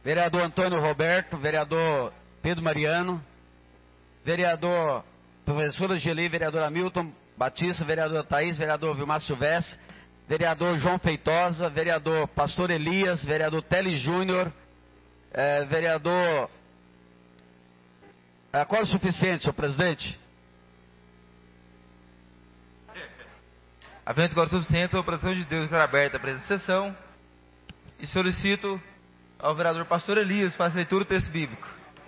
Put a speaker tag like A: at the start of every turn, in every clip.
A: vereador Antônio Roberto, vereador Pedro Mariano, vereador professora Geli, vereador Hamilton Batista, vereador Thaís, vereador Vilmar Silvestre, vereador João Feitosa, vereador Pastor Elias, vereador Teles Júnior, vereador... qual é o suficiente, senhor presidente?
B: Havendo quórum suficiente, a proteção de Deus declara aberta a presente sessão e solicito ao vereador Pastor Elias faça leitura do texto bíblico.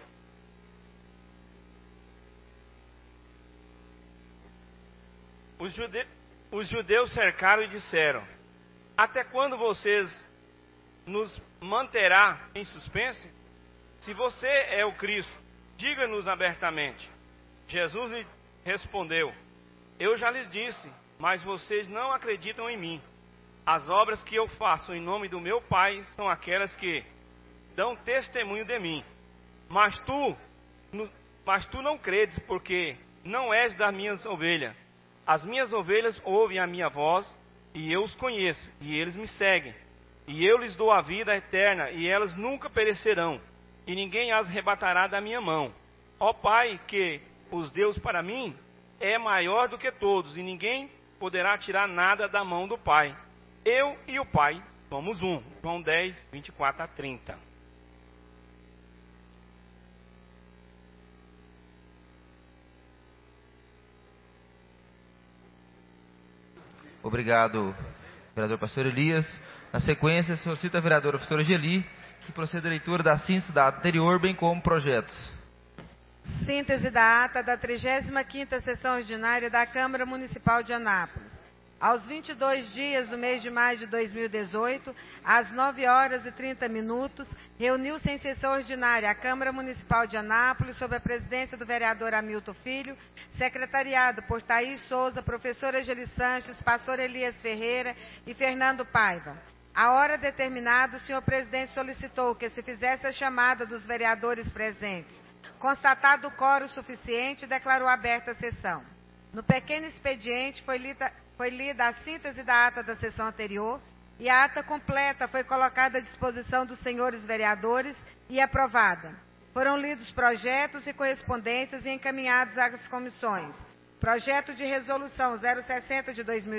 C: Os judeus cercaram e disseram: até quando vocês nos manterá em suspense? Se você é o Cristo, diga-nos abertamente. Jesus lhe respondeu: eu já lhes disse, mas vocês não acreditam em mim. As obras que eu faço em nome do meu Pai são aquelas que dão testemunho de mim. Mas tu não credes, porque não és das minhas ovelhas. As minhas ovelhas ouvem a minha voz, e eu os conheço, e eles me seguem. E eu lhes dou a vida eterna, e elas nunca perecerão, e ninguém as arrebatará da minha mão. Ó Pai, que os deus para mim é maior do que todos, e ninguém poderá tirar nada da mão do Pai. Eu e o Pai somos um. João 10, 24 a 30.
B: Obrigado, vereador Pastor Elias. Na sequência, solicito a vereadora professora Geli que proceda a leitura da síntese da ata anterior, bem como projetos.
D: Síntese da ata da 35ª sessão ordinária da Câmara Municipal de Anápolis. Aos 22 dias do mês de maio de 2018, às 9h30, reuniu-se em sessão ordinária a Câmara Municipal de Anápolis, sob a presidência do vereador Hamilton Filho, secretariado por Thaís Souza, professora Geli Sanches, pastor Elias Ferreira e Fernando Paiva. À hora determinada, o senhor presidente solicitou que se fizesse a chamada dos vereadores presentes. Constatado o quórum suficiente, declarou aberta a sessão. No pequeno expediente foi lida a síntese da ata da sessão anterior e a ata completa foi colocada à disposição dos senhores vereadores e aprovada. Foram lidos projetos e correspondências e encaminhados às comissões. Projeto de resolução 060 de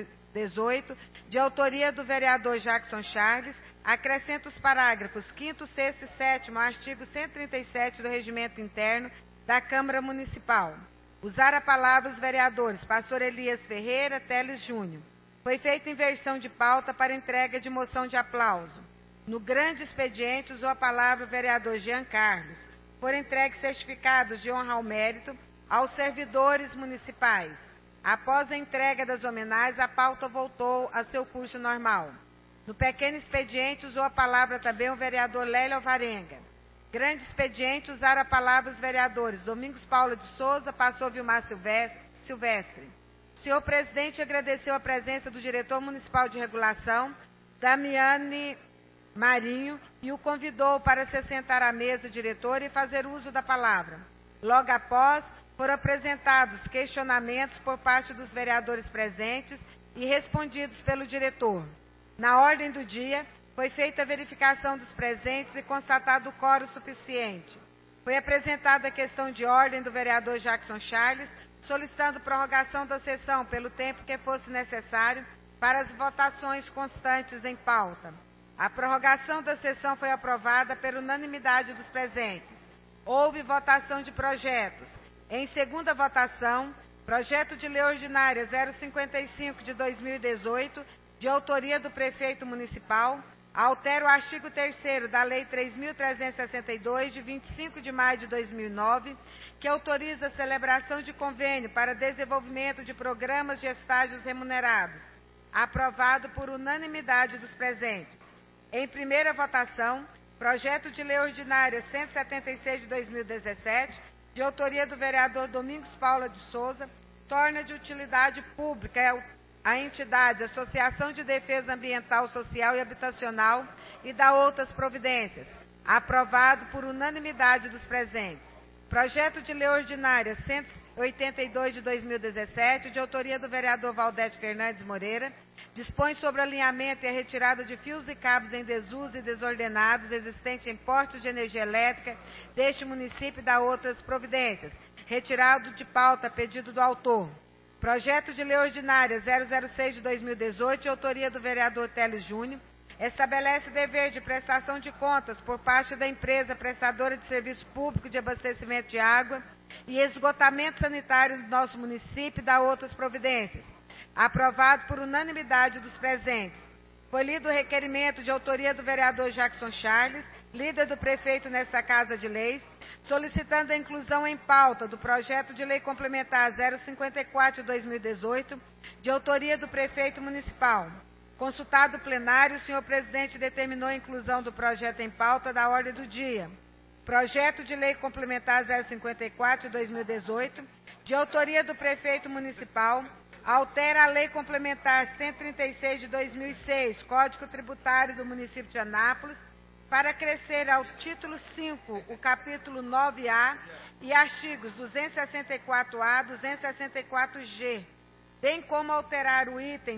D: 2018, de autoria do vereador Jackson Charles, acrescenta os parágrafos 5º, 6º e 7º ao artigo 137 do Regimento Interno da Câmara Municipal. Usar a palavra os vereadores Pastor Elias Ferreira, Teles Júnior. Foi feita inversão de pauta para entrega de moção de aplauso. No grande expediente, usou a palavra o vereador Jean Carlos. Foram entregues certificados de honra ao mérito aos servidores municipais. Após a entrega das homenagens, a pauta voltou a seu curso normal. No pequeno expediente, usou a palavra também o vereador Lélio Alvarenga. Grande expediente, usar a palavra os vereadores Domingos Paulo de Souza, pastor Vilmar Silvestre. O senhor presidente agradeceu a presença do diretor municipal de regulação, Damiane Marinho, e o convidou para se sentar à mesa diretora e fazer uso da palavra. Logo após, foram apresentados questionamentos por parte dos vereadores presentes e respondidos pelo diretor. Na ordem do dia, foi feita a verificação dos presentes e constatado o quórum suficiente. Foi apresentada a questão de ordem do vereador Jackson Charles, solicitando prorrogação da sessão pelo tempo que fosse necessário para as votações constantes em pauta. A prorrogação da sessão foi aprovada por unanimidade dos presentes. Houve votação de projetos. Em segunda votação, projeto de lei ordinária 055 de 2018, de autoria do prefeito municipal, altera o artigo 3º da Lei 3.362, de 25 de maio de 2009, que autoriza a celebração de convênio para desenvolvimento de programas de estágios remunerados, aprovado por unanimidade dos presentes. Em primeira votação, projeto de lei ordinária 176 de 2017, de autoria do vereador Domingos Paulo de Souza, torna de utilidade pública a entidade Associação de Defesa Ambiental, Social e Habitacional e dá outras providências, aprovado por unanimidade dos presentes. Projeto de lei ordinária 182 de 2017, de autoria do vereador Valdete Fernandes Moreira, dispõe sobre o alinhamento e a retirada de fios e cabos em desuso e desordenados existentes em postos de energia elétrica deste município e dá outras providências. Retirado de pauta, pedido do autor. Projeto de Lei Ordinária 006 de 2018, de autoria do vereador Teles Júnior, estabelece dever de prestação de contas por parte da empresa prestadora de serviço público de abastecimento de água e esgotamento sanitário do nosso município e dá outras providências. Aprovado por unanimidade dos presentes. Foi lido o requerimento de autoria do vereador Jackson Charles, líder do prefeito nesta Casa de Leis, solicitando a inclusão em pauta do projeto de lei complementar 054 de 2018, de autoria do prefeito municipal. Consultado o plenário, o senhor presidente determinou a inclusão do projeto em pauta da ordem do dia. Projeto de lei complementar 054 de 2018, de autoria do prefeito municipal, altera a lei complementar 136 de 2006, Código Tributário do município de Anápolis, para acrescer ao título 5, o capítulo 9A e artigos 264A, 264G, bem como alterar o item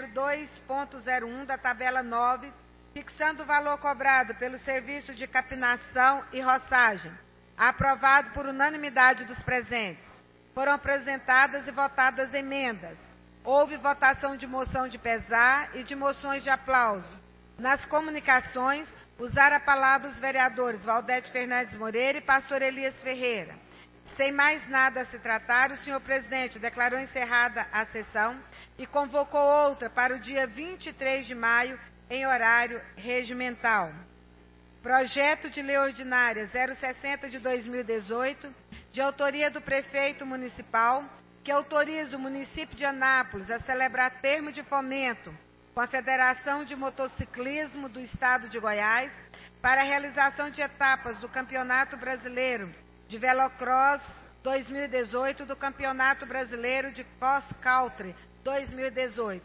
D: 02.01 da tabela 9, fixando o valor cobrado pelo serviço de capinação e roçagem, aprovado por unanimidade dos presentes. Foram apresentadas e votadas emendas. Houve votação de moção de pesar e de moções de aplauso. Nas comunicações, usaram a palavra os vereadores Valdete Fernandes Moreira e pastor Elias Ferreira. Sem mais nada a se tratar, o senhor presidente declarou encerrada a sessão e convocou outra para o dia 23 de maio, em horário regimental. Projeto de Lei Ordinária 060 de 2018, de autoria do prefeito municipal, que autoriza o município de Anápolis a celebrar termo de fomento com a Federação de Motociclismo do Estado de Goiás para a realização de etapas do Campeonato Brasileiro de Velocross 2018 do Campeonato Brasileiro de Cross Country 2018.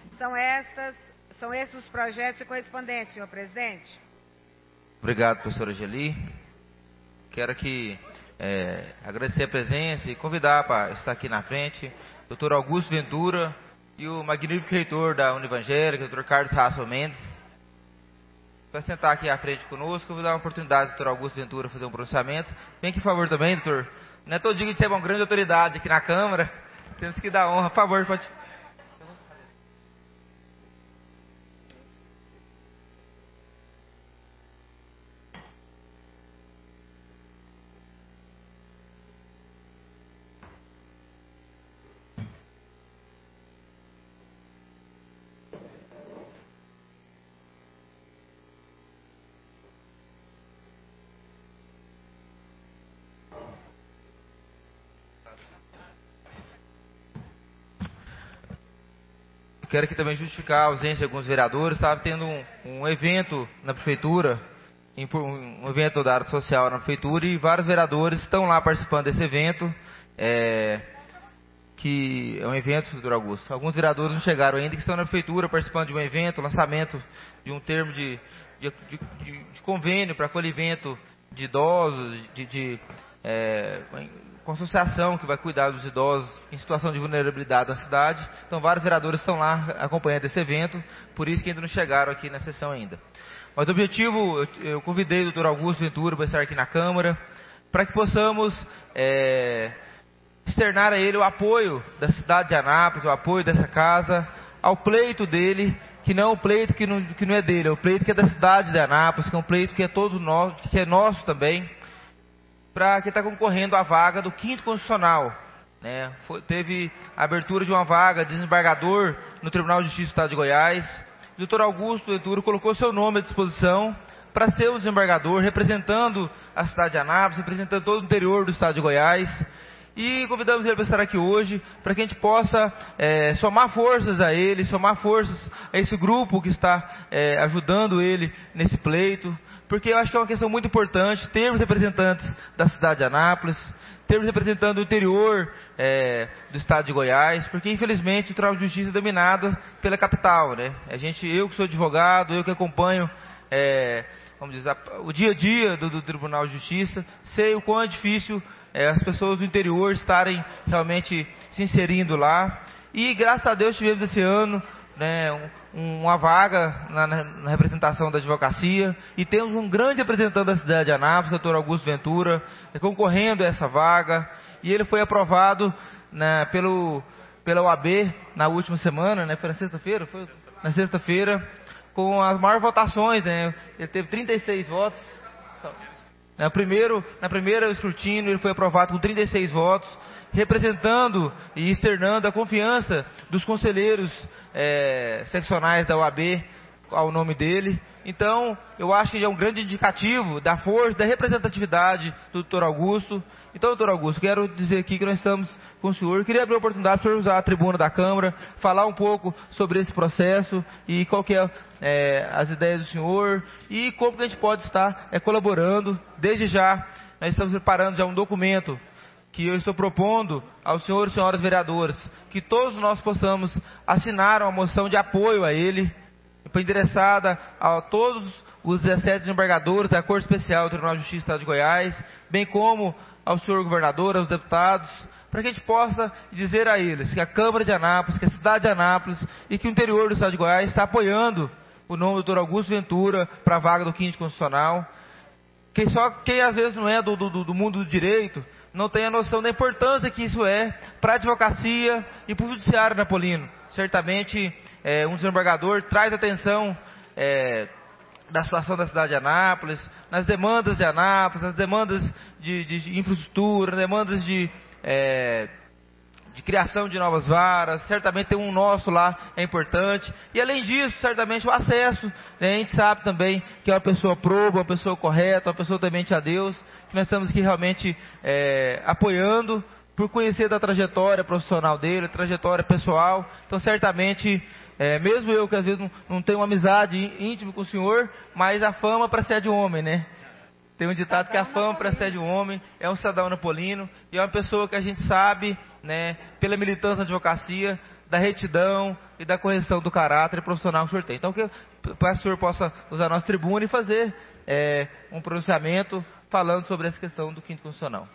D: São esses os projetos e correspondentes, senhor presidente.
B: Obrigado, professora Geli. Quero aqui agradecer a presença e convidar para estar aqui na frente o doutor Augusto Ventura e o magnífico reitor da Univangélica, o doutor Carlos Raça Mendes, para sentar aqui à frente conosco. Eu vou dar uma oportunidade ao doutor Augusto Ventura fazer um pronunciamento. Vem aqui, por favor, também, doutor. Não é todo dia que a gente é uma grande autoridade aqui na Câmara. Temos que dar honra. Por favor, pode... Quero aqui também justificar a ausência de alguns vereadores. Estava tendo um evento na prefeitura, um evento da área social na prefeitura, e vários vereadores estão lá participando desse evento, que é um evento, doutor Augusto. Alguns vereadores não chegaram ainda, que estão na prefeitura participando de um evento, lançamento de um termo de convênio para acolhimento de idosos, com associação que vai cuidar dos idosos em situação de vulnerabilidade na cidade. Então, vários vereadores estão lá acompanhando esse evento, por isso que ainda não chegaram aqui na sessão ainda. Mas o objetivo, eu convidei o doutor Augusto Ventura para estar aqui na Câmara, para que possamos externar a ele o apoio da cidade de Anápolis, o apoio dessa casa, ao pleito dele, que não é um pleito que não é dele, é o pleito que é da cidade de Anápolis, que é um pleito que é todo nosso, que é nosso também, para quem está concorrendo à vaga do 5º Constitucional. Teve a abertura de uma vaga de desembargador no Tribunal de Justiça do Estado de Goiás. O doutor Augusto Ventura colocou seu nome à disposição para ser o desembargador, representando a cidade de Anápolis, representando todo o interior do Estado de Goiás. E convidamos ele para estar aqui hoje, para que a gente possa somar forças a ele, somar forças a esse grupo que está ajudando ele nesse pleito, porque eu acho que é uma questão muito importante termos representantes da cidade de Anápolis, termos representando o interior do Estado de Goiás, porque infelizmente o Tribunal de Justiça é dominado pela capital, né? Eu que sou advogado, eu que acompanho o dia a dia do Tribunal de Justiça, sei o quão é difícil as pessoas do interior estarem realmente se inserindo lá. E graças a Deus tivemos esse ano né, uma vaga na representação da advocacia, e temos um grande representante da cidade de Anápolis, o Dr. Augusto Ventura, concorrendo a essa vaga, e ele foi aprovado, né, pela OAB na última semana, né, foi na sexta-feira? Foi na sexta-feira, com as maiores votações, né, ele teve 36 votos. Na primeira escrutínio ele foi aprovado com 36 votos, representando e externando a confiança dos conselheiros seccionais da OAB ao nome dele. Então, eu acho que é um grande indicativo da força, da representatividade do doutor Augusto. Então, doutor Augusto, quero dizer aqui que nós estamos com o senhor. Queria abrir a oportunidade para o senhor usar a tribuna da Câmara, falar um pouco sobre esse processo e qual que é as ideias do senhor e como que a gente pode estar colaborando. Desde já, nós estamos preparando já um documento que eu estou propondo aos senhores e senhoras vereadores, que todos nós possamos assinar uma moção de apoio a ele, endereçada a todos os 17 desembargadores da Corte Especial do Tribunal de Justiça do Estado de Goiás, bem como ao senhor governador, aos deputados, para que a gente possa dizer a eles que a Câmara de Anápolis, que a cidade de Anápolis e que o interior do Estado de Goiás está apoiando o nome do Dr. Augusto Ventura para a vaga do quinto constitucional. Quem às vezes não é do mundo do direito, não tem a noção da importância que isso é para a advocacia e para o judiciário napolino. Certamente, um desembargador traz atenção da situação da cidade de Anápolis, nas demandas de Anápolis, nas demandas de infraestrutura, demandas de criação de novas varas. Certamente tem um nosso lá, é importante. E além disso, certamente o acesso, né, a gente sabe também que é uma pessoa proba, uma pessoa correta, uma pessoa temente a Deus, que nós estamos aqui realmente apoiando, por conhecer da trajetória profissional dele, trajetória pessoal. Então, certamente, mesmo eu que às vezes não tenho uma amizade íntima com o senhor, mas a fama precede o homem, né? Tem um ditado que a fama precede o homem, é um cidadão napolino, e é uma pessoa que a gente sabe, né, pela militância na advocacia, da retidão e da correção do caráter profissional que o senhor tem. Então, para que o senhor possa usar a nossa tribuna e fazer um pronunciamento falando sobre essa questão do quinto constitucional.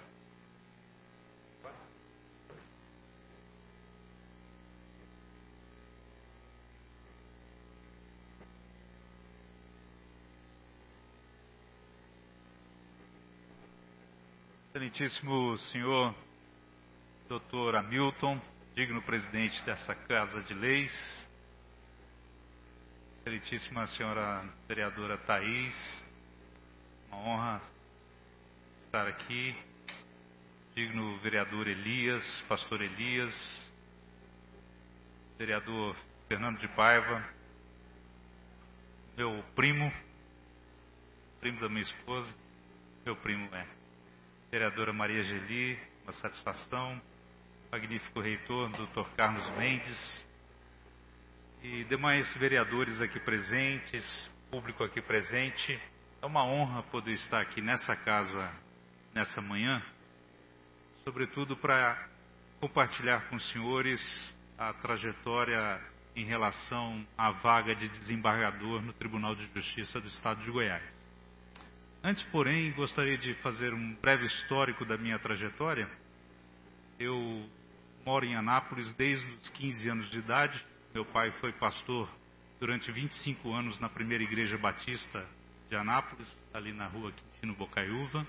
E: Excelentíssimo senhor Dr. Hamilton, digno presidente dessa Casa de Leis, excelentíssima senhora vereadora Thaís, uma honra estar aqui, digno vereador Elias, pastor Elias, vereador Fernando de Paiva, meu primo da minha esposa, meu primo vereadora Maria Geli, uma satisfação, magnífico reitor, Dr. Carlos Mendes, e demais vereadores aqui presentes, público aqui presente. É uma honra poder estar aqui nessa casa, nessa manhã, sobretudo para compartilhar com os senhores a trajetória em relação à vaga de desembargador no Tribunal de Justiça do Estado de Goiás. Antes, porém, gostaria de fazer um breve histórico da minha trajetória. Eu moro em Anápolis desde os 15 anos de idade. Meu pai foi pastor durante 25 anos na primeira igreja batista de Anápolis, ali na rua Quintino Bocaiúva.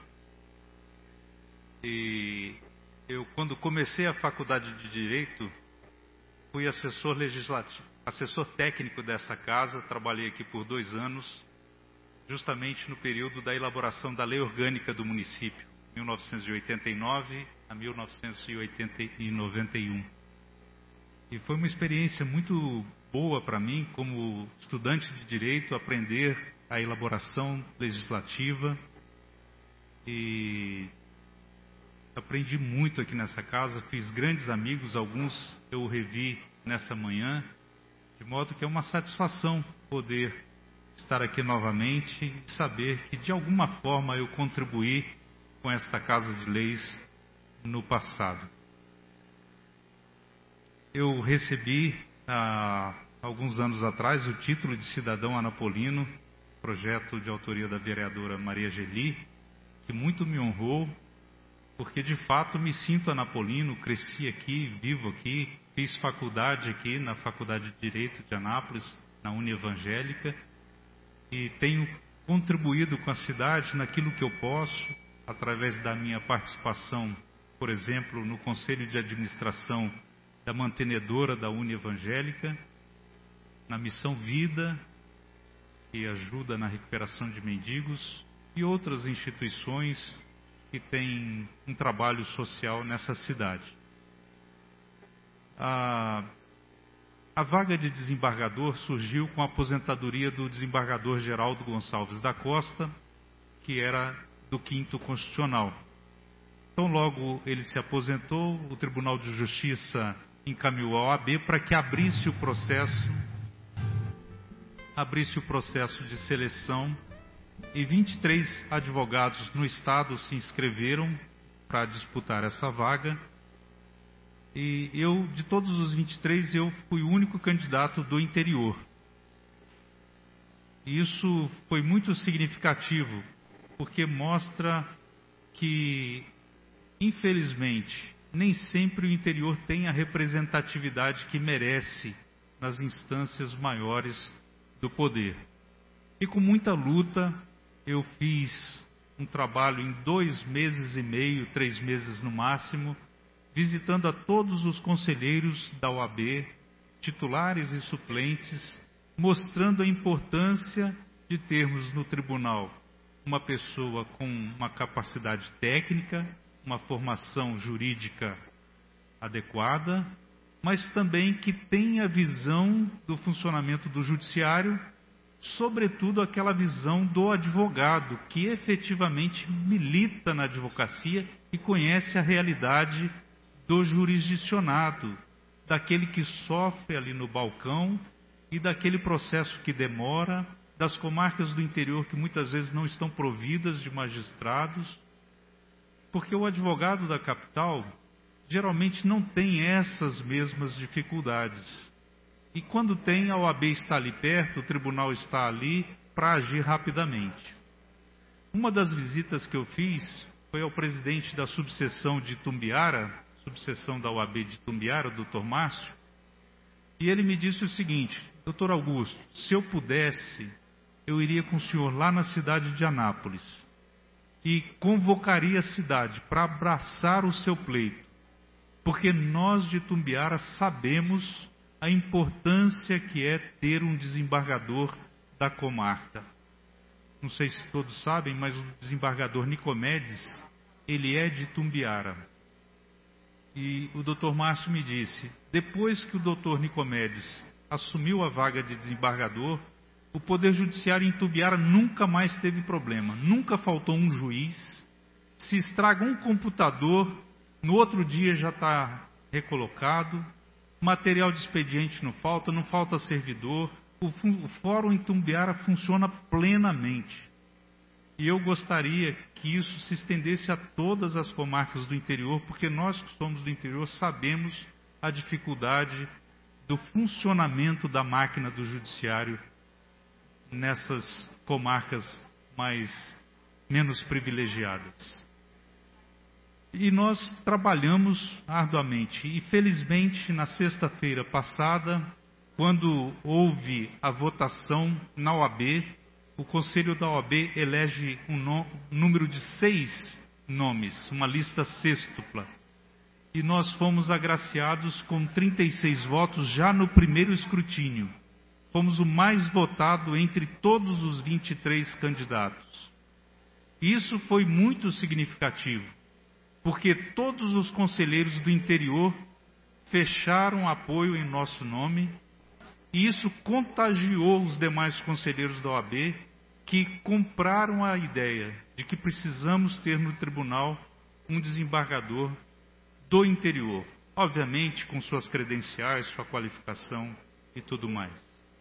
E: E eu, quando comecei a faculdade de Direito, fui assessor legislativo, assessor técnico dessa casa. Trabalhei aqui por 2 anos, justamente no período da elaboração da Lei Orgânica do município, 1989 a 1991. E foi uma experiência muito boa para mim, como estudante de Direito, aprender a elaboração legislativa. E aprendi muito aqui nessa casa, fiz grandes amigos, alguns eu revi nessa manhã, de modo que é uma satisfação poder estar aqui novamente e saber que de alguma forma eu contribuí com esta Casa de Leis no passado. Eu recebi há alguns anos atrás o título de cidadão anapolino, projeto de autoria da vereadora Maria Geli, que muito me honrou, porque de fato me sinto anapolino, cresci aqui, vivo aqui, fiz faculdade aqui na Faculdade de Direito de Anápolis, na Unievangélica, e tenho contribuído com a cidade naquilo que eu posso, através da minha participação, por exemplo, no Conselho de Administração da mantenedora da Unievangélica, na Missão Vida, que ajuda na recuperação de mendigos, e outras instituições que têm um trabalho social nessa cidade. A vaga de desembargador surgiu com a aposentadoria do desembargador Geraldo Gonçalves da Costa, que era do 5º Constitucional. Então, logo ele se aposentou, o Tribunal de Justiça encaminhou ao OAB para que abrisse o processo de seleção, e 23 advogados no estado se inscreveram para disputar essa vaga. E eu, de todos os 23, eu fui o único candidato do interior. E isso foi muito significativo, porque mostra que, infelizmente, nem sempre o interior tem a representatividade que merece nas instâncias maiores do poder. E com muita luta, eu fiz um trabalho em 2 meses e meio, 3 meses no máximo, visitando a todos os conselheiros da OAB, titulares e suplentes, mostrando a importância de termos no tribunal uma pessoa com uma capacidade técnica, uma formação jurídica adequada, mas também que tenha visão do funcionamento do judiciário, sobretudo aquela visão do advogado, que efetivamente milita na advocacia e conhece a realidade do jurisdicionado, daquele que sofre ali no balcão e daquele processo que demora, das comarcas do interior que muitas vezes não estão providas de magistrados, porque o advogado da capital geralmente não tem essas mesmas dificuldades. E quando tem, a OAB está ali perto, o tribunal está ali para agir rapidamente. Uma das visitas que eu fiz foi ao presidente da subseção de Itumbiara, subseção da OAB de Itumbiara, o Dr. Márcio, e ele me disse o seguinte: Dr. Augusto, se eu pudesse, eu iria com o senhor lá na cidade de Anápolis e convocaria a cidade para abraçar o seu pleito, porque nós de Itumbiara sabemos a importância que é ter um desembargador da comarca. Não sei se todos sabem, mas o desembargador Nicomedes, ele é de Itumbiara. E o Dr. Márcio me disse, depois que o Dr. Nicomedes assumiu a vaga de desembargador, o Poder Judiciário em Itumbiara nunca mais teve problema. Nunca faltou um juiz. Se estraga um computador, no outro dia já está recolocado. Material de expediente não falta servidor. O Fórum em Itumbiara funciona plenamente. E eu gostaria que isso se estendesse a todas as comarcas do interior, porque nós que somos do interior sabemos a dificuldade do funcionamento da máquina do judiciário nessas comarcas menos privilegiadas. E nós trabalhamos arduamente. E felizmente, na sexta-feira passada, quando houve a votação na OAB, o Conselho da OAB elege um número de 6 nomes, uma lista sêxtupla. E nós fomos agraciados com 36 votos já no primeiro escrutínio. Fomos o mais votado entre todos os 23 candidatos. Isso foi muito significativo, porque todos os conselheiros do interior fecharam apoio em nosso nome, e isso contagiou os demais conselheiros da OAB, que compraram a ideia de que precisamos ter no tribunal um desembargador do interior, obviamente com suas credenciais, sua qualificação e tudo mais.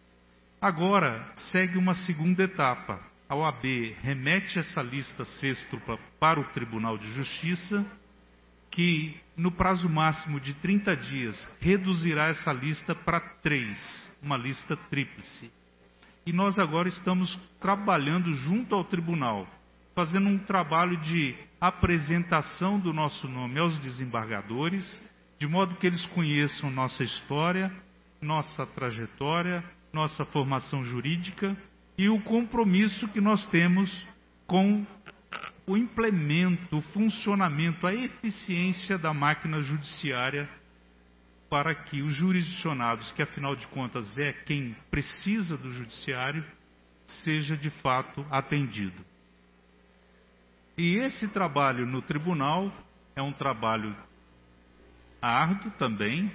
E: Agora segue uma segunda etapa. A OAB remete essa lista sêxtupla para o Tribunal de Justiça, que no prazo máximo de 30 dias reduzirá essa lista para 3, uma lista tríplice. E nós agora estamos trabalhando junto ao tribunal, fazendo um trabalho de apresentação do nosso nome aos desembargadores, de modo que eles conheçam nossa história, nossa trajetória, nossa formação jurídica e o compromisso que nós temos com o implemento, o funcionamento, a eficiência da máquina judiciária para que os jurisdicionados, que afinal de contas é quem precisa do judiciário, seja de fato atendido. E esse trabalho no tribunal é um trabalho árduo também,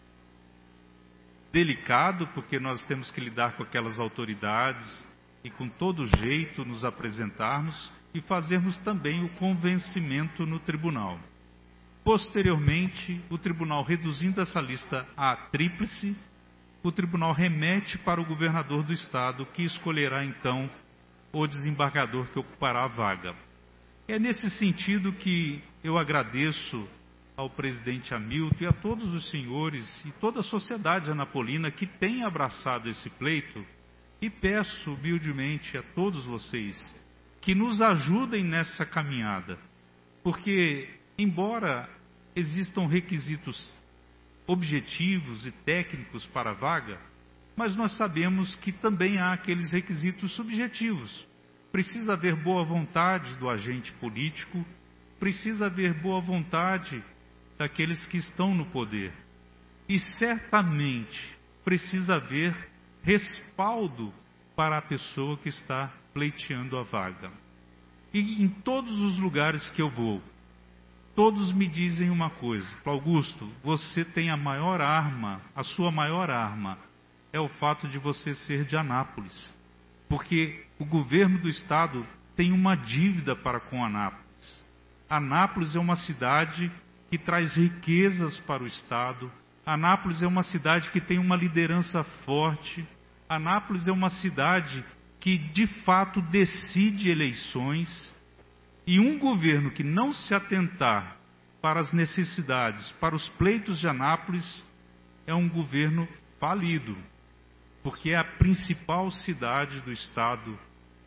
E: delicado, porque nós temos que lidar com aquelas autoridades e com todo jeito nos apresentarmos e fazermos também o convencimento no tribunal. Posteriormente, o tribunal, reduzindo essa lista à tríplice, o tribunal remete para o governador do estado, que escolherá então o desembargador que ocupará a vaga. É nesse sentido que eu agradeço ao presidente Hamilton e a todos os senhores e toda a sociedade anapolina que tem abraçado esse pleito, e peço humildemente a todos vocês que nos ajudem nessa caminhada, porque embora existam requisitos objetivos e técnicos para a vaga, mas nós sabemos que também há aqueles requisitos subjetivos. Precisa haver boa vontade do agente político, precisa haver boa vontade daqueles que estão no poder. E certamente precisa haver respaldo para a pessoa que está pleiteando a vaga. E em todos os lugares que eu vou, todos me dizem uma coisa: Augusto, você tem a maior arma, a sua maior arma é o fato de você ser de Anápolis. Porque o governo do estado tem uma dívida para com Anápolis. Anápolis é uma cidade que traz riquezas para o estado. Anápolis é uma cidade que tem uma liderança forte. Anápolis é uma cidade que de fato decide eleições. E um governo que não se atentar para as necessidades, para os pleitos de Anápolis, é um governo falido, porque é a principal cidade do estado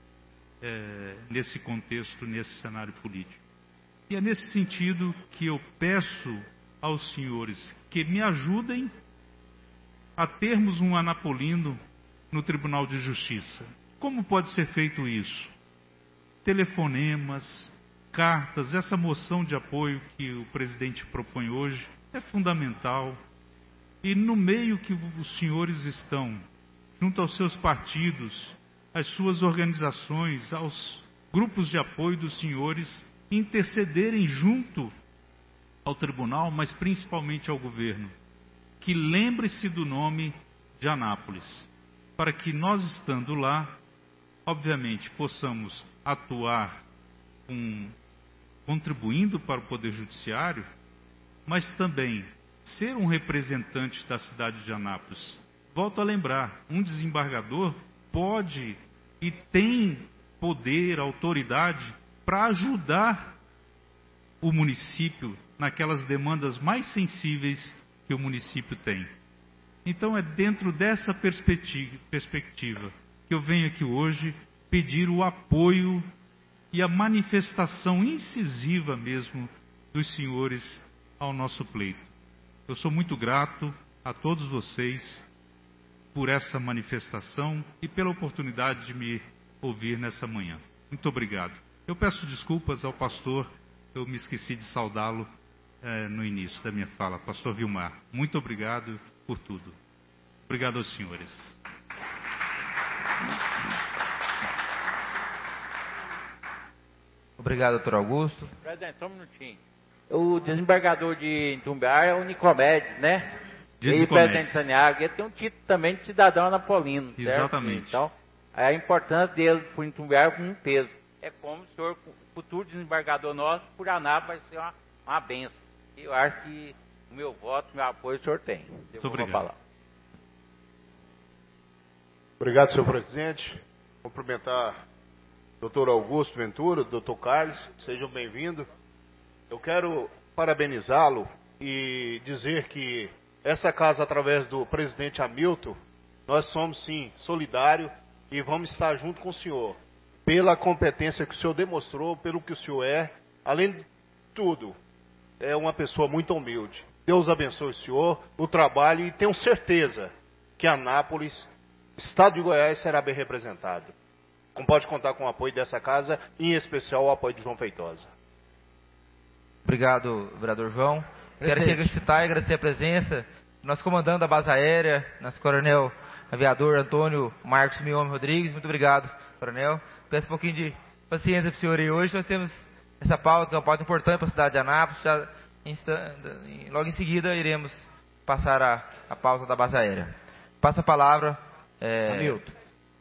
E: nesse contexto, nesse cenário político. E é nesse sentido que eu peço aos senhores que me ajudem a termos um anapolino no Tribunal de Justiça. Como pode ser feito isso? Telefonemas, cartas, essa moção de apoio que o presidente propõe hoje é fundamental. E no meio que os senhores estão, junto aos seus partidos, às suas organizações, aos grupos de apoio dos senhores, intercederem junto ao tribunal, mas principalmente ao governo, que lembre-se do nome de Anápolis, para que nós, estando lá, obviamente, possamos atuar contribuindo para o Poder Judiciário, mas também ser um representante da cidade de Anápolis. Volto a lembrar, um desembargador pode e tem poder, autoridade para ajudar o município naquelas demandas mais sensíveis que o município tem. Então é dentro dessa perspectiva que eu venho aqui hoje pedir o apoio e a manifestação incisiva mesmo dos senhores ao nosso pleito. Eu sou muito grato a todos vocês por essa manifestação e pela oportunidade de me ouvir nessa manhã. Muito obrigado. Eu peço desculpas ao pastor, eu me esqueci de saudá-lo no início da minha fala. Pastor Vilmar, muito obrigado por tudo. Obrigado aos senhores.
B: Obrigado, doutor Augusto.
F: Presidente, só um minutinho. O desembargador de Itumbiara é o Nicomedes, né? Ele, presidente de Santiago, ele tem um título também de cidadão anapolino.
E: Exatamente.
F: Então, a importância dele por Itumbiara com um peso. É como o senhor, futuro desembargador nosso, por Anápolis, vai ser uma bênção. Eu acho que o meu voto, meu apoio, o senhor tem.
E: Muito obrigado.
G: Obrigado, senhor presidente. Cumprimentar o doutor Augusto Ventura, o doutor Carlos, sejam bem-vindos. Eu quero parabenizá-lo e dizer que essa casa, através do presidente Hamilton, nós somos sim solidários e vamos estar junto com o senhor, pela competência que o senhor demonstrou, pelo que o senhor é, além de tudo, é uma pessoa muito humilde. Deus abençoe o senhor, o trabalho, e tenho certeza que Anápolis, Estado de Goiás, será bem representado. Como pode contar com o apoio dessa casa, em especial o apoio de João Feitosa.
B: Obrigado, vereador João. Quero
A: Presidente.
B: aqui citar e agradecer a presença do nosso comandante da base aérea, nosso coronel aviador Antônio Marcos Miome Rodrigues. Muito obrigado, coronel. Peço um pouquinho de paciência para o senhor aí. Hoje nós temos essa pauta, que é uma pauta importante para a cidade de Anápolis. Logo em seguida iremos passar a pauta da base aérea. Passo a palavra.
A: Hamilton.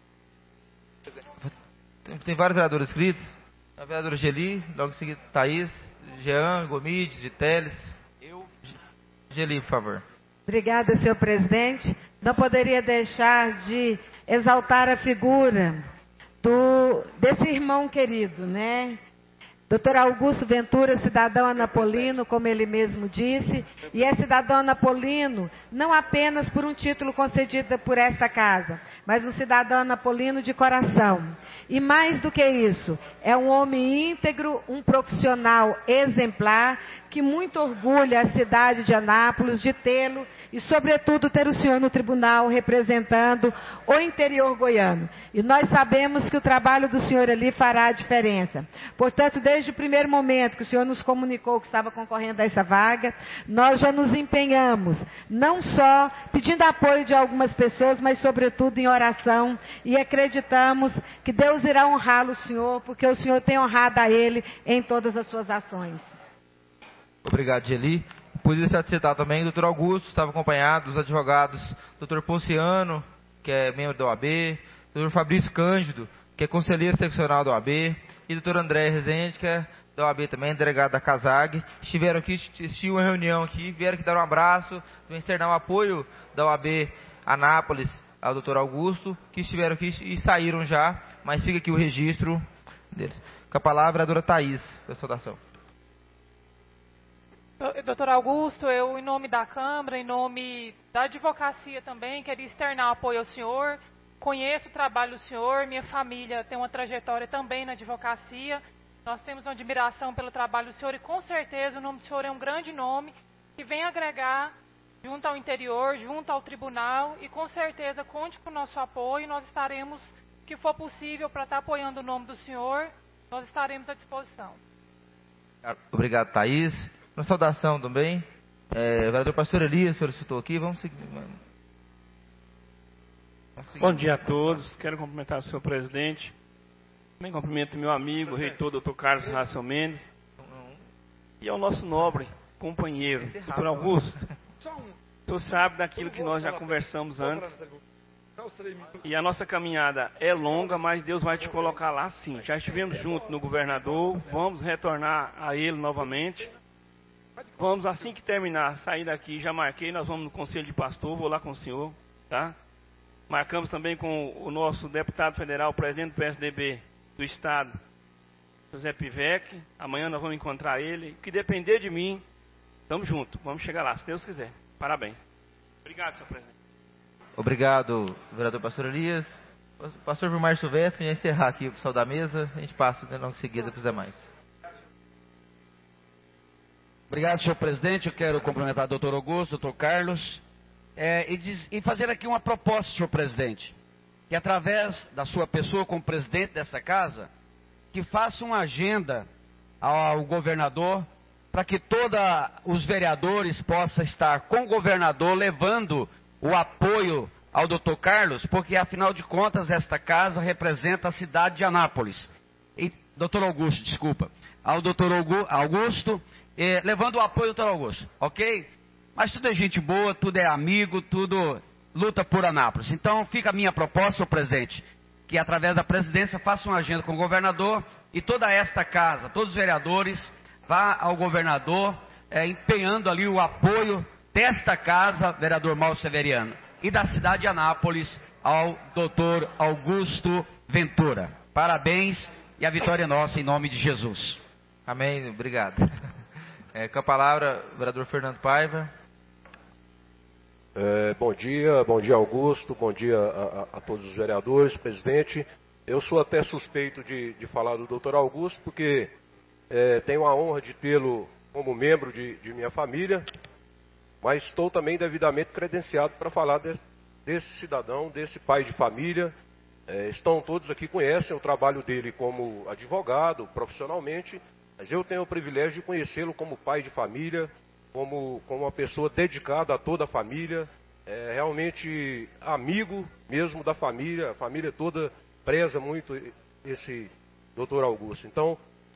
B: Tem vários vereadores inscritos. A vereadora Geli, logo em seguida Thaís, Jean, Gomide, de Teles. Geli, por favor.
D: Obrigada, senhor presidente. Não poderia deixar de exaltar a figura desse irmão querido, né? Dr. Augusto Ventura, cidadão anapolino, como ele mesmo disse, e é cidadão anapolino não apenas por um título concedido por esta casa, mas um cidadão anapolino de coração. E mais do que isso, é um homem íntegro, um profissional exemplar, que muito orgulha a cidade de Anápolis de tê-lo e, sobretudo, ter o senhor no tribunal representando o interior goiano. E nós sabemos que o trabalho do senhor ali fará a diferença. Portanto, desde o primeiro momento que o senhor nos comunicou que estava concorrendo a essa vaga, nós já nos empenhamos, não só pedindo apoio de algumas pessoas, mas sobretudo em oração, e acreditamos que Deus irá honrá-lo, senhor, porque o senhor tem honrado a ele em todas as suas ações.
B: Obrigado, Geli. Pude deixar de citar também o Dr. Augusto, estava acompanhado dos advogados Dr. Ponciano, que é membro da OAB, Dr. Fabrício Cândido, que é conselheiro seccional da OAB, e Dr. André Rezende, que é da OAB também, delegado da CASAG. Estiveram aqui, assistiram uma reunião aqui, vieram aqui dar um abraço, externar o apoio da OAB Anápolis ao Dr. Augusto, que estiveram aqui e saíram já, mas fica aqui o registro deles. Com a palavra, a vereadora Thaís, da saudação.
H: Doutor Augusto, eu, em nome da Câmara, em nome da advocacia também, queria externar apoio ao senhor. Conheço o trabalho do senhor, minha família tem uma trajetória também na advocacia. Nós temos uma admiração pelo trabalho do senhor e, com certeza, o nome do senhor é um grande nome que vem agregar junto ao interior, junto ao tribunal, e, com certeza, conte com o nosso apoio. Nós estaremos, o que for possível, para estar apoiando o nome do senhor, nós estaremos à disposição.
B: Obrigado, Thaís. Uma saudação também. O vereador Pastor Elias solicitou aqui. Vamos seguir.
C: Bom dia a todos. Quero cumprimentar o senhor presidente. Também cumprimento meu amigo, o reitor Dr. Carlos Ração Mendes. E ao nosso nobre companheiro, Dr. Augusto. O senhor sabe daquilo que nós já conversamos antes. E a nossa caminhada é longa, mas Deus vai te colocar lá sim. Já estivemos juntos no governador. Vamos retornar a ele novamente. Vamos, assim que terminar, sair daqui, já marquei, nós vamos no Conselho de Pastor, vou lá com o senhor, tá? Marcamos também com o nosso deputado federal, presidente do PSDB do Estado, José Pivec. Amanhã nós vamos encontrar ele. O que depender de mim, estamos juntos, vamos chegar lá, se Deus quiser. Parabéns. Obrigado, senhor presidente.
B: Obrigado, vereador Pastor Elias. Pastor Vilmar Silvestre, para encerrar aqui o pessoal da mesa, a gente passa logo em seguida para os demais.
A: Obrigado, senhor presidente. Eu quero cumprimentar o doutor Augusto, doutor Carlos, e fazer aqui uma proposta, senhor presidente, que através da sua pessoa como presidente dessa casa, que faça uma agenda ao governador, para que todos os vereadores possam estar com o governador, levando o apoio ao doutor Carlos, porque afinal de contas esta casa representa a cidade de Anápolis. E, doutor Augusto, desculpa, ao doutor Augusto, levando o apoio do doutor Augusto, ok? Mas tudo é gente boa, tudo é amigo, tudo luta por Anápolis. Então fica a minha proposta, senhor presidente, que através da presidência faça uma agenda com o governador e toda esta casa, todos os vereadores, vá ao governador, empenhando ali o apoio desta casa, vereador Mauro Severiano, e da cidade de Anápolis ao doutor Augusto Ventura. Parabéns e a vitória é nossa em nome de Jesus.
B: Amém, obrigado. Com a palavra, o vereador Fernando Paiva.
I: Bom dia Augusto, bom dia a todos os vereadores, presidente. Eu sou até suspeito de falar do doutor Augusto, porque tenho a honra de tê-lo como membro de minha família. mas estou também devidamente credenciado para falar desse cidadão, desse pai de família. Estão todos aqui, conhecem o trabalho dele como advogado, profissionalmente, mas eu tenho o privilégio de conhecê-lo como pai de família, como uma pessoa dedicada a toda a família, realmente amigo mesmo da família, a família toda preza muito esse doutor Augusto. Então,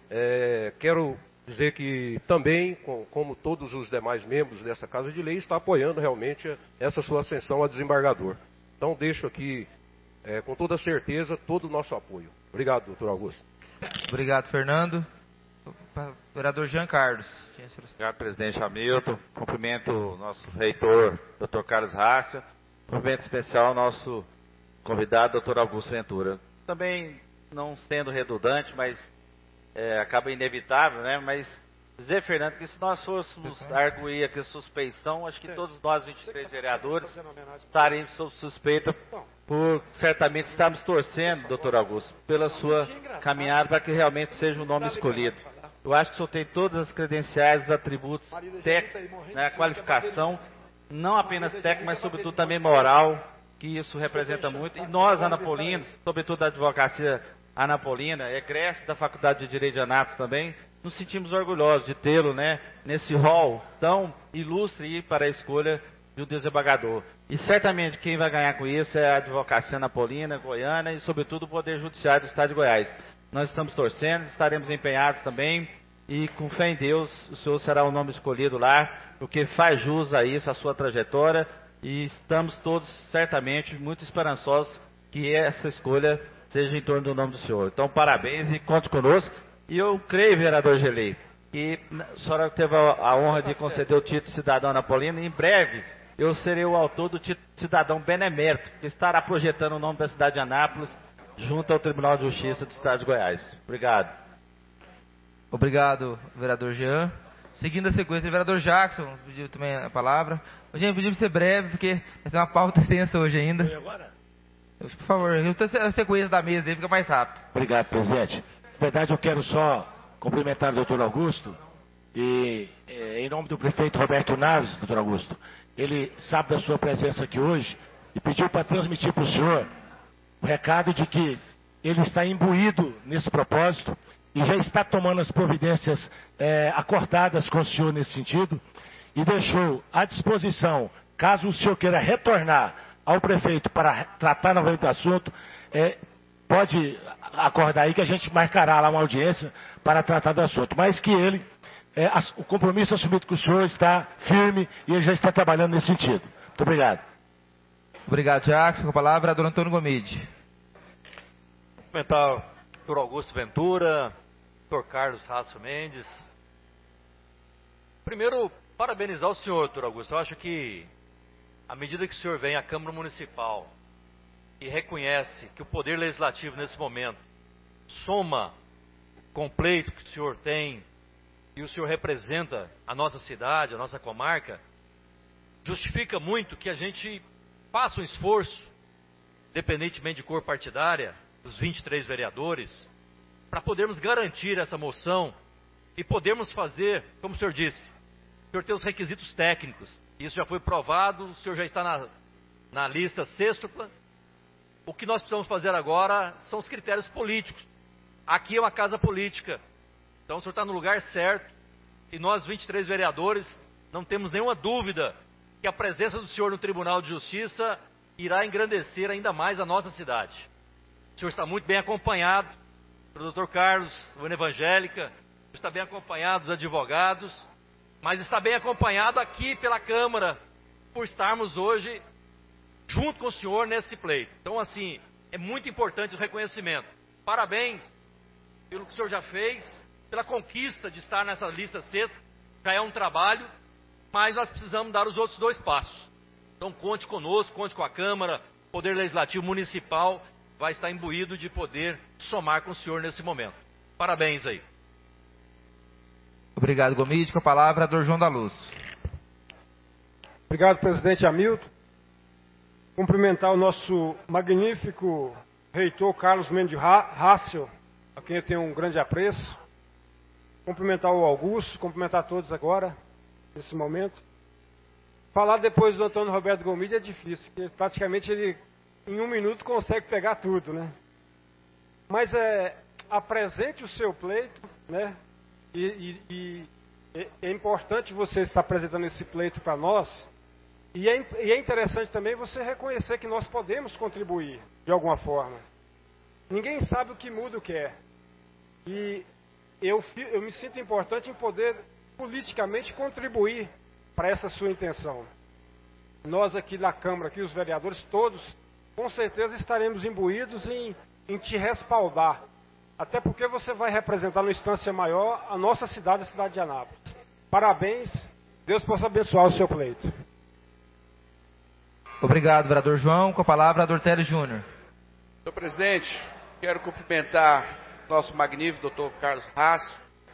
I: quero dizer que também, como todos os demais membros dessa Casa de Lei, está apoiando realmente essa sua ascensão a desembargador. Então, deixo aqui, com toda certeza, todo o nosso apoio. Obrigado, doutor Augusto.
B: Obrigado, Fernando. Vereador Jean Carlos.
J: Obrigado, presidente Hamilton. Cumprimento o nosso reitor, doutor Carlos Rácia. Cumprimento especial ao nosso convidado, doutor Augusto Ventura. Também, não sendo redundante, mas acaba inevitável, né? Mas dizer, Fernando, que se nós fôssemos arguir aqui suspeição, acho que todos nós, 23 vereadores, estaremos sob suspeita por certamente estarmos torcendo, doutor Augusto, pela sua caminhada para que realmente seja o nome escolhido. Eu acho que o senhor tem todas as credenciais, os atributos técnicos, né, a qualificação, não apenas técnica, mas sobretudo também moral, que isso representa muito. E nós, anapolinos, sobretudo a advocacia anapolina, egresso da Faculdade de Direito de Anápolis também, nos sentimos orgulhosos de tê-lo, né, nesse rol tão ilustre para a escolha de um desembargador. E certamente quem vai ganhar com isso é a advocacia anapolina, goiana e sobretudo o Poder Judiciário do Estado de Goiás. Nós estamos torcendo, estaremos empenhados também e com fé em Deus o senhor será o nome escolhido lá, porque faz jus a isso, a sua trajetória, e estamos todos certamente muito esperançosos que essa escolha seja em torno do nome do senhor. Então parabéns e conte conosco. E eu creio, vereador Gelei, que a senhora teve a honra de conceder o título de cidadão anapolino, e em breve eu serei o autor do título de cidadão benemérito, que estará projetando o nome da cidade de Anápolis junto ao Tribunal de Justiça do Estado de Goiás. Obrigado.
B: Obrigado, vereador Jean. Seguindo a sequência, o vereador Jackson pediu também a palavra. Gente, pedimos ser breve, porque vai ter uma pauta extensa hoje ainda. E agora? Por favor, a sequência da mesa aí fica mais rápido.
K: Obrigado, presidente. Na verdade, eu quero só cumprimentar o doutor Augusto e, em nome do prefeito Roberto Naves, doutor Augusto, ele sabe da sua presença aqui hoje e pediu para transmitir para o senhor o recado de que ele está imbuído nesse propósito e já está tomando as providências acordadas com o senhor nesse sentido e deixou à disposição, caso o senhor queira retornar ao prefeito para tratar novamente do assunto, pode acordar aí que a gente marcará lá uma audiência para tratar do assunto, mas que ele, o compromisso assumido com o senhor está firme e ele já está trabalhando nesse sentido. Muito obrigado.
B: Obrigado, Jackson. Com a palavra, vereador Antônio Gomide.
L: Cumprimentar o doutor Augusto Ventura, doutor Carlos Rácio Mendes. Primeiro, parabenizar o senhor, doutor Augusto. Eu acho que, à medida que o senhor vem à Câmara Municipal e reconhece que o Poder Legislativo, nesse momento, soma com o pleito que o senhor tem e o senhor representa a nossa cidade, a nossa comarca, justifica muito que a gente faça um esforço, independentemente de cor partidária, dos 23 vereadores, para podermos garantir essa moção e podermos fazer, como o senhor disse, o senhor tem os requisitos técnicos, isso já foi provado, o senhor já está na lista sextupla. O que nós precisamos fazer agora são os critérios políticos. Aqui é uma casa política, então o senhor está no lugar certo, e nós 23 vereadores não temos nenhuma dúvida que a presença do senhor no Tribunal de Justiça irá engrandecer ainda mais a nossa cidade. O senhor está muito bem acompanhado pelo doutor Carlos, o Evangélica, está bem acompanhado dos advogados, mas está bem acompanhado aqui pela Câmara, por estarmos hoje junto com o senhor nesse pleito. Então, assim, é muito importante o reconhecimento. Parabéns pelo que o senhor já fez, pela conquista de estar nessa lista sexta, já é um trabalho, mas nós precisamos dar os outros 2 passos. Então conte conosco, conte com a Câmara, Poder Legislativo Municipal vai estar imbuído de poder somar com o senhor nesse momento. Parabéns aí.
B: Obrigado, Gomide. Com a palavra, vereador João da Luz.
M: Obrigado, presidente Hamilton. Cumprimentar o nosso magnífico reitor Carlos Mendes Rácio, a quem eu tenho um grande apreço. Cumprimentar o Augusto, cumprimentar todos agora, nesse momento. falar depois do Antônio Roberto Gomide é difícil, porque praticamente ele, em 1 minuto, consegue pegar tudo, né? Mas apresente o seu pleito, né? E é importante você estar apresentando esse pleito para nós. E é interessante também você reconhecer que nós podemos contribuir de alguma forma. Ninguém sabe o que muda o que é. E eu me sinto importante em poder politicamente contribuir para essa sua intenção. Nós aqui na Câmara, aqui os vereadores todos, com certeza estaremos imbuídos em te respaldar. Até porque você vai representar numa instância maior a nossa cidade, a cidade de Anápolis. Parabéns, Deus possa abençoar o seu pleito.
B: Obrigado, vereador João. Com a palavra, vereador Télio Júnior.
N: Senhor presidente, quero cumprimentar nosso magnífico doutor Carlos Rácio.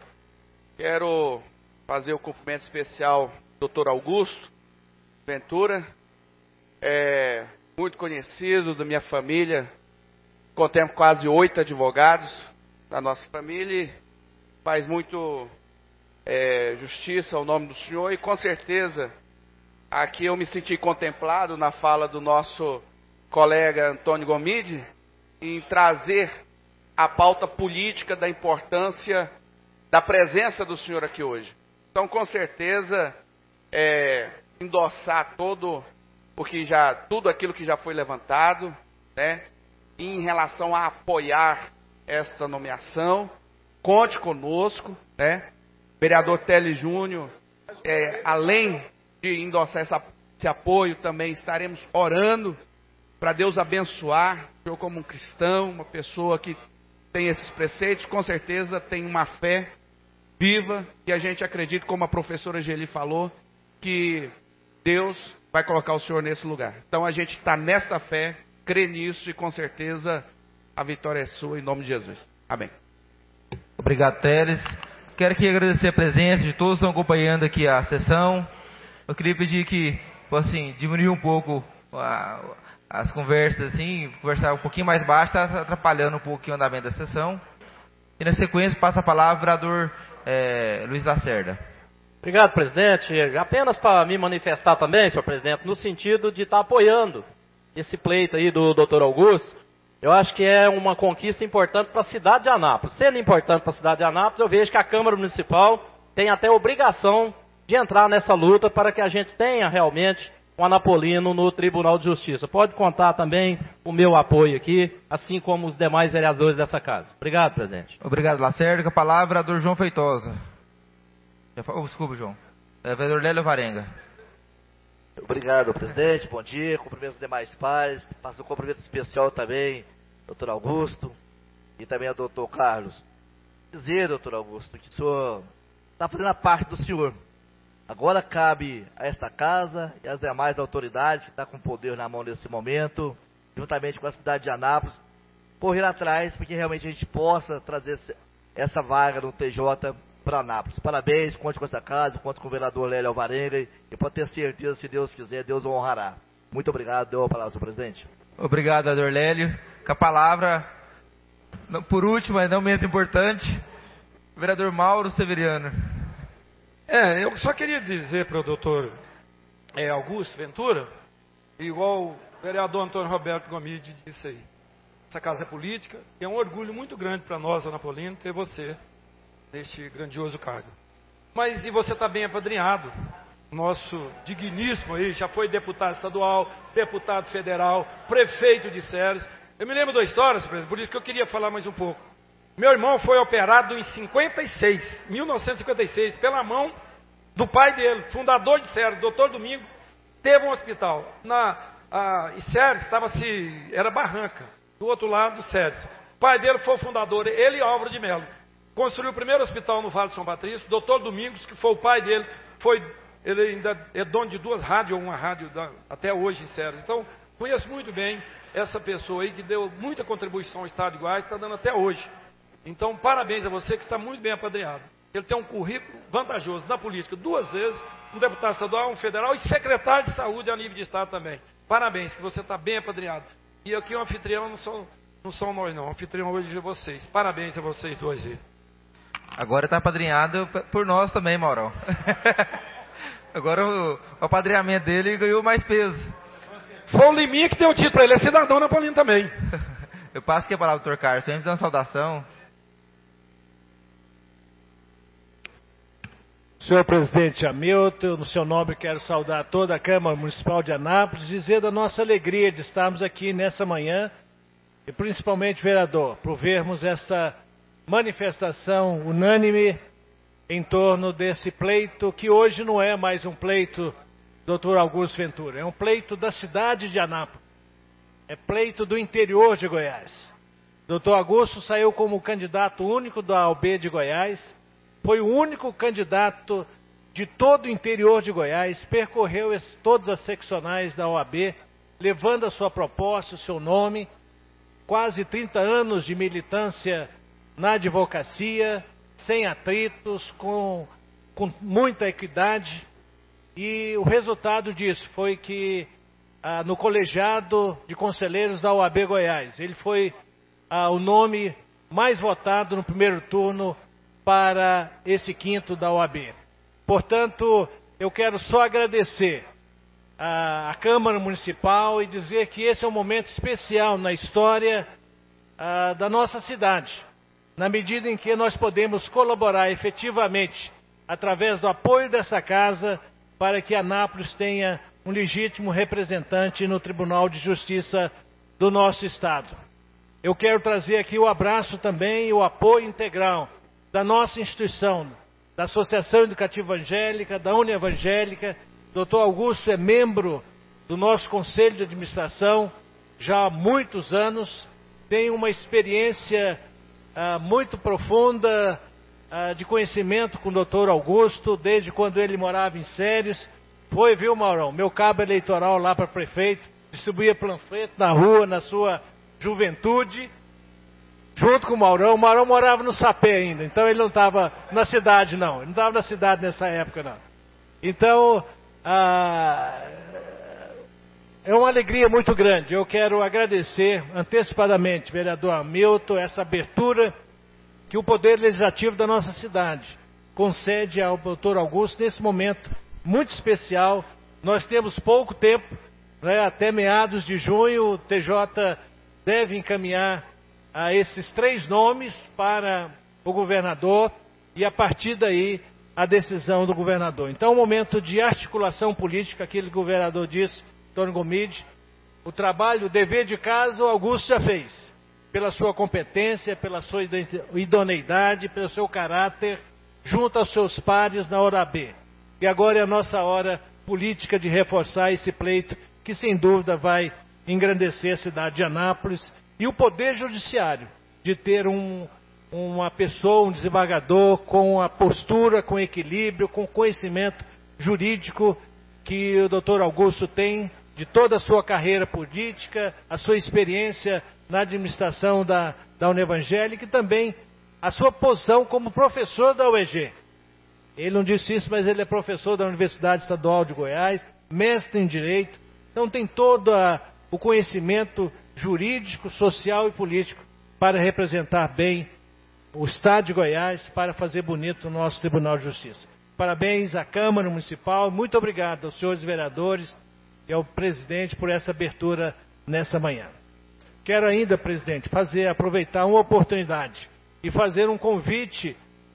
N: Quero fazer o cumprimento especial ao doutor Augusto Ventura, muito conhecido da minha família. Contemplo quase 8 advogados da nossa família e faz muito justiça ao nome do senhor. E com certeza aqui eu me senti contemplado na fala do nosso colega Antônio Gomide em trazer a pauta política da importância da presença do senhor aqui hoje. Então, com certeza, endossar tudo aquilo que já foi levantado, né? Em relação a apoiar esta nomeação, conte conosco, né? Vereador Télio Júnior, além de endossar esse apoio, também estaremos orando para Deus abençoar. Eu, como um cristão, uma pessoa que tem esses preceitos, com certeza tem uma fé viva, e a gente acredita, como a professora Geli falou, que Deus vai colocar o senhor nesse lugar. Então a gente está nesta fé, crê nisso, e com certeza a vitória é sua, em nome de Jesus. Amém.
B: Obrigado, Teles. Quero aqui agradecer a presença de todos que estão acompanhando aqui a sessão. Eu queria pedir que, assim, diminuir um pouco as conversas, assim, conversar um pouquinho mais baixo, está atrapalhando um pouquinho o andamento da sessão. E na sequência passa a palavra o vereador Luiz Lacerda.
L: Obrigado, presidente. Apenas para me manifestar também, senhor presidente, no sentido de estar apoiando esse pleito aí do doutor Augusto. Eu acho que é uma conquista importante para a cidade de Anápolis. Sendo importante para a cidade de Anápolis, eu vejo que a Câmara Municipal tem até obrigação de entrar nessa luta para que a gente tenha realmente um anapolino no Tribunal de Justiça. Pode contar também o meu apoio aqui, assim como os demais vereadores dessa casa. Obrigado, presidente.
B: Obrigado, Lacerda. Com a palavra, vereador João Feitosa. Desculpa, João. Vereador Lélio Varenga.
O: Obrigado, presidente. Bom dia. Cumprimento os demais pares. Passo um cumprimento especial também, doutor Augusto, e também ao doutor Carlos. Dizer, doutor Augusto, que o senhor está fazendo a parte do senhor. Agora cabe a esta casa e às demais autoridades que estão com o poder na mão nesse momento, juntamente com a cidade de Anápolis, correr atrás para que realmente a gente possa trazer essa vaga no TJ para Anápolis. Parabéns, conte com essa casa, conte com o vereador Lélio Alvarenga e pode ter certeza, se Deus quiser, Deus o honrará. Muito obrigado. Deu a palavra, senhor presidente.
B: Obrigado, vereador Lélio. Com a palavra, por último, mas não menos importante, vereador Mauro Severiano.
M: Eu só queria dizer para o doutor Augusto Ventura, igual o vereador Antônio Roberto Gomide disse aí, essa casa é política, e é um orgulho muito grande para nós, anapolino, ter você neste grandioso cargo. Mas e você está bem apadrinhado, nosso digníssimo aí, já foi deputado estadual, deputado federal, prefeito de Ceres. Eu me lembro da história, senhor presidente, por isso que eu queria falar mais um pouco. Meu irmão foi operado em 1956, pela mão do pai dele, fundador de Ceres, doutor Domingo, teve um hospital. E Ceres era Barranca, do outro lado do Ceres. O pai dele foi o fundador, ele e Álvaro de Melo. Construiu o primeiro hospital no Vale de São Patrício, doutor Domingos, que foi o pai dele, ele ainda é dono de 2 rádios, ou uma rádio até hoje em Ceres. Então, conheço muito bem essa pessoa aí que deu muita contribuição ao Estado de Goiás, está dando até hoje. Então, parabéns a você que está muito bem apadrinhado. Ele tem um currículo vantajoso na política, 2 vezes, um deputado estadual, um federal e secretário de saúde a nível de Estado também. Parabéns, que você está bem apadrinhado. E aqui o anfitrião não são nós não, o anfitrião hoje é vocês. Parabéns a vocês dois aí.
B: Agora está apadrinhado por nós também, Maurão. Agora o apadrinhamento dele ganhou mais peso.
I: Foi o Liminha que deu o título para ele, é cidadão napolino também.
B: Eu passo aqui a palavra ao Dr. Carlos, sempre dando uma saudação.
K: Senhor presidente Hamilton, no seu nome quero saudar toda a Câmara Municipal de Anápolis, dizer da nossa alegria de estarmos aqui nessa manhã, e principalmente, vereador, por vermos essa manifestação unânime em torno desse pleito, que hoje não é mais um pleito Dr. Augusto Ventura, é um pleito da cidade de Anápolis, é pleito do interior de Goiás. Dr. Augusto saiu como candidato único da OAB de Goiás, foi o único candidato de todo o interior de Goiás, percorreu todas as seccionais da OAB, levando a sua proposta, o seu nome, quase 30 anos de militância na advocacia, sem atritos, com muita equidade, e o resultado disso foi que no colegiado de conselheiros da OAB Goiás, ele foi o nome mais votado no primeiro turno para esse quinto da OAB. Portanto, eu quero só agradecer à Câmara Municipal e dizer que esse é um momento especial na história da nossa cidade, na medida em que nós podemos colaborar efetivamente, através do apoio dessa casa, para que Anápolis tenha um legítimo representante no Tribunal de Justiça do nosso Estado. Eu quero trazer aqui o abraço também e o apoio integral da nossa instituição, da Associação Educativa Evangélica, da União Evangélica. Dr. Augusto é membro do nosso Conselho de Administração já há muitos anos, tem uma experiência muito profunda de conhecimento com o Dr. Augusto, desde quando ele morava em Séries. Foi, viu, Maurão, meu cabo eleitoral lá para prefeito, distribuía panfleto na rua, na sua juventude, junto com o Maurão. O Maurão morava no Sapé ainda, então ele não estava na cidade, não. Ele não estava na cidade nessa época, não. Então, é uma alegria muito grande. Eu quero agradecer antecipadamente, vereador Hamilton, essa abertura que o Poder Legislativo da nossa cidade concede ao Dr. Augusto nesse momento muito especial. Nós temos pouco tempo, né, até meados de junho, o TJ deve encaminhar esses 3 nomes para o governador e a partir daí a decisão do governador. Então, um momento de articulação política, aquilo que o governador disse, Antônio Gomide, o trabalho, o dever de casa, o Augusto já fez, pela sua competência, pela sua idoneidade, pelo seu caráter, junto aos seus pares na OAB. E agora é a nossa hora política de reforçar esse pleito, que sem dúvida vai engrandecer a cidade de Anápolis, e o Poder Judiciário, de ter uma pessoa, um desembargador, com a postura, com equilíbrio, com conhecimento jurídico que o Dr. Augusto tem, de toda a sua carreira política, a sua experiência na administração da União Evangélica e também a sua posição como professor da UEG. Ele não disse isso, mas ele é professor da Universidade Estadual de Goiás, mestre em Direito, então tem todo o conhecimento jurídico, social e político para representar bem o Estado de Goiás, para fazer bonito o nosso Tribunal de Justiça. Parabéns à Câmara Municipal, muito obrigado aos senhores vereadores e ao presidente por essa abertura nessa manhã. Quero ainda, presidente, aproveitar uma oportunidade e fazer um convite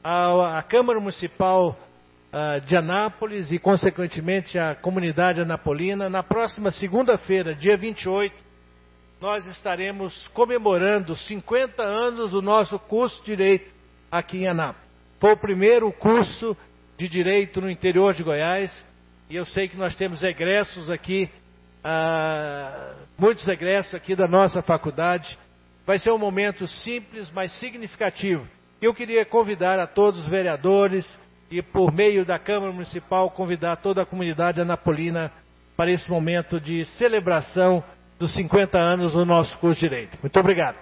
K: à Câmara Municipal de Anápolis e, consequentemente, à comunidade anapolina. Na próxima segunda-feira, dia 28, nós estaremos comemorando 50 anos do nosso curso de Direito aqui em Anápolis. Foi o primeiro curso de Direito no interior de Goiás, e eu sei que nós temos egressos aqui, muitos egressos aqui da nossa faculdade. Vai ser um momento simples, mas significativo. Eu queria convidar a todos os vereadores e, por meio da Câmara Municipal, convidar toda a comunidade anapolina para esse momento de celebração dos 50 anos do nosso curso de Direito. Muito obrigado.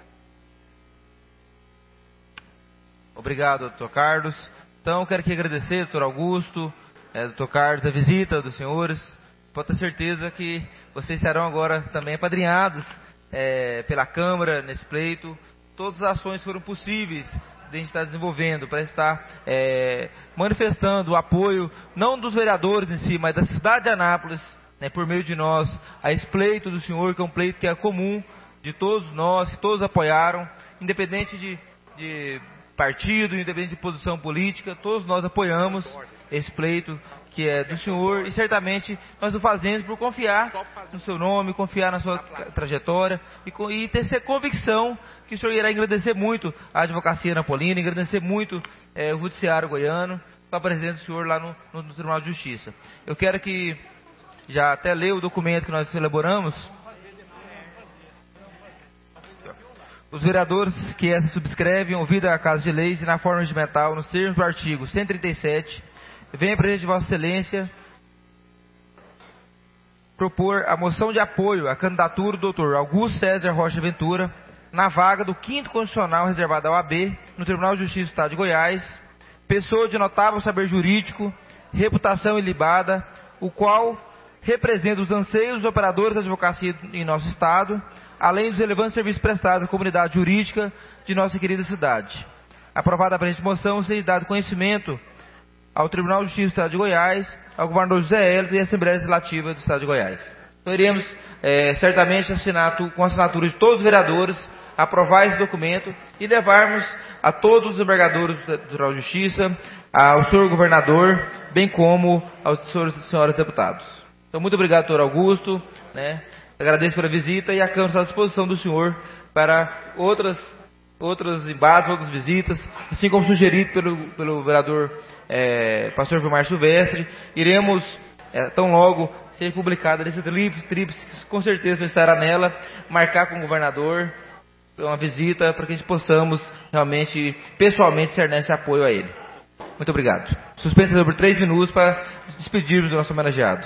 B: Obrigado, doutor Carlos. Então, quero aqui agradecer, doutor Augusto, doutor Carlos, a visita dos senhores. Pode ter certeza que vocês serão agora também apadrinhados pela Câmara nesse pleito. Todas as ações foram possíveis presidente está desenvolvendo, para estar manifestando o apoio, não dos vereadores em si, mas da cidade de Anápolis, né, por meio de nós, a esse pleito do senhor, que é um pleito que é comum de todos nós, que todos apoiaram, independente de partido, independente de posição política, todos nós apoiamos esse pleito que é do senhor, e certamente nós o fazemos por confiar no seu nome, confiar na sua trajetória e ter essa convicção que o senhor irá engrandecer muito a advocacia napolina, engrandecer muito o judiciário goiano, com a presença do senhor lá no Tribunal de Justiça. Eu quero que, já até ler o documento que nós elaboramos, os vereadores que essa subscrevem, ouvida a Casa de Leis e na forma regimental, nos termos do artigo 137, vem a presidente de Vossa Excelência propor a moção de apoio à candidatura do Dr. Augusto César Rocha Ventura na vaga do 5º constitucional reservado ao AB no Tribunal de Justiça do Estado de Goiás, pessoa de notável saber jurídico, reputação ilibada, o qual representa os anseios dos operadores da advocacia em nosso Estado, além dos relevantes serviços prestados à comunidade jurídica de nossa querida cidade. Aprovada a presente moção, seja dado conhecimento ao Tribunal de Justiça do Estado de Goiás, ao governador José Hélio e à Assembleia Legislativa do Estado de Goiás. Então, iremos certamente com a assinatura de todos os vereadores, aprovar esse documento e levarmos a todos os desembargadores do Tribunal de Justiça, ao senhor governador, bem como aos senhores e senhoras deputados. Então, muito obrigado, doutor Augusto, né? Agradeço pela visita e a Câmara está à disposição do senhor para outros embates, outras visitas, assim como sugerido pelo vereador pastor Vilmar Silvestre. Iremos, tão logo seja publicada a lista tríplice, que com certeza estará nela, marcar com o governador uma visita para que a gente possamos realmente, pessoalmente, cernar esse apoio a ele. Muito obrigado. Suspensa por 3 minutos para despedirmos do nosso homenageado.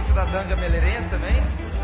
B: cidadã gameleirense também.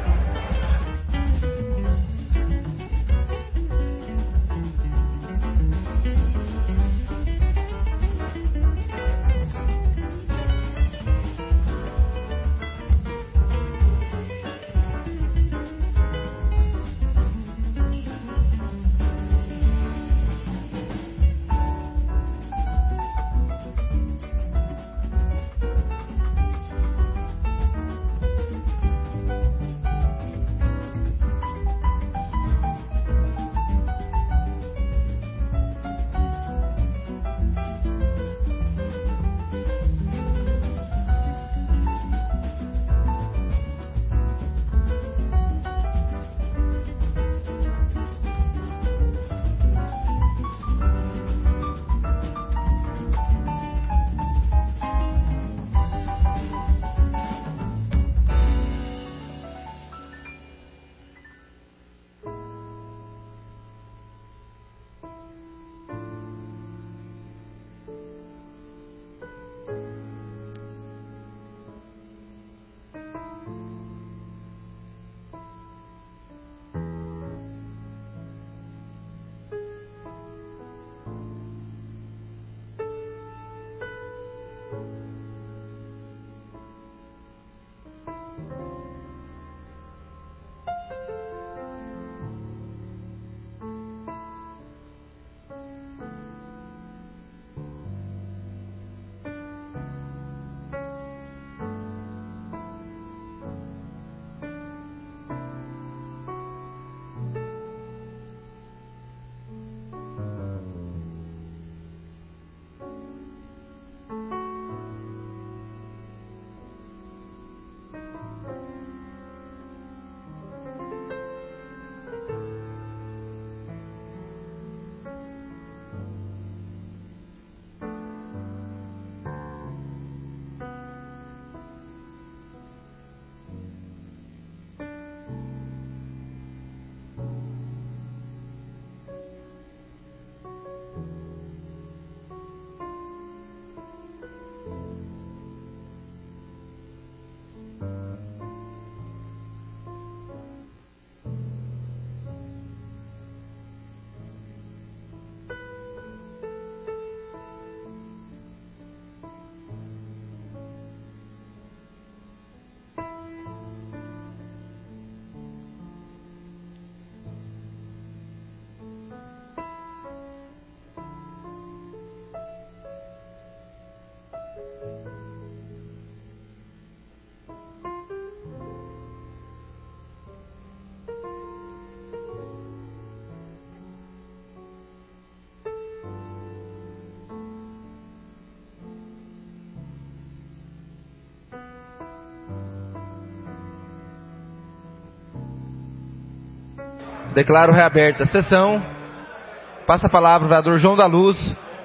B: Declaro reaberta a sessão. Passa a palavra ao vereador João da Luz.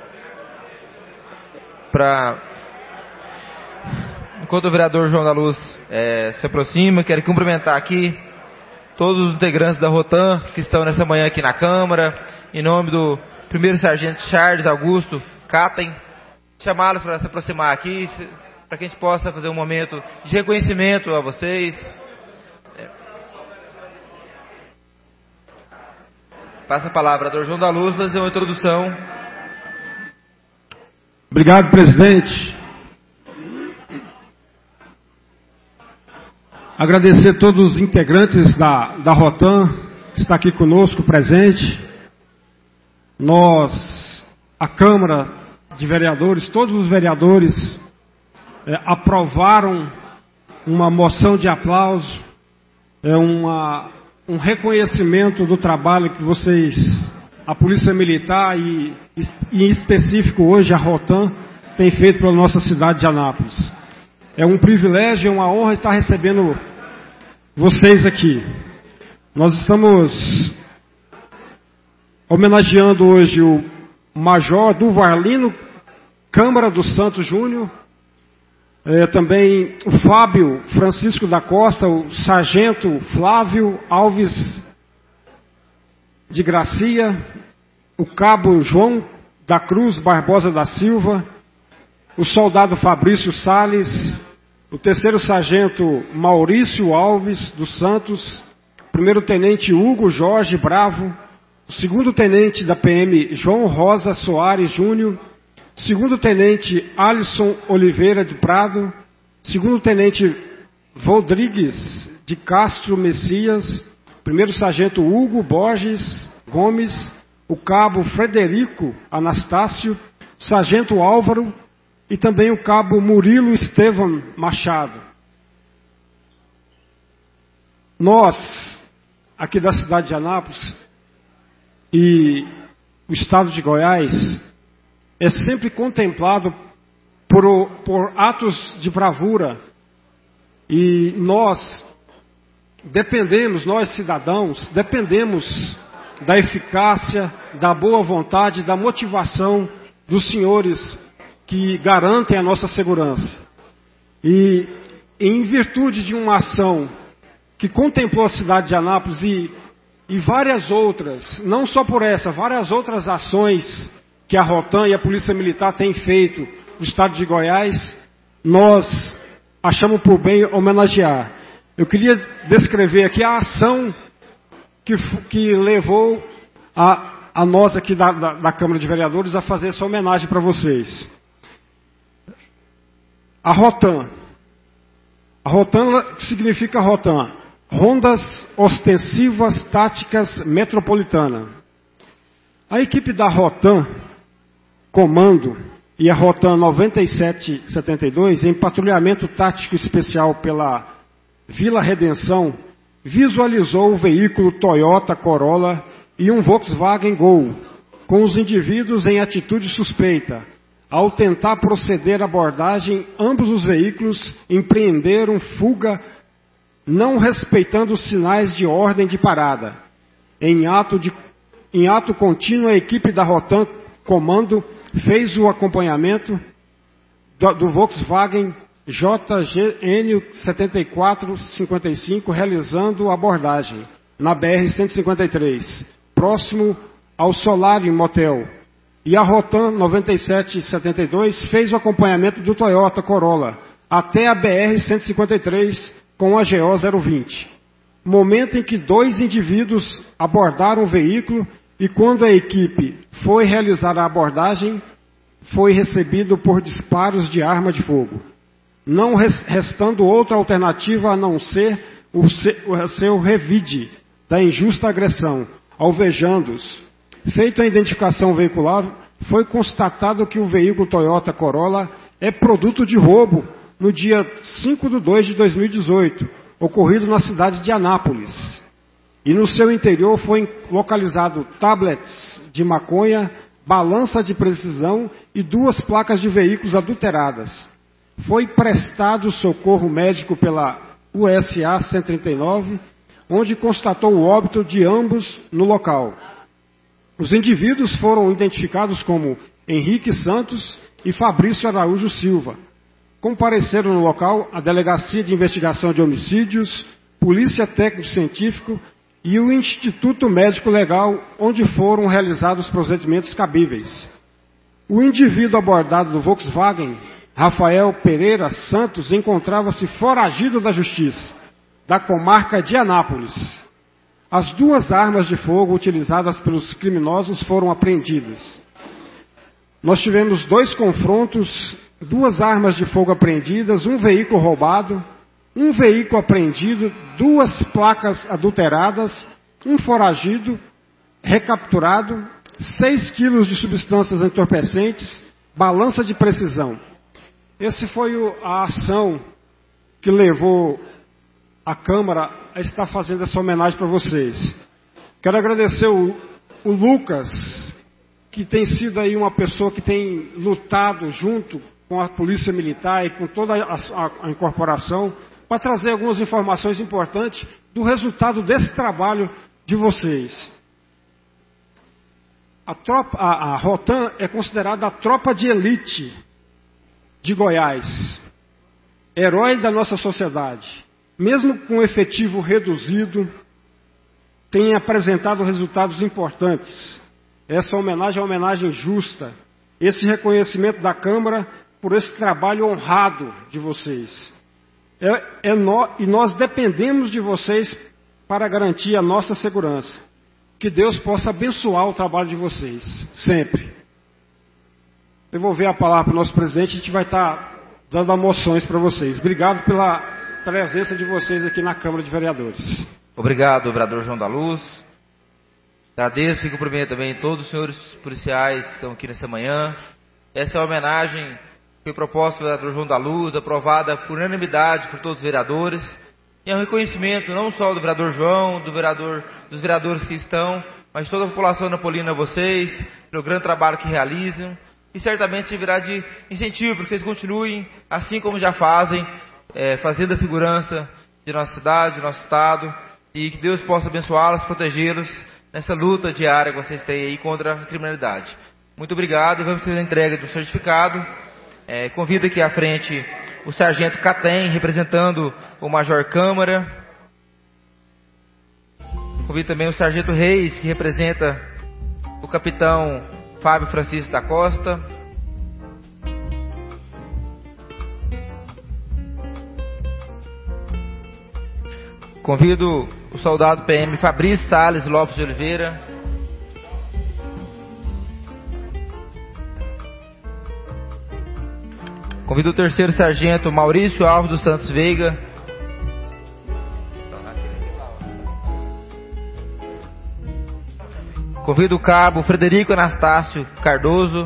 B: Enquanto o vereador João da Luz se aproxima, quero cumprimentar aqui todos os integrantes da Rotan que estão nessa manhã aqui na Câmara, em nome do primeiro sargento Charles Augusto Catem, chamá-los para se aproximar aqui, para que a gente possa fazer um momento de reconhecimento a vocês. Passa a palavra ao vereador João da Luz para fazer uma introdução.
P: Obrigado, presidente. Agradecer a todos os integrantes da Rotan que está aqui conosco, presente. Nós, a Câmara de Vereadores, todos os vereadores aprovaram uma moção de aplauso, um reconhecimento do trabalho que vocês, a Polícia Militar e em específico hoje a Rotan, tem feito pela nossa cidade de Anápolis. É um privilégio, é uma honra estar recebendo vocês aqui. Nós estamos homenageando hoje o Major Duvalino Câmara dos Santos Júnior, também o Fábio Francisco da Costa, o Sargento Flávio Alves de Gracia, o Cabo João da Cruz Barbosa da Silva, o Soldado Fabrício Salles, o 3º Sargento Maurício Alves dos Santos, 1º Tenente Hugo Jorge Bravo, o 2º Tenente da PM João Rosa Soares Júnior, 2º Tenente Alisson Oliveira de Prado, 2º Tenente Rodrigues de Castro Messias, 1º Sargento Hugo Borges Gomes, o Cabo Frederico Anastácio, o Sargento Álvaro e também o Cabo Murilo Estevam Machado. Nós, aqui da cidade de Anápolis e o estado de Goiás, é sempre contemplado por atos de bravura. E nós dependemos, nós cidadãos, dependemos da eficácia, da boa vontade, da motivação dos senhores que garantem a nossa segurança. E em virtude de uma ação que contemplou a cidade de Anápolis e várias outras, não só por essa, várias outras ações que a Rotan e a Polícia Militar têm feito no estado de Goiás, nós achamos por bem homenagear. Eu queria descrever aqui a ação que levou a nós aqui da Câmara de Vereadores a fazer essa homenagem para vocês. A Rotan significa Rotan, Rondas Ostensivas Táticas Metropolitana. A equipe da Rotan Comando e a Rotan 9772, em patrulhamento tático especial pela Vila Redenção, visualizou o veículo Toyota Corolla e um Volkswagen Gol, com os indivíduos em atitude suspeita. Ao tentar proceder à abordagem, ambos os veículos empreenderam fuga, não respeitando os sinais de ordem de parada. Em ato contínuo, a equipe da Rotan Comando fez o acompanhamento do Volkswagen JGN 7455, realizando a abordagem na BR-153, próximo ao Solarium Motel. E a Rotan 9772 fez o acompanhamento do Toyota Corolla até a BR-153 com a GO 020. Momento em que 2 indivíduos abordaram o veículo e quando a equipe foi realizar a abordagem, foi recebido por disparos de arma de fogo, não restando outra alternativa a não ser o seu revide da injusta agressão, alvejando-os. Feita a identificação veicular, foi constatado que o veículo Toyota Corolla é produto de roubo no dia 5/2 de 2018, ocorrido na cidade de Anápolis. E no seu interior foi localizado tablets de maconha, balança de precisão e 2 placas de veículos adulteradas. Foi prestado socorro médico pela USA 139, onde constatou o óbito de ambos no local. Os indivíduos foram identificados como Henrique Santos e Fabrício Araújo Silva. Compareceram no local a Delegacia de Investigação de Homicídios, Polícia Técnico-Científico e o Instituto Médico Legal, onde foram realizados os procedimentos cabíveis. O indivíduo abordado no Volkswagen, Rafael Pereira Santos, encontrava-se foragido da Justiça, da comarca de Anápolis. As 2 armas de fogo utilizadas pelos criminosos foram apreendidas. Nós tivemos 2 confrontos, 2 armas de fogo apreendidas, um veículo roubado, um veículo apreendido, 2 placas adulteradas, um foragido, recapturado, 6 quilos de substâncias entorpecentes, balança de precisão. Essa foi a ação que levou a Câmara a estar fazendo essa homenagem para vocês. Quero agradecer o Lucas, que tem sido aí uma pessoa que tem lutado junto com a Polícia Militar e com toda a incorporação, para trazer algumas informações importantes do resultado desse trabalho de vocês. A Rotan é considerada a tropa de elite de Goiás, herói da nossa sociedade. Mesmo com efetivo reduzido, tem apresentado resultados importantes. Essa homenagem é uma homenagem justa. Esse reconhecimento da Câmara por esse trabalho honrado de vocês. E nós dependemos de vocês para garantir a nossa segurança. Que Deus possa abençoar o trabalho de vocês, sempre. Eu vou ver a palavra para o nosso presidente, a gente vai estar dando emoções para vocês. Obrigado pela presença de vocês aqui na Câmara de Vereadores.
B: Obrigado, vereador João da Luz. Agradeço e cumprimento também todos os senhores policiais que estão aqui nessa manhã. Essa é a homenagem que foi proposta pelo vereador João da Luz, aprovada por unanimidade por todos os vereadores. E é um reconhecimento não só do vereador João, dos vereadores que estão, mas de toda a população napolina a vocês, pelo grande trabalho que realizam. E certamente servirá de incentivo para que vocês continuem, assim como já fazem, fazendo a segurança de nossa cidade, de nosso estado, e que Deus possa abençoá-los, protegê-los nessa luta diária que vocês têm aí contra a criminalidade. Muito obrigado e vamos fazer a entrega do certificado. Convido aqui à frente o sargento Catem, representando o Major Câmara. Convido também o sargento Reis, que representa o capitão Fábio Francisco da Costa. Convido o soldado PM Fabrício Salles Lopes de Oliveira. Convido o terceiro sargento Maurício Alves dos Santos Veiga. Convido o cabo Frederico Anastácio Cardoso.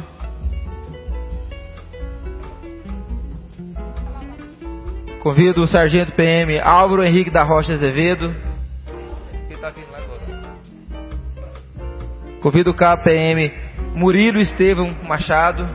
B: Convido o sargento PM Álvaro Henrique da Rocha Azevedo. Convido o cabo PM Murilo Estevão Machado.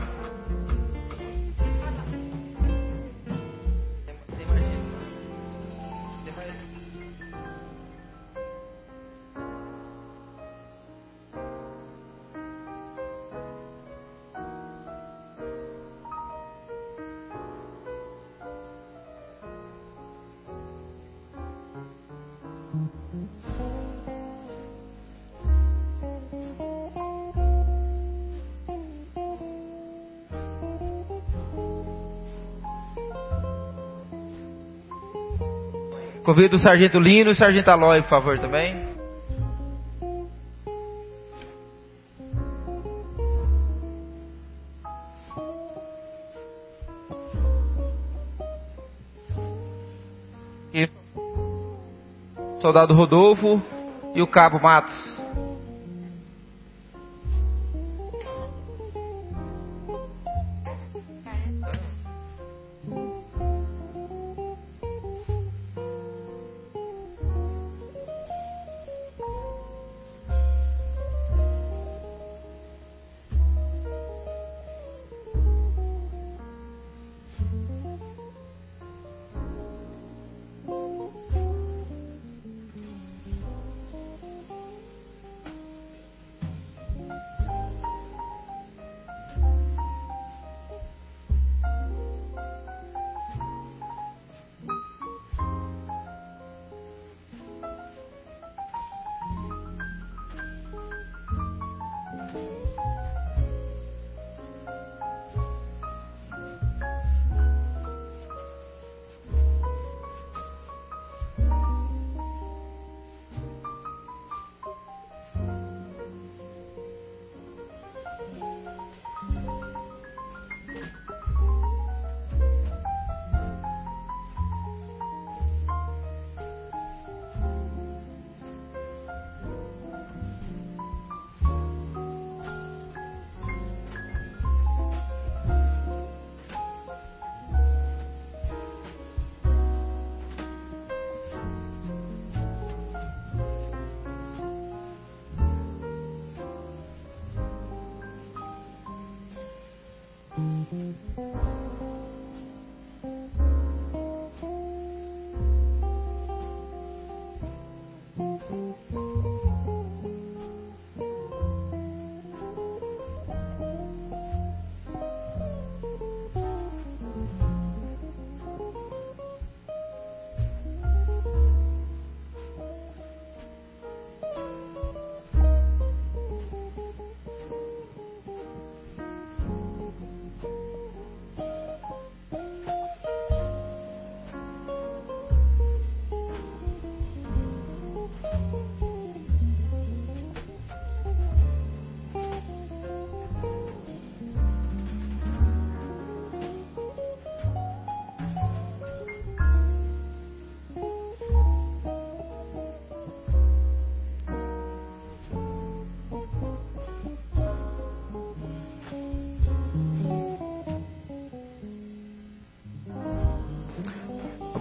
B: Convido o sargento Lino e o sargento Aloy, por favor, também. E o soldado Rodolfo e o cabo Matos.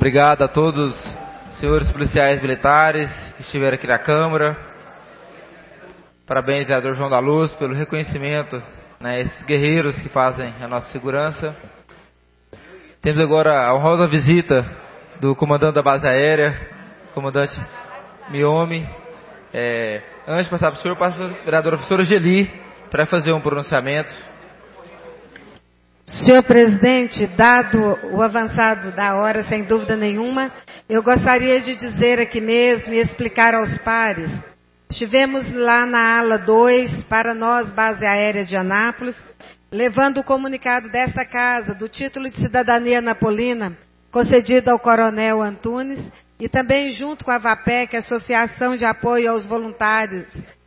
B: Obrigado a todos os senhores policiais militares que estiveram aqui na Câmara. Parabéns, vereador João da Luz, pelo reconhecimento, né, esses guerreiros que fazem a nossa segurança. Temos agora a honrosa visita do comandante da base aérea, comandante Miomi. Antes de passar para o senhor, passo para a vereadora professora Geli para fazer um pronunciamento.
D: Senhor presidente, dado o avançado da hora, sem dúvida nenhuma, eu gostaria de dizer aqui mesmo e explicar aos pares. Estivemos lá na ala 2, para nós, base aérea de Anápolis, levando o comunicado dessa casa, do título de cidadania napolina, concedido ao coronel Antunes, e também junto com a VAPEC, Associação de Apoio aos Voluntários,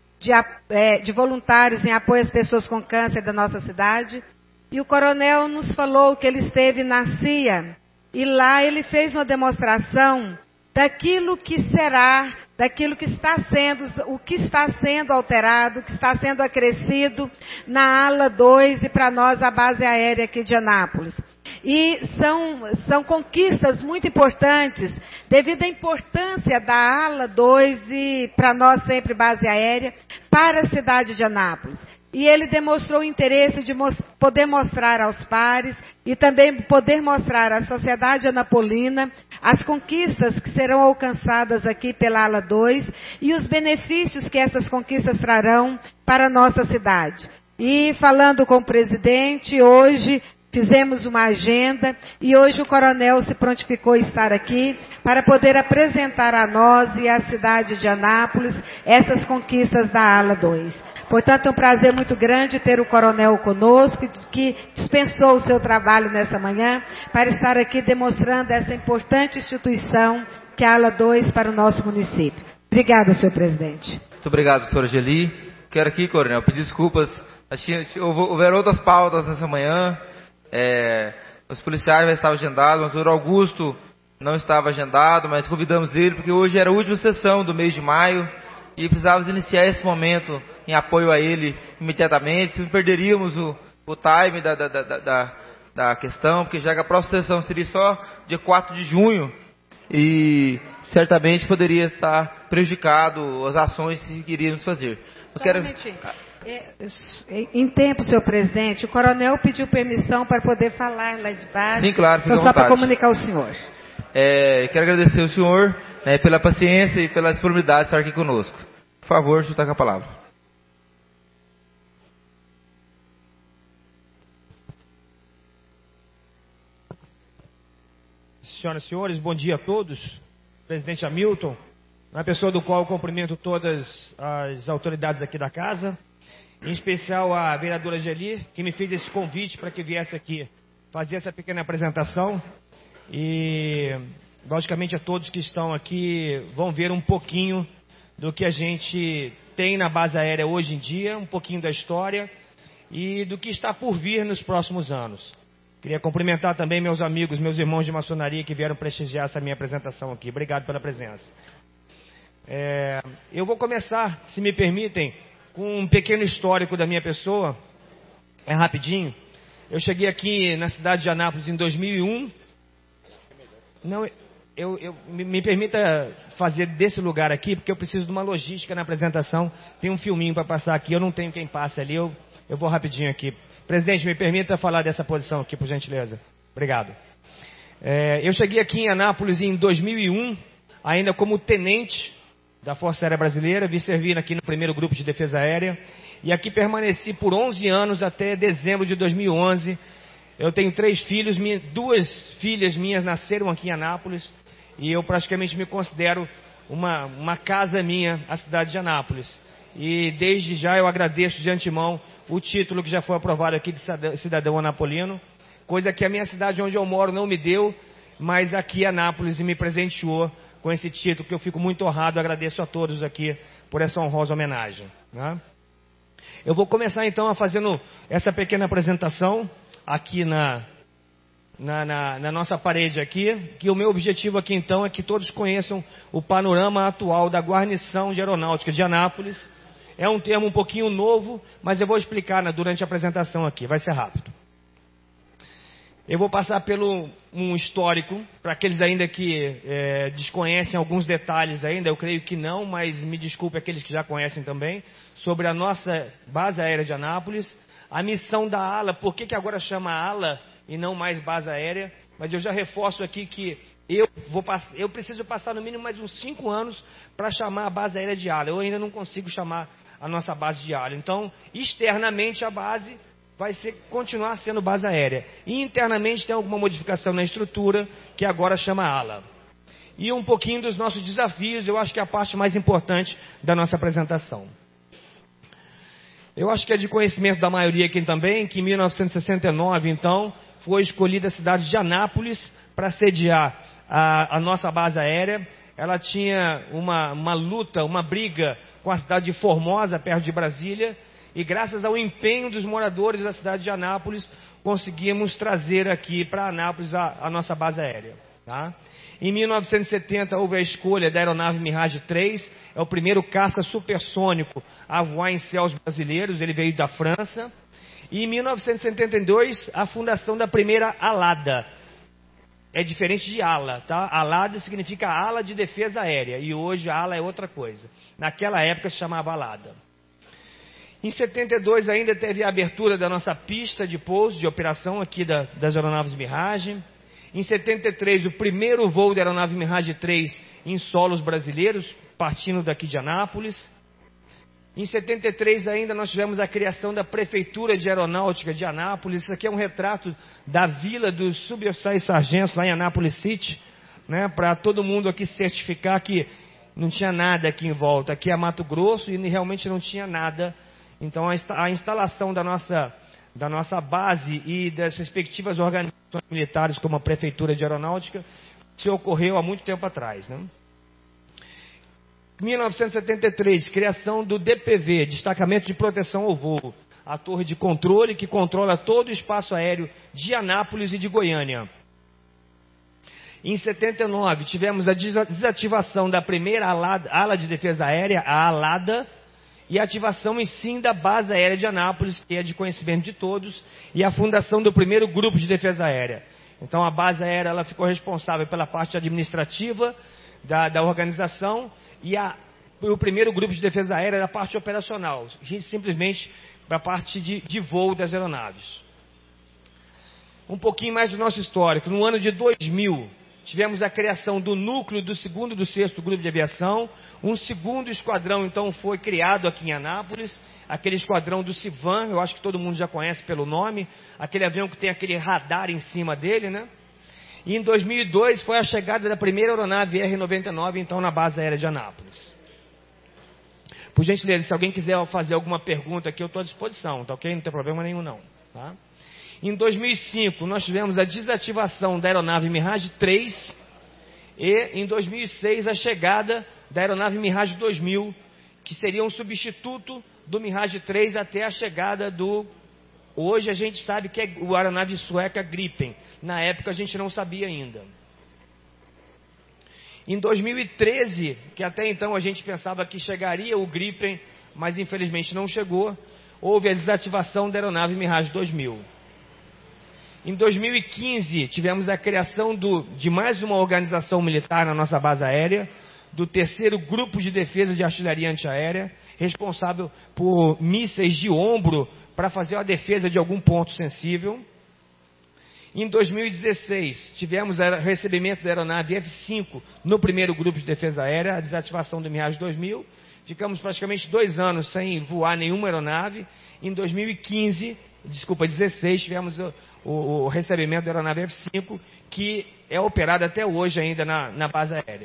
D: de voluntários em apoio às pessoas com câncer da nossa cidade. E o coronel nos falou que ele esteve na CIA, e lá ele fez uma demonstração daquilo que será, daquilo que está sendo, o que está sendo alterado, o que está sendo acrescido na ala 2 e para nós a base aérea aqui de Anápolis. E são conquistas muito importantes, devido à importância da ala 2 e para nós sempre base aérea, para a cidade de Anápolis. E ele demonstrou o interesse de poder mostrar aos pares e também poder mostrar à sociedade anapolina as conquistas que serão alcançadas aqui pela ala 2 e os benefícios que essas conquistas trarão para a nossa cidade. E falando com o presidente, hoje fizemos uma agenda e hoje o coronel se prontificou a estar aqui para poder apresentar a nós e à cidade de Anápolis essas conquistas da ala 2. Portanto, é um prazer muito grande ter o coronel conosco, que dispensou o seu trabalho nessa manhã para estar aqui demonstrando essa importante instituição que é a ala 2 para o nosso município. Obrigada, senhor presidente.
B: Muito obrigado, doutora Geli. Quero aqui, coronel, pedir desculpas. Houveram outras pautas nessa manhã. Os policiais já estavam agendados, o doutor Augusto não estava agendado, mas convidamos ele porque hoje era a última sessão do mês de maio e precisávamos iniciar esse momento em apoio a ele imediatamente, senão perderíamos o time da questão, porque já que a próxima sessão seria só dia 4 de junho e certamente poderia estar prejudicado as ações que iríamos fazer.
D: Em tempo, senhor presidente, o coronel pediu permissão para poder falar lá de baixo.
B: Sim, claro, fica à
D: vontade. Só para comunicar ao senhor.
B: Quero agradecer ao senhor, né, pela paciência e pela disponibilidade de estar aqui conosco. Por favor, o senhor está com a palavra.
Q: Senhoras e senhores, bom dia a todos. Presidente Hamilton, na pessoa do qual eu cumprimento todas as autoridades aqui da casa, em especial a vereadora Geli, que me fez esse convite para que viesse aqui fazer essa pequena apresentação. E, logicamente, a todos que estão aqui vão ver um pouquinho do que a gente tem na base aérea hoje em dia, um pouquinho da história e do que está por vir nos próximos anos. Queria cumprimentar também meus amigos, meus irmãos de maçonaria que vieram prestigiar essa minha apresentação aqui. Obrigado pela presença. Eu vou começar, se me permitem, com um pequeno histórico da minha pessoa. É rapidinho. Eu cheguei aqui na cidade de Anápolis em 2001. Não, me permita fazer desse lugar aqui, porque eu preciso de uma logística na apresentação. Tem um filminho para passar aqui, eu não tenho quem passe ali, eu vou rapidinho aqui. Presidente, me permita falar dessa posição aqui, por gentileza. Obrigado. Eu cheguei aqui em Anápolis em 2001, ainda como tenente da Força Aérea Brasileira, vi servir aqui no primeiro grupo de defesa aérea, e aqui permaneci por 11 anos até dezembro de 2011. Eu tenho 3 filhos, 2 filhas minhas nasceram aqui em Anápolis, e eu praticamente me considero uma casa minha, a cidade de Anápolis. E desde já eu agradeço de antemão o título que já foi aprovado aqui de cidadão anapolino, coisa que a minha cidade onde eu moro não me deu, mas aqui Anápolis me presenteou com esse título, que eu fico muito honrado, agradeço a todos aqui por essa honrosa homenagem. Né? Eu vou começar então fazendo essa pequena apresentação aqui na nossa parede aqui, que o meu objetivo aqui então é que todos conheçam o panorama atual da guarnição de aeronáutica de Anápolis. É um termo um pouquinho novo, mas eu vou explicar durante a apresentação aqui, vai ser rápido. Eu vou passar pelo um histórico, para aqueles ainda que desconhecem alguns detalhes ainda, eu creio que não, mas me desculpe aqueles que já conhecem também, sobre a nossa base aérea de Anápolis, a missão da ALA, por que agora chama ALA e não mais base aérea, mas eu já reforço aqui que eu preciso passar no mínimo mais uns 5 anos para chamar a base aérea de ALA, eu ainda não consigo chamar a nossa base de ALA, então externamente a base vai continuar sendo base aérea. E internamente tem alguma modificação na estrutura, que agora chama ALA. E um pouquinho dos nossos desafios, eu acho que é a parte mais importante da nossa apresentação. Eu acho que é de conhecimento da maioria aqui também, que em 1969, então, foi escolhida a cidade de Anápolis para sediar a nossa base aérea. Ela tinha uma luta, uma briga com a cidade de Formosa, perto de Brasília, e graças ao empenho dos moradores da cidade de Anápolis, conseguimos trazer aqui para Anápolis a nossa base aérea. Tá? Em 1970 houve a escolha da aeronave Mirage 3, é o primeiro caça supersônico a voar em céus brasileiros, ele veio da França. E em 1972 a fundação da primeira ALADA, é diferente de ALA, tá? ALADA significa Ala de Defesa Aérea, e hoje a ALA é outra coisa. Naquela época se chamava ALADA. Em 72 ainda teve a abertura da nossa pista de pouso, de operação aqui das aeronaves Mirage. Em 73 o primeiro voo da aeronave Mirage 3 em solos brasileiros, partindo daqui de Anápolis. Em 73 ainda nós tivemos a criação da Prefeitura de Aeronáutica de Anápolis. Isso aqui é um retrato da vila dos suboficiais sargentos lá em Anápolis City, né, para todo mundo aqui certificar que não tinha nada aqui em volta. Aqui é Mato Grosso e realmente não tinha nada. Então a instalação da nossa base e das respectivas organizações militares como a Prefeitura de Aeronáutica se ocorreu há muito tempo atrás, né? 1973, criação do DPV, Destacamento de Proteção ao Voo, a torre de controle que controla todo o espaço aéreo de Anápolis e de Goiânia. Em 79, tivemos a desativação da primeira ala de defesa aérea, a ALADA, e a ativação em sim da base aérea de Anápolis, que é de conhecimento de todos, e a fundação do primeiro grupo de defesa aérea. Então a base aérea ela ficou responsável pela parte administrativa da organização, e o primeiro grupo de defesa aérea da parte operacional, simplesmente para a parte de voo das aeronaves. Um pouquinho mais do nosso histórico. No ano de 2000, tivemos a criação do núcleo do 2º e do 6º grupo de aviação. Um segundo esquadrão, então, foi criado aqui em Anápolis, aquele esquadrão do Civan, eu acho que todo mundo já conhece pelo nome, aquele avião que tem aquele radar em cima dele, né? E em 2002 foi a chegada da primeira aeronave R-99, então, na base aérea de Anápolis. Por gentileza, se alguém quiser fazer alguma pergunta aqui, eu estou à disposição, tá ok? Não tem problema nenhum, não. Tá? Em 2005, nós tivemos a desativação da aeronave Mirage 3 e, em 2006, a chegada da aeronave Mirage 2000, que seria um substituto do Mirage 3 até a chegada do... Hoje a gente sabe que é a aeronave sueca Gripen. Na época a gente não sabia ainda. Em 2013, que até então a gente pensava que chegaria o Gripen, mas infelizmente não chegou, houve a desativação da aeronave Mirage 2000. Em 2015, tivemos a criação de mais uma organização militar na nossa base aérea, do 3º Grupo de Defesa de Artilharia Antiaérea, responsável por mísseis de ombro para fazer a defesa de algum ponto sensível. Em 2016, tivemos o recebimento da aeronave F-5 no 1º Grupo de Defesa Aérea, a desativação do Mirage 2000. Ficamos praticamente 2 anos sem voar nenhuma aeronave. Em 2016, tivemos o recebimento da aeronave F-5, que é operada até hoje ainda na base aérea.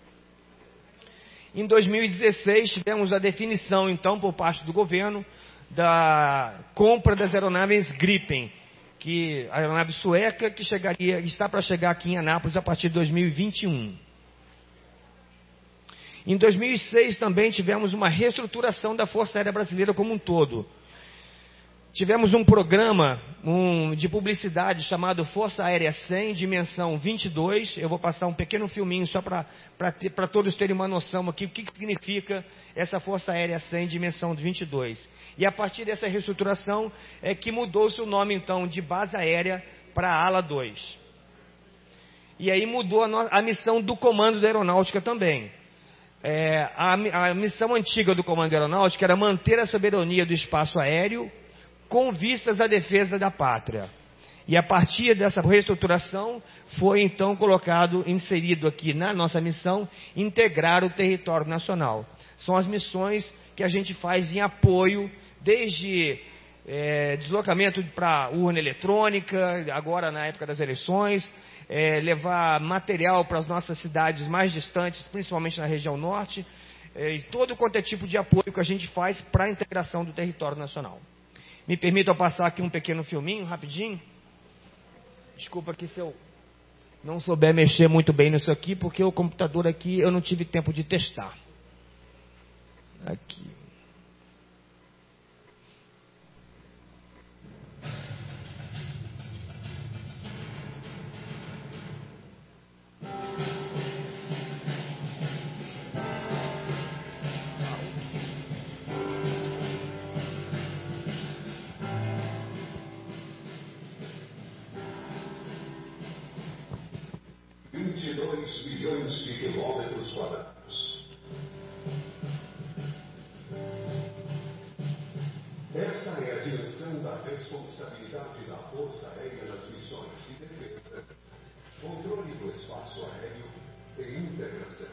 Q: Em 2016, tivemos a definição, então, por parte do governo, da compra das aeronaves Gripen, que a aeronave sueca que está para chegar aqui em Anápolis a partir de 2021. Em 2006 também tivemos uma reestruturação da Força Aérea Brasileira como um todo. Tivemos um programa de publicidade chamado Força Aérea 100, dimensão 22. Eu vou passar um pequeno filminho só para todos terem uma noção aqui o que significa essa Força Aérea 100, dimensão 22. E a partir dessa reestruturação é que mudou-se o nome então de Base Aérea para a ala 2. E aí mudou a missão do Comando da Aeronáutica também. A missão antiga do Comando da Aeronáutica era manter a soberania do espaço aéreo com vistas à defesa da pátria. E a partir dessa reestruturação foi então inserido aqui na nossa missão, integrar o território nacional. São as missões que a gente faz em apoio, desde deslocamento para urna eletrônica, agora na época das eleições, levar material para as nossas cidades mais distantes, principalmente na região norte, e todo quanto é tipo de apoio que a gente faz para a integração do território nacional. Me permitam passar aqui um pequeno filminho, rapidinho. Desculpa que se eu não souber mexer muito bem nisso aqui, porque o computador aqui eu não tive tempo de testar. Aqui.
R: Milhões de quilômetros quadrados. Essa é a dimensão da responsabilidade da Força Aérea nas missões de defesa, controle do espaço aéreo e integração.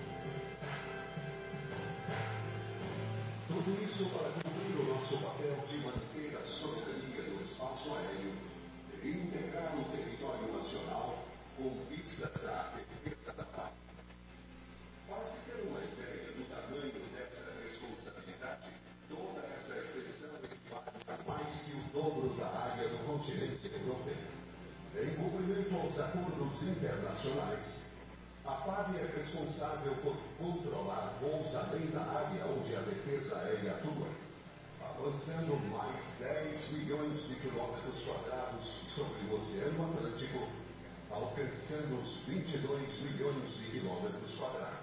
R: Tudo isso para cumprir o nosso papel de manter a soberania do espaço aéreo e integrar o território nacional com vistas à defesa da pátria. Para se ter uma ideia do tamanho dessa responsabilidade, toda essa extensão equivale a mais que o dobro da área do continente europeu. Em cumprimento aos acordos internacionais, a FAB é responsável por controlar voos além da área onde a defesa aérea atua, avançando mais 10 milhões de quilômetros quadrados sobre o Oceano Atlântico, alcançando os 22 milhões de quilômetros quadrados.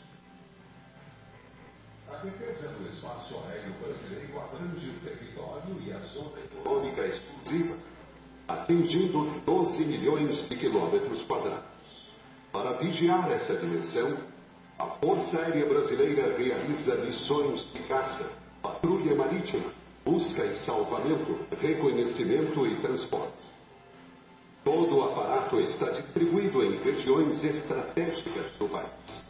R: A defesa do espaço aéreo brasileiro abrange o território e a zona econômica exclusiva, atingindo 12 milhões de quilômetros quadrados. Para vigiar essa dimensão, a Força Aérea Brasileira realiza missões de caça, patrulha marítima, busca e salvamento, reconhecimento e transporte. Todo o aparato está distribuído em regiões estratégicas do país.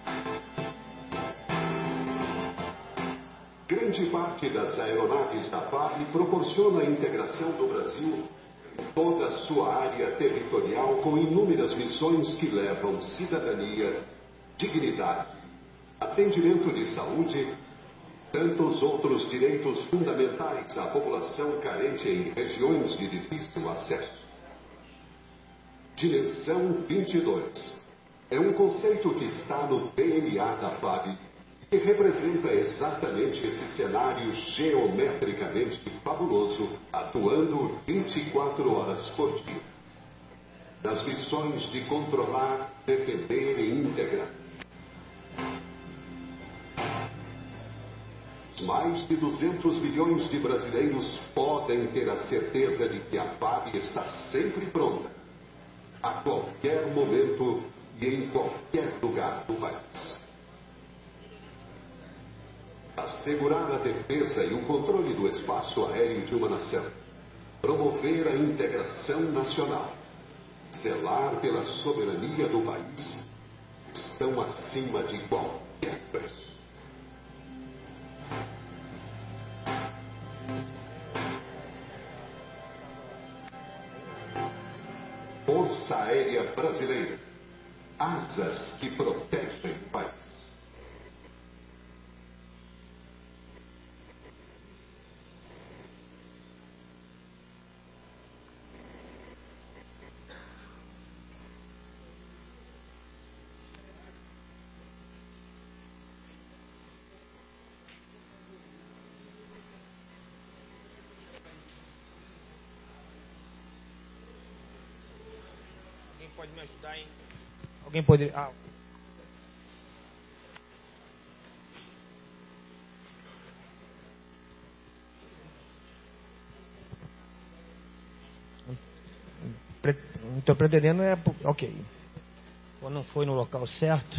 R: Grande parte das aeronaves da FAB proporciona a integração do Brasil em toda a sua área territorial com inúmeras missões que levam cidadania, dignidade, atendimento de saúde, tantos outros direitos fundamentais à população carente em regiões de difícil acesso. Dimensão 22 é um conceito que está no DNA da FAB e representa exatamente esse cenário geometricamente fabuloso, atuando 24 horas por dia. Nas missões de controlar, defender e integrar. Mais de 200 milhões de brasileiros podem ter a certeza de que a FAB está sempre pronta, a qualquer momento e em qualquer lugar do país. Assegurar a defesa e o controle do espaço aéreo de uma nação, promover a integração nacional, zelar pela soberania do país, estão acima de qualquer preço. Força Aérea Brasileira. Asas que protegem o país.
Q: Alguém pode me ajudar, hein? Alguém pode... Estou pretendendo ok. Ou não foi no local certo.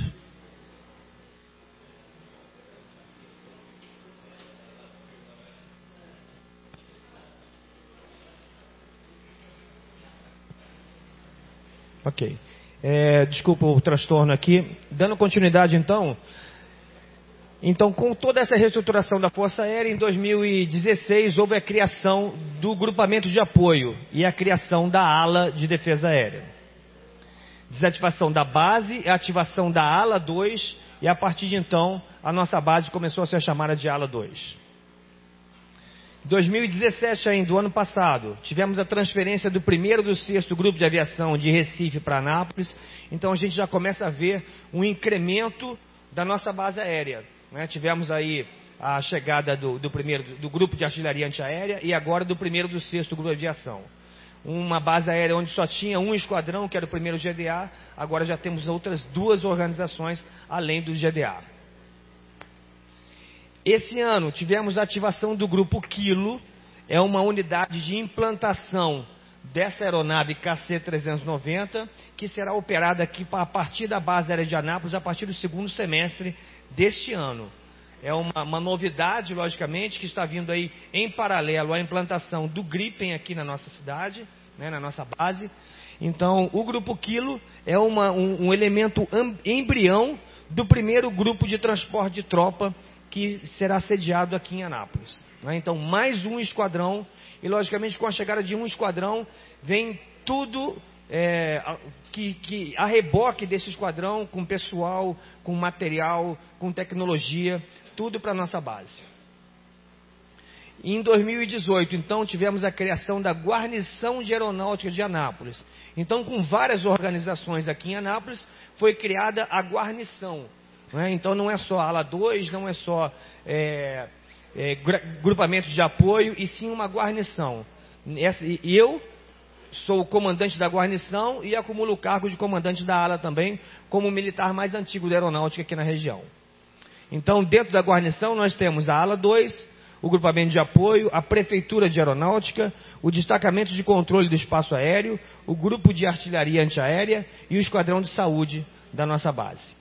Q: Ok. Desculpa o transtorno aqui. Dando continuidade então. Então, com toda essa reestruturação da Força Aérea, em 2016 houve a criação do grupamento de apoio e a criação da ala de defesa aérea. Desativação da base, a ativação da ala 2 e a partir de então a nossa base começou a ser chamada de ala 2. Em 2017 ainda, do ano passado, tivemos a transferência do 1º do 6º Grupo de Aviação de Recife para Anápolis. Então a gente já começa a ver um incremento da nossa base aérea. Tivemos aí a chegada do Grupo de Artilharia Antiaérea e agora do 1º do 6º Grupo de Aviação. Uma base aérea onde só tinha um esquadrão, que era o 1º GDA, agora já temos outras 2 organizações além do GDA. Esse ano tivemos a ativação do Grupo Quilo, é uma unidade de implantação dessa aeronave KC-390, que será operada aqui a partir da base aérea de Anápolis, a partir do 2º semestre deste ano. É uma novidade, logicamente, que está vindo aí em paralelo à implantação do Gripen aqui na nossa cidade, na nossa base. Então, o Grupo Quilo é um elemento embrião do 1º grupo de transporte de tropa que será sediado aqui em Anápolis. Então, mais um esquadrão, e logicamente com a chegada de um esquadrão, vem tudo que a reboque desse esquadrão, com pessoal, com material, com tecnologia, tudo para a nossa base. Em 2018, então, tivemos a criação da Guarnição de Aeronáutica de Anápolis. Então, com várias organizações aqui em Anápolis, foi criada a guarnição. Então, não é só a ala 2, não é só grupamento de apoio, e sim uma guarnição. Eu sou o comandante da guarnição e acumulo o cargo de comandante da ala também, como o militar mais antigo da aeronáutica aqui na região. Então, dentro da guarnição, nós temos a ala 2, o grupamento de apoio, a prefeitura de aeronáutica, o destacamento de controle do espaço aéreo, o grupo de artilharia antiaérea e o esquadrão de saúde da nossa base.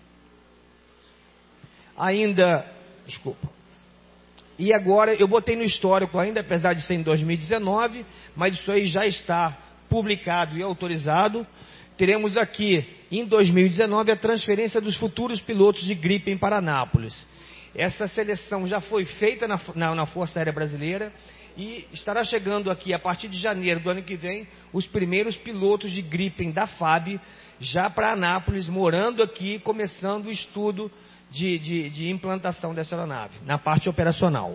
Q: E agora, eu botei no histórico ainda, apesar de ser em 2019, mas isso aí já está publicado e autorizado. Teremos aqui, em 2019, a transferência dos futuros pilotos de Gripen para Anápolis. Essa seleção já foi feita na Força Aérea Brasileira e estará chegando aqui, a partir de janeiro do ano que vem, os primeiros pilotos de Gripen da FAB, já para Anápolis, morando aqui, começando o estudo de implantação dessa aeronave, na parte operacional.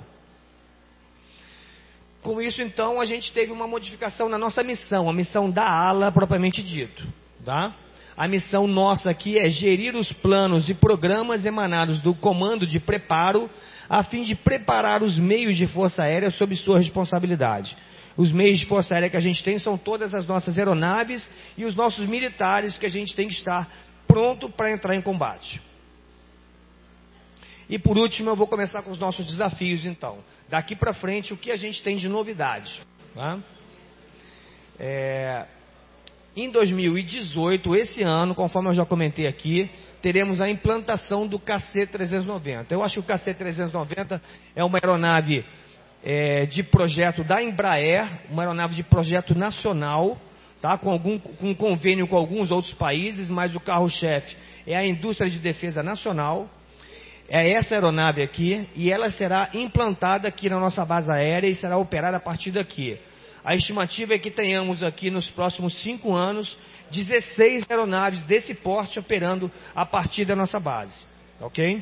Q: Com isso, então, a gente teve uma modificação na nossa missão, a missão da ala, propriamente dito. Tá? A missão nossa aqui é gerir os planos e programas emanados do Comando de Preparo, a fim de preparar os meios de Força Aérea sob sua responsabilidade. Os meios de Força Aérea que a gente tem são todas as nossas aeronaves e os nossos militares que a gente tem que estar pronto para entrar em combate. E por último, eu vou começar com os nossos desafios, então. Daqui para frente, o que a gente tem de novidade. Tá? Em 2018, esse ano, conforme eu já comentei aqui, teremos a implantação do KC-390. Eu acho que o KC-390 é uma aeronave de projeto da Embraer, uma aeronave de projeto nacional, tá? com um convênio com alguns outros países, mas o carro-chefe é a indústria de defesa nacional. É essa aeronave aqui, e ela será implantada aqui na nossa base aérea e será operada a partir daqui. A estimativa é que tenhamos aqui nos próximos 5 anos 16 aeronaves desse porte operando a partir da nossa base. Ok?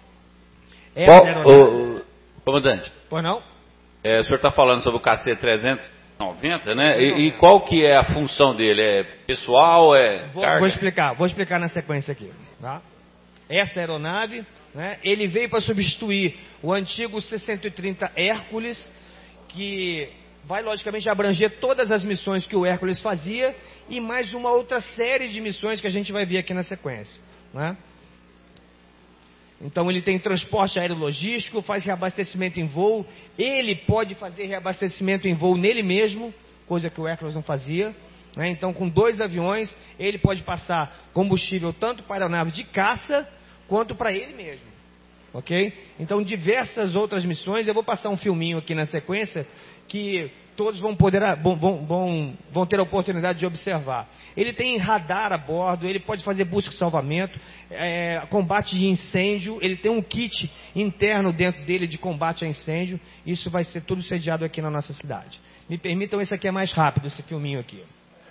S: Comandante.
Q: Pois não?
S: O senhor está falando sobre o KC-390, né? E qual que é a função dele? É pessoal?
Q: Vou explicar na sequência aqui. Tá? Essa aeronave, né, ele veio para substituir o antigo C-130 Hércules, que vai logicamente abranger todas as missões que o Hércules fazia e mais uma outra série de missões que a gente vai ver aqui na sequência. Né? Então ele tem transporte aéreo logístico, faz reabastecimento em voo, ele pode fazer reabastecimento em voo nele mesmo, coisa que o Hércules não fazia. né? Então, com 2 aviões, ele pode passar combustível tanto para aeronaves de caça, quanto para ele mesmo. Ok? Então, diversas outras missões. Eu vou passar um filminho aqui na sequência, que todos vão ter a oportunidade de observar. Ele tem radar a bordo, ele pode fazer busca e salvamento, combate de incêndio, ele tem um kit interno dentro dele de combate a incêndio. Isso vai ser tudo sediado aqui na nossa cidade. Me permitam, esse aqui é mais rápido, esse filminho aqui.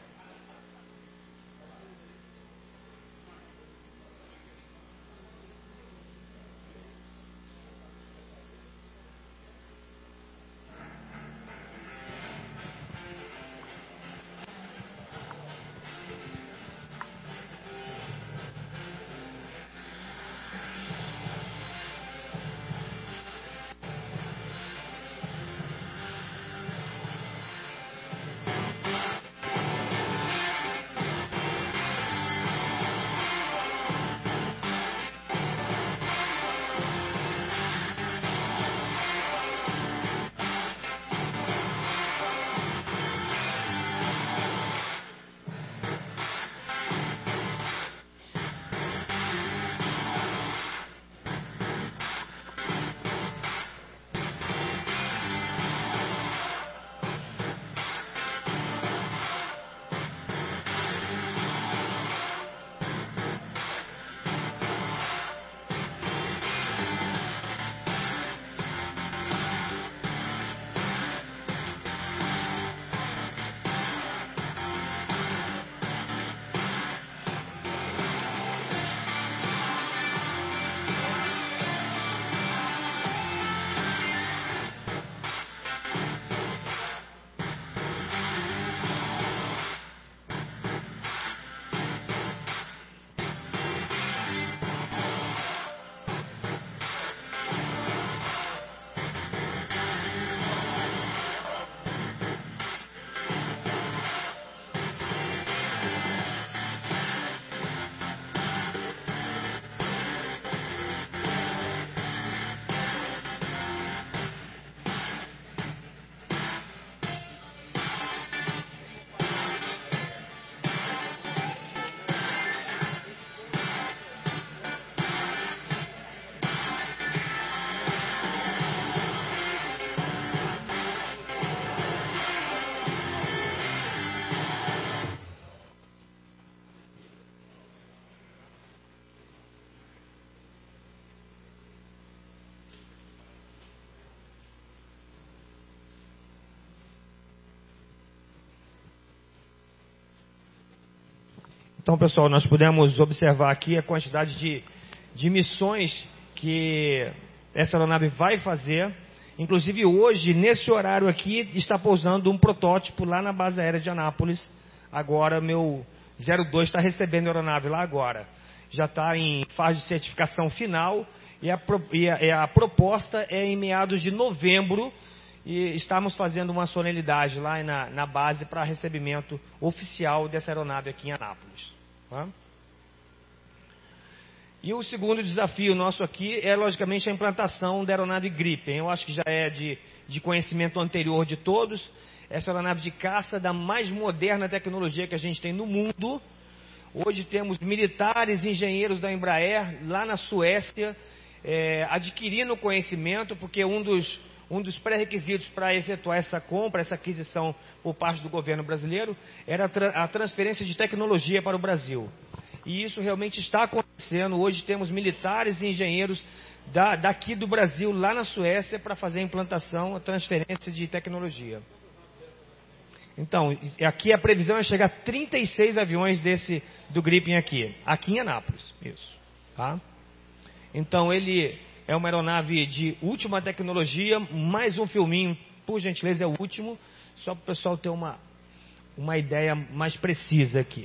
Q: Então, pessoal, nós pudemos observar aqui a quantidade de missões que essa aeronave vai fazer. Inclusive, hoje, nesse horário aqui, está pousando um protótipo lá na base aérea de Anápolis. Agora, meu 02 está recebendo a aeronave lá agora. Já está em fase de certificação final e a proposta é em meados de novembro. E estamos fazendo uma solenidade lá na base para recebimento oficial dessa aeronave aqui em Anápolis. Tá? E o segundo desafio nosso aqui é, logicamente, a implantação da aeronave Gripen. Eu acho que já é de conhecimento anterior de todos. Essa aeronave de caça da mais moderna tecnologia que a gente tem no mundo. Hoje temos militares e engenheiros da Embraer lá na Suécia adquirindo conhecimento, porque um dos pré-requisitos para efetuar essa compra, essa aquisição por parte do governo brasileiro, era a transferência de tecnologia para o Brasil. E isso realmente está acontecendo. Hoje temos militares e engenheiros daqui do Brasil, lá na Suécia, para fazer a implantação, a transferência de tecnologia. Então, aqui a previsão é chegar a 36 aviões do Gripen aqui em Anápolis. Isso. Tá? Então, ele é uma aeronave de última tecnologia. Mais um filminho, por gentileza, é o último, só para o pessoal ter uma ideia mais precisa aqui.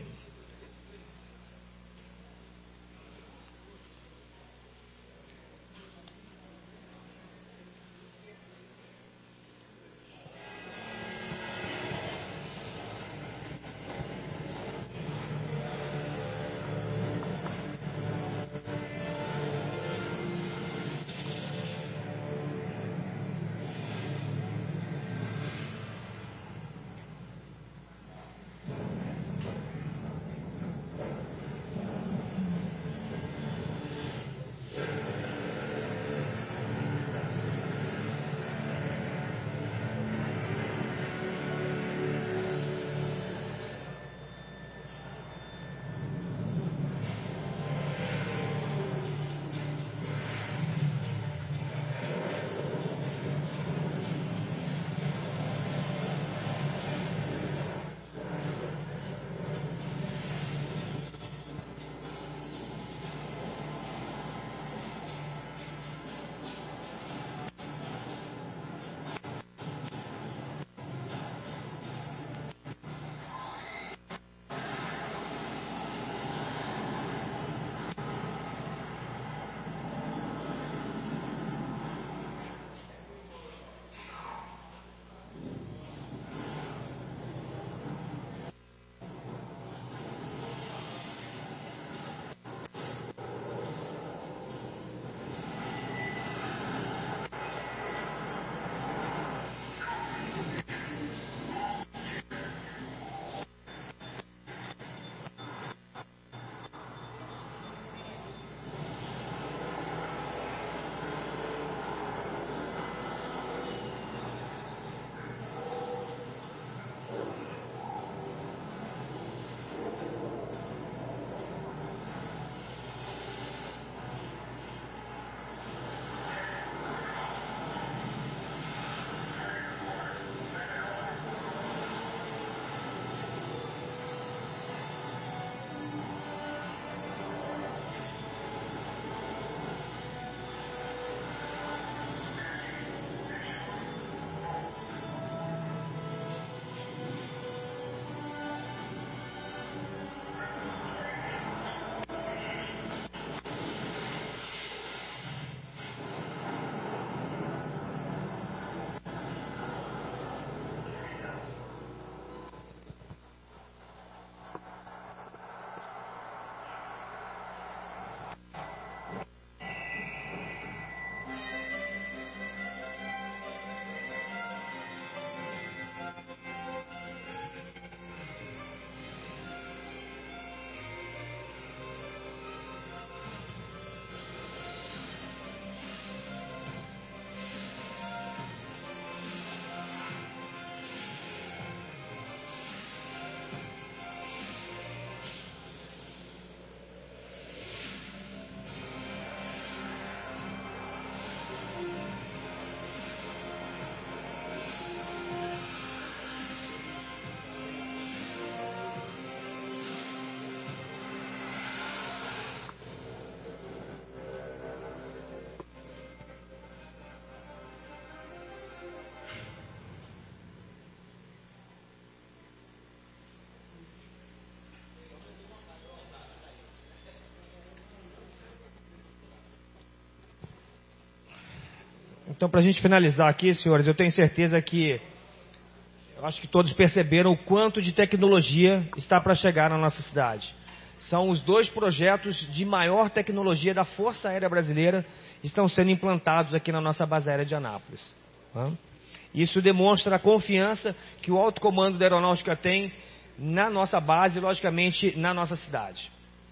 Q: Então, para a gente finalizar aqui, senhores, eu tenho certeza que eu acho que todos perceberam o quanto de tecnologia está para chegar na nossa cidade. São os 2 projetos de maior tecnologia da Força Aérea Brasileira que estão sendo implantados aqui na nossa base aérea de Anápolis. Isso demonstra a confiança que o alto comando da Aeronáutica tem na nossa base e, logicamente, na nossa cidade.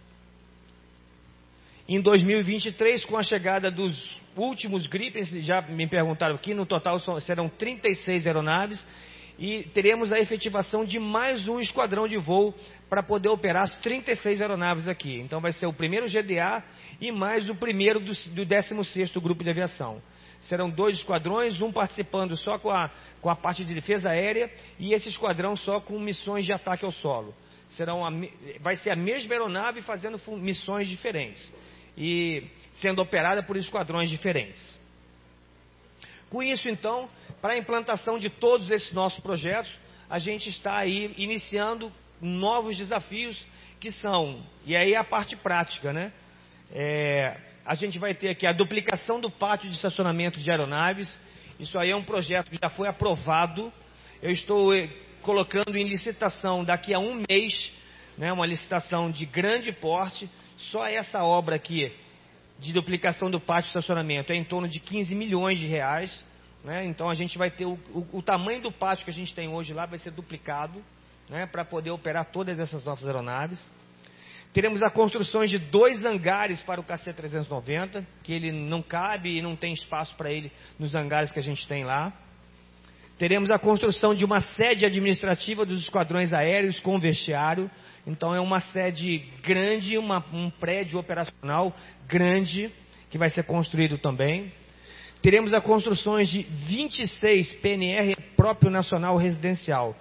Q: Em 2023, com a chegada dos últimos Gripens, já me perguntaram aqui, no total serão 36 aeronaves, e teremos a efetivação de mais um esquadrão de voo para poder operar as 36 aeronaves aqui. Então vai ser o primeiro GDA e mais o primeiro do 16º Grupo de Aviação. Serão 2 esquadrões, um participando só com a parte de defesa aérea e esse esquadrão só com missões de ataque ao solo. Vai ser a mesma aeronave fazendo missões diferentes e sendo operada por esquadrões diferentes. Com isso, então, para a implantação de todos esses nossos projetos, a gente está aí iniciando novos desafios que são, e aí a parte prática, né? A gente vai ter aqui a duplicação do pátio de estacionamento de aeronaves. Isso aí é um projeto que já foi aprovado. Eu estou colocando em licitação daqui a um mês, né, uma licitação de grande porte. Só essa obra aqui de duplicação do pátio de estacionamento é em torno de 15 milhões de reais. Né? Então a gente vai ter o tamanho do pátio que a gente tem hoje lá vai ser duplicado, né, para poder operar todas essas nossas aeronaves. Teremos a construção de 2 hangares para o KC-390, que ele não cabe e não tem espaço para ele nos hangares que a gente tem lá. Teremos a construção de uma sede administrativa dos esquadrões aéreos com vestiário. Então é uma sede grande, um prédio operacional grande que vai ser construído também. Teremos a construção de 26 PNR próprio nacional residencial,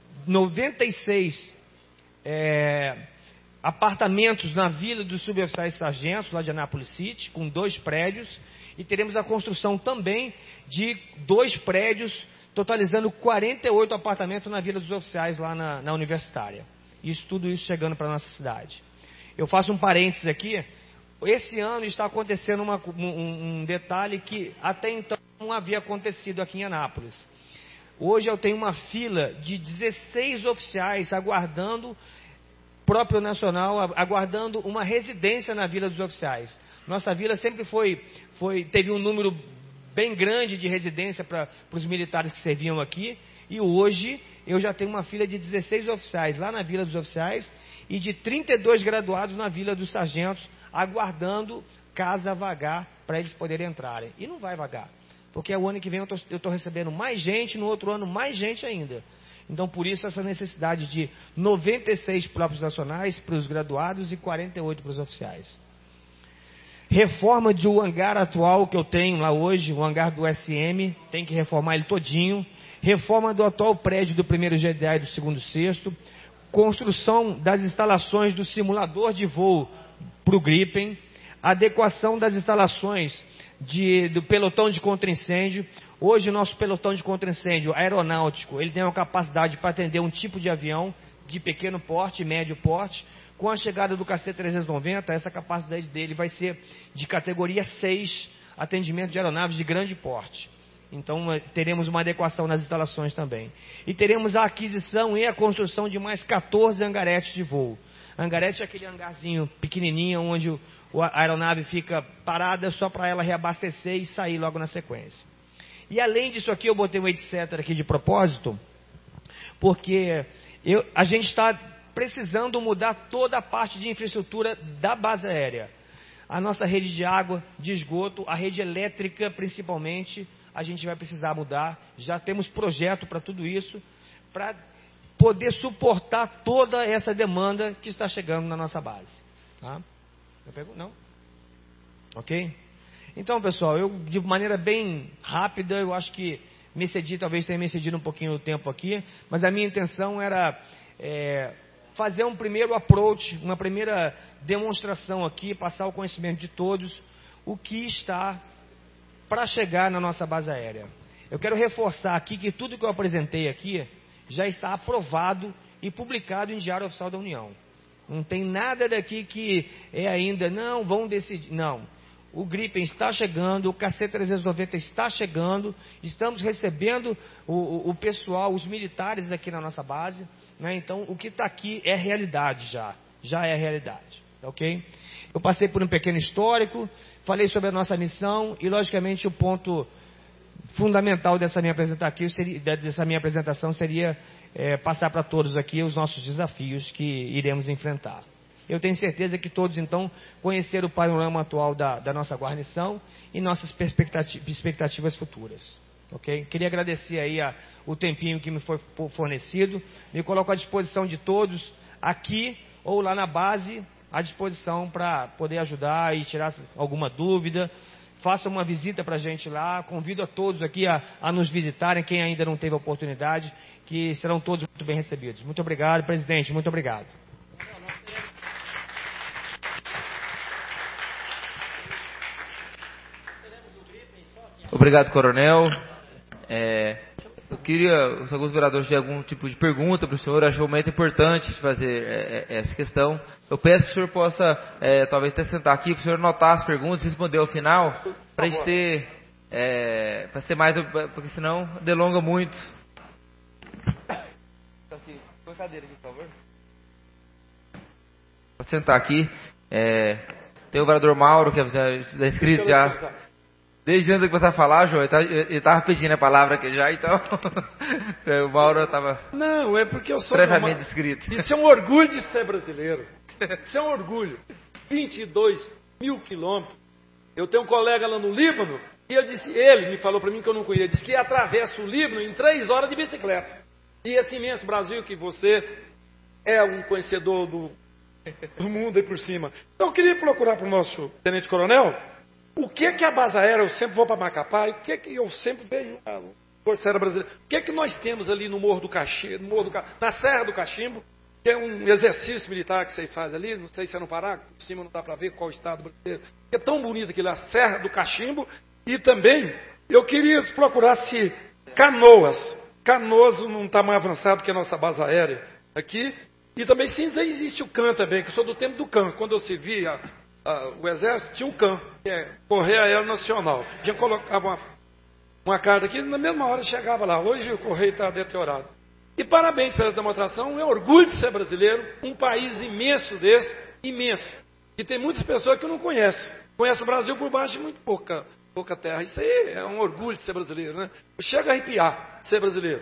Q: 96 apartamentos na Vila dos Suboficiais Sargentos, lá de Anápolis City, com 2 prédios, e teremos a construção também de 2 prédios, totalizando 48 apartamentos na Vila dos Oficiais, lá na Universitária. Tudo isso chegando para a nossa cidade. Eu faço um parênteses aqui. Esse ano está acontecendo um detalhe que até então não havia acontecido aqui em Anápolis. Hoje eu tenho uma fila de 16 oficiais aguardando, próprio nacional, aguardando uma residência na Vila dos Oficiais. Nossa vila sempre teve um número bem grande de residência para os militares que serviam aqui, e hoje eu já tenho uma fila de 16 oficiais lá na Vila dos Oficiais e de 32 graduados na Vila dos Sargentos, aguardando casa vagar para eles poderem entrarem. E não vai vagar, porque o ano que vem eu estou recebendo mais gente, no outro ano mais gente ainda. Então, por isso, essa necessidade de 96 próprios nacionais para os graduados e 48 para os oficiais. Reforma do hangar atual que eu tenho lá hoje, o hangar do SM, tem que reformar ele todinho. Reforma do atual prédio do 1º GDA e do 2º Sexto. Construção das instalações do simulador de voo para o Gripen. Adequação das instalações do pelotão de contra-incêndio. Hoje o nosso pelotão de contra-incêndio aeronáutico, ele tem uma capacidade para atender um tipo de avião de pequeno porte e médio porte. Com a chegada do KC-390, essa capacidade dele vai ser de categoria 6, atendimento de aeronaves de grande porte. Então teremos uma adequação nas instalações também. E teremos a aquisição e a construção de mais 14 hangaretes de voo. Hangarete é aquele hangarzinho pequenininho, onde a aeronave fica parada só para ela reabastecer e sair logo na sequência. E além disso aqui, eu botei um etc. aqui de propósito, porque a gente está precisando mudar toda a parte de infraestrutura da base aérea. A nossa rede de água, de esgoto, a rede elétrica principalmente, a gente vai precisar mudar. Já temos projeto para tudo isso, para poder suportar toda essa demanda que está chegando na nossa base. Tá? Eu pego? Não? Ok? Então, pessoal, eu de maneira bem rápida, eu acho que talvez tenha me excedido um pouquinho o tempo aqui, mas a minha intenção era fazer um primeiro approach, uma primeira demonstração aqui, passar o conhecimento de todos, o que está para chegar na nossa base aérea. Eu quero reforçar aqui que tudo que eu apresentei aqui já está aprovado e publicado em Diário Oficial da União. Não tem nada daqui que ainda, não, vão decidir, não. o Gripen está chegando, o KC-390 está chegando, estamos recebendo o pessoal, os militares aqui na nossa base, né? Então, o que está aqui é realidade já é realidade, ok? Eu passei por um pequeno histórico, falei sobre a nossa missão e, logicamente, o ponto fundamental dessa minha apresentação seria passar para todos aqui os nossos desafios que iremos enfrentar. Eu tenho certeza que todos, então, conheceram o panorama atual da nossa guarnição e nossas expectativas futuras. Okay? Queria agradecer aí o tempinho que me foi fornecido. Me coloco à disposição de todos, aqui ou lá na base, à disposição para poder ajudar e tirar alguma dúvida. Faça uma visita para a gente lá. Convido a todos aqui a nos visitarem, quem ainda não teve a oportunidade, que serão todos muito bem recebidos. Muito obrigado, presidente. Muito obrigado.
B: Obrigado, coronel. Eu queria, se alguns vereadores tiverem algum tipo de pergunta para o senhor, acho muito importante fazer essa questão. Eu peço que o senhor possa, talvez até sentar aqui, para o senhor anotar as perguntas e responder ao final, para a gente ter, para ser mais, porque senão delonga muito. Põe cadeira aqui, por favor. Pode sentar aqui. Tem o vereador Mauro, que é inscrito já. Desde antes de começar a falar, João, ele estava pedindo a palavra aqui já, então o Mauro estava.
M: Não, é porque eu sou
B: previamente inscrito.
M: Isso é um orgulho de ser brasileiro. Isso é um orgulho. 22 mil quilômetros. Eu tenho um colega lá no Líbano e ele me falou para mim que eu não conhecia, disse que atravessa o Líbano em 3 horas de bicicleta. E esse imenso Brasil que você é um conhecedor do mundo aí por cima. Então eu queria procurar para o nosso tenente-coronel. O que a base aérea, eu sempre vou para Macapá, e o que eu sempre vejo na Força Aérea Brasileira, o que nós temos ali no Morro do Cachimbo, na Serra do Cachimbo, que é um exercício militar que vocês fazem ali, não sei se é no Pará, por cima não dá para ver qual estado brasileiro, que é tão bonito aquilo, a Serra do Cachimbo, e também eu queria procurar se Canoas não está mais avançado que a nossa base aérea aqui, e também se existe o CAN também, que eu sou do tempo do CAN, quando eu servia o Exército tinha um CAN, que é Correio Aéreo Nacional. Tinha colocava uma carta aqui, na mesma hora chegava lá. Hoje o Correio está deteriorado. E parabéns pela demonstração, é um orgulho de ser brasileiro, um país imenso desse, imenso. E tem muitas pessoas que não conhecem. Conhecem o Brasil por baixo de muito pouca terra. Isso aí é um orgulho de ser brasileiro, né? Chega a arrepiar de ser brasileiro.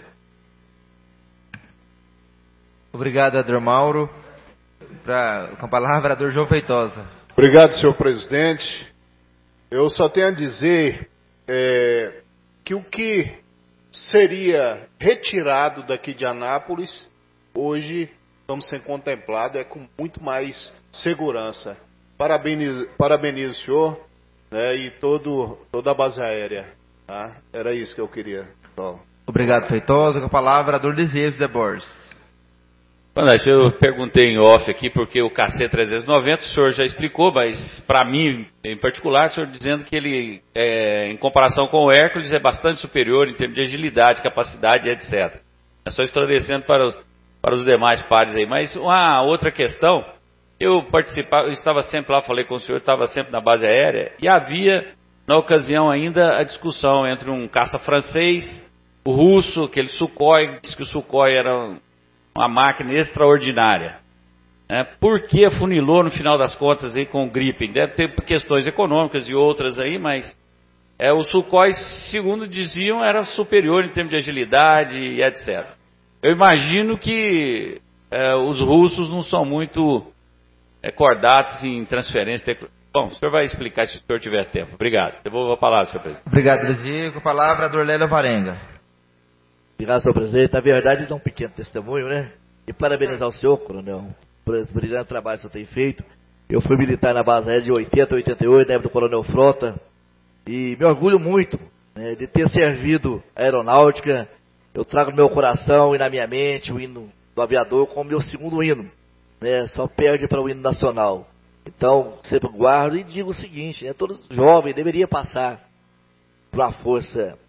B: Obrigado, vereador Mauro. Com a palavra, vereador João Feitosa.
G: Obrigado, senhor presidente. Eu só tenho a dizer que o que seria retirado daqui de Anápolis, hoje estamos sendo contemplado com muito mais segurança. Parabenizo o senhor, né, e toda a base aérea. Tá? Era isso que eu queria.
B: Obrigado, Feitosa. Com a palavra, vereador Desir José Borges.
S: Eu perguntei em off aqui porque o KC-390 o senhor já explicou, mas para mim em particular, o senhor dizendo que ele, em comparação com o Hércules, é bastante superior em termos de agilidade, capacidade, etc. É só esclarecendo para os demais pares aí. Mas uma outra questão, eu estava sempre lá, falei com o senhor, estava sempre na base aérea, e havia, na ocasião ainda, a discussão entre um caça francês, o russo, aquele Sukhoi, diz que o Sukhoi era uma máquina extraordinária. Por que afunilou no final das contas aí com o Gripen? Deve ter questões econômicas e outras aí, mas o Sukhoi, segundo diziam, era superior em termos de agilidade e etc. Eu imagino que os russos não são muito cordatos em transferência. Bom, o senhor vai explicar se o senhor tiver tempo. Obrigado. Devolvo a palavra, senhor presidente.
B: Obrigado, Desir. Com a palavra, a Dorlélia Varenga.
O: Obrigado, senhor presidente. Na verdade, dá um pequeno testemunho, né? E parabenizar o senhor, coronel, por esse brilhante trabalho que o senhor tem feito. Eu fui militar na base aérea de 80 a 88, na época do coronel Frota, e me orgulho muito, né, de ter servido a aeronáutica. Eu trago no meu coração e na minha mente o hino do aviador como meu segundo hino, né? Só perde para o hino nacional. Então, sempre guardo e digo o seguinte, né? Todos os jovens deveriam passar para a força,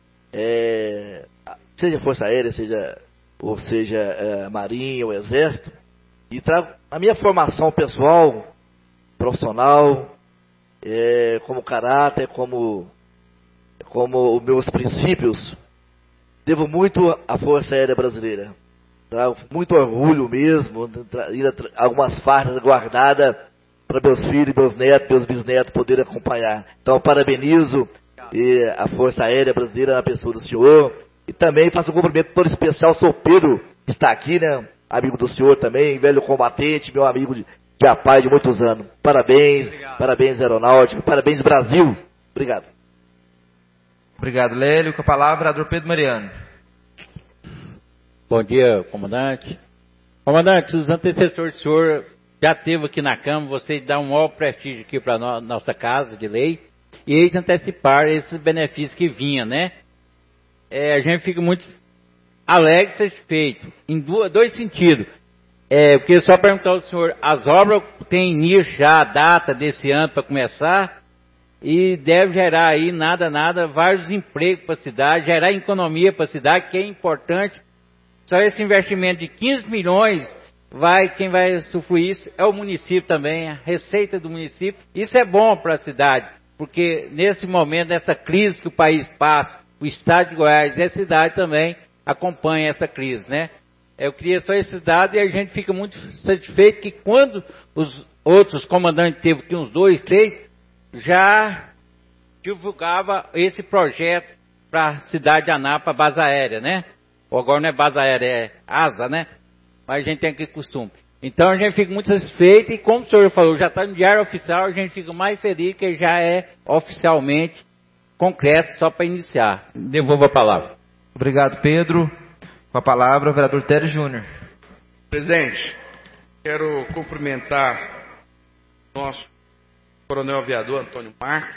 O: seja Força Aérea, seja Marinha ou Exército, e trago a minha formação pessoal, profissional, como caráter, como os meus princípios, devo muito à Força Aérea Brasileira. Tá? Muito orgulho mesmo, algumas fardas guardadas para meus filhos, meus netos, meus bisnetos poderem acompanhar. Então, parabenizo a Força Aérea Brasileira na pessoa do senhor. E também faço um cumprimento todo especial ao senhor Pedro, que está aqui, né? Amigo do senhor também, velho combatente, meu amigo de a paz de muitos anos. Parabéns, parabéns Aeronáutica, parabéns Brasil. Obrigado.
B: Obrigado, Lélio. Com a palavra, vereador Pedro Mariano.
F: Bom dia, comandante. Comandante, os antecessores do senhor já esteve aqui na Câmara, vocês dão um maior prestígio aqui para a nossa casa de lei, e eles anteciparam esses benefícios que vinham, né? A gente fica muito alegre e satisfeito, em dois sentidos. Porque só perguntar ao senhor, as obras têm início já, a data desse ano para começar, e deve gerar aí, vários empregos para a cidade, gerar economia para a cidade, que é importante. Só esse investimento de 15 milhões, quem vai usufruir isso é o município também, a receita do município. Isso é bom para a cidade, porque nesse momento, nessa crise que o país passa, o estado de Goiás e a cidade também acompanha essa crise, né? Eu queria só esses dados e a gente fica muito satisfeito que quando os outros comandantes teve aqui uns 2, 3, já divulgava esse projeto para a cidade de Anápolis, base aérea, né? Ou agora não é base aérea, é asa, né? Mas a gente tem aquele costume. Então a gente fica muito satisfeito e como o senhor falou, já está no diário oficial, a gente fica mais feliz que já é oficialmente concreto, só para iniciar. Devolvo a palavra.
B: Obrigado, Pedro. Com a palavra, o vereador Tério Júnior.
N: Presidente, quero cumprimentar nosso coronel aviador Antônio Marcos.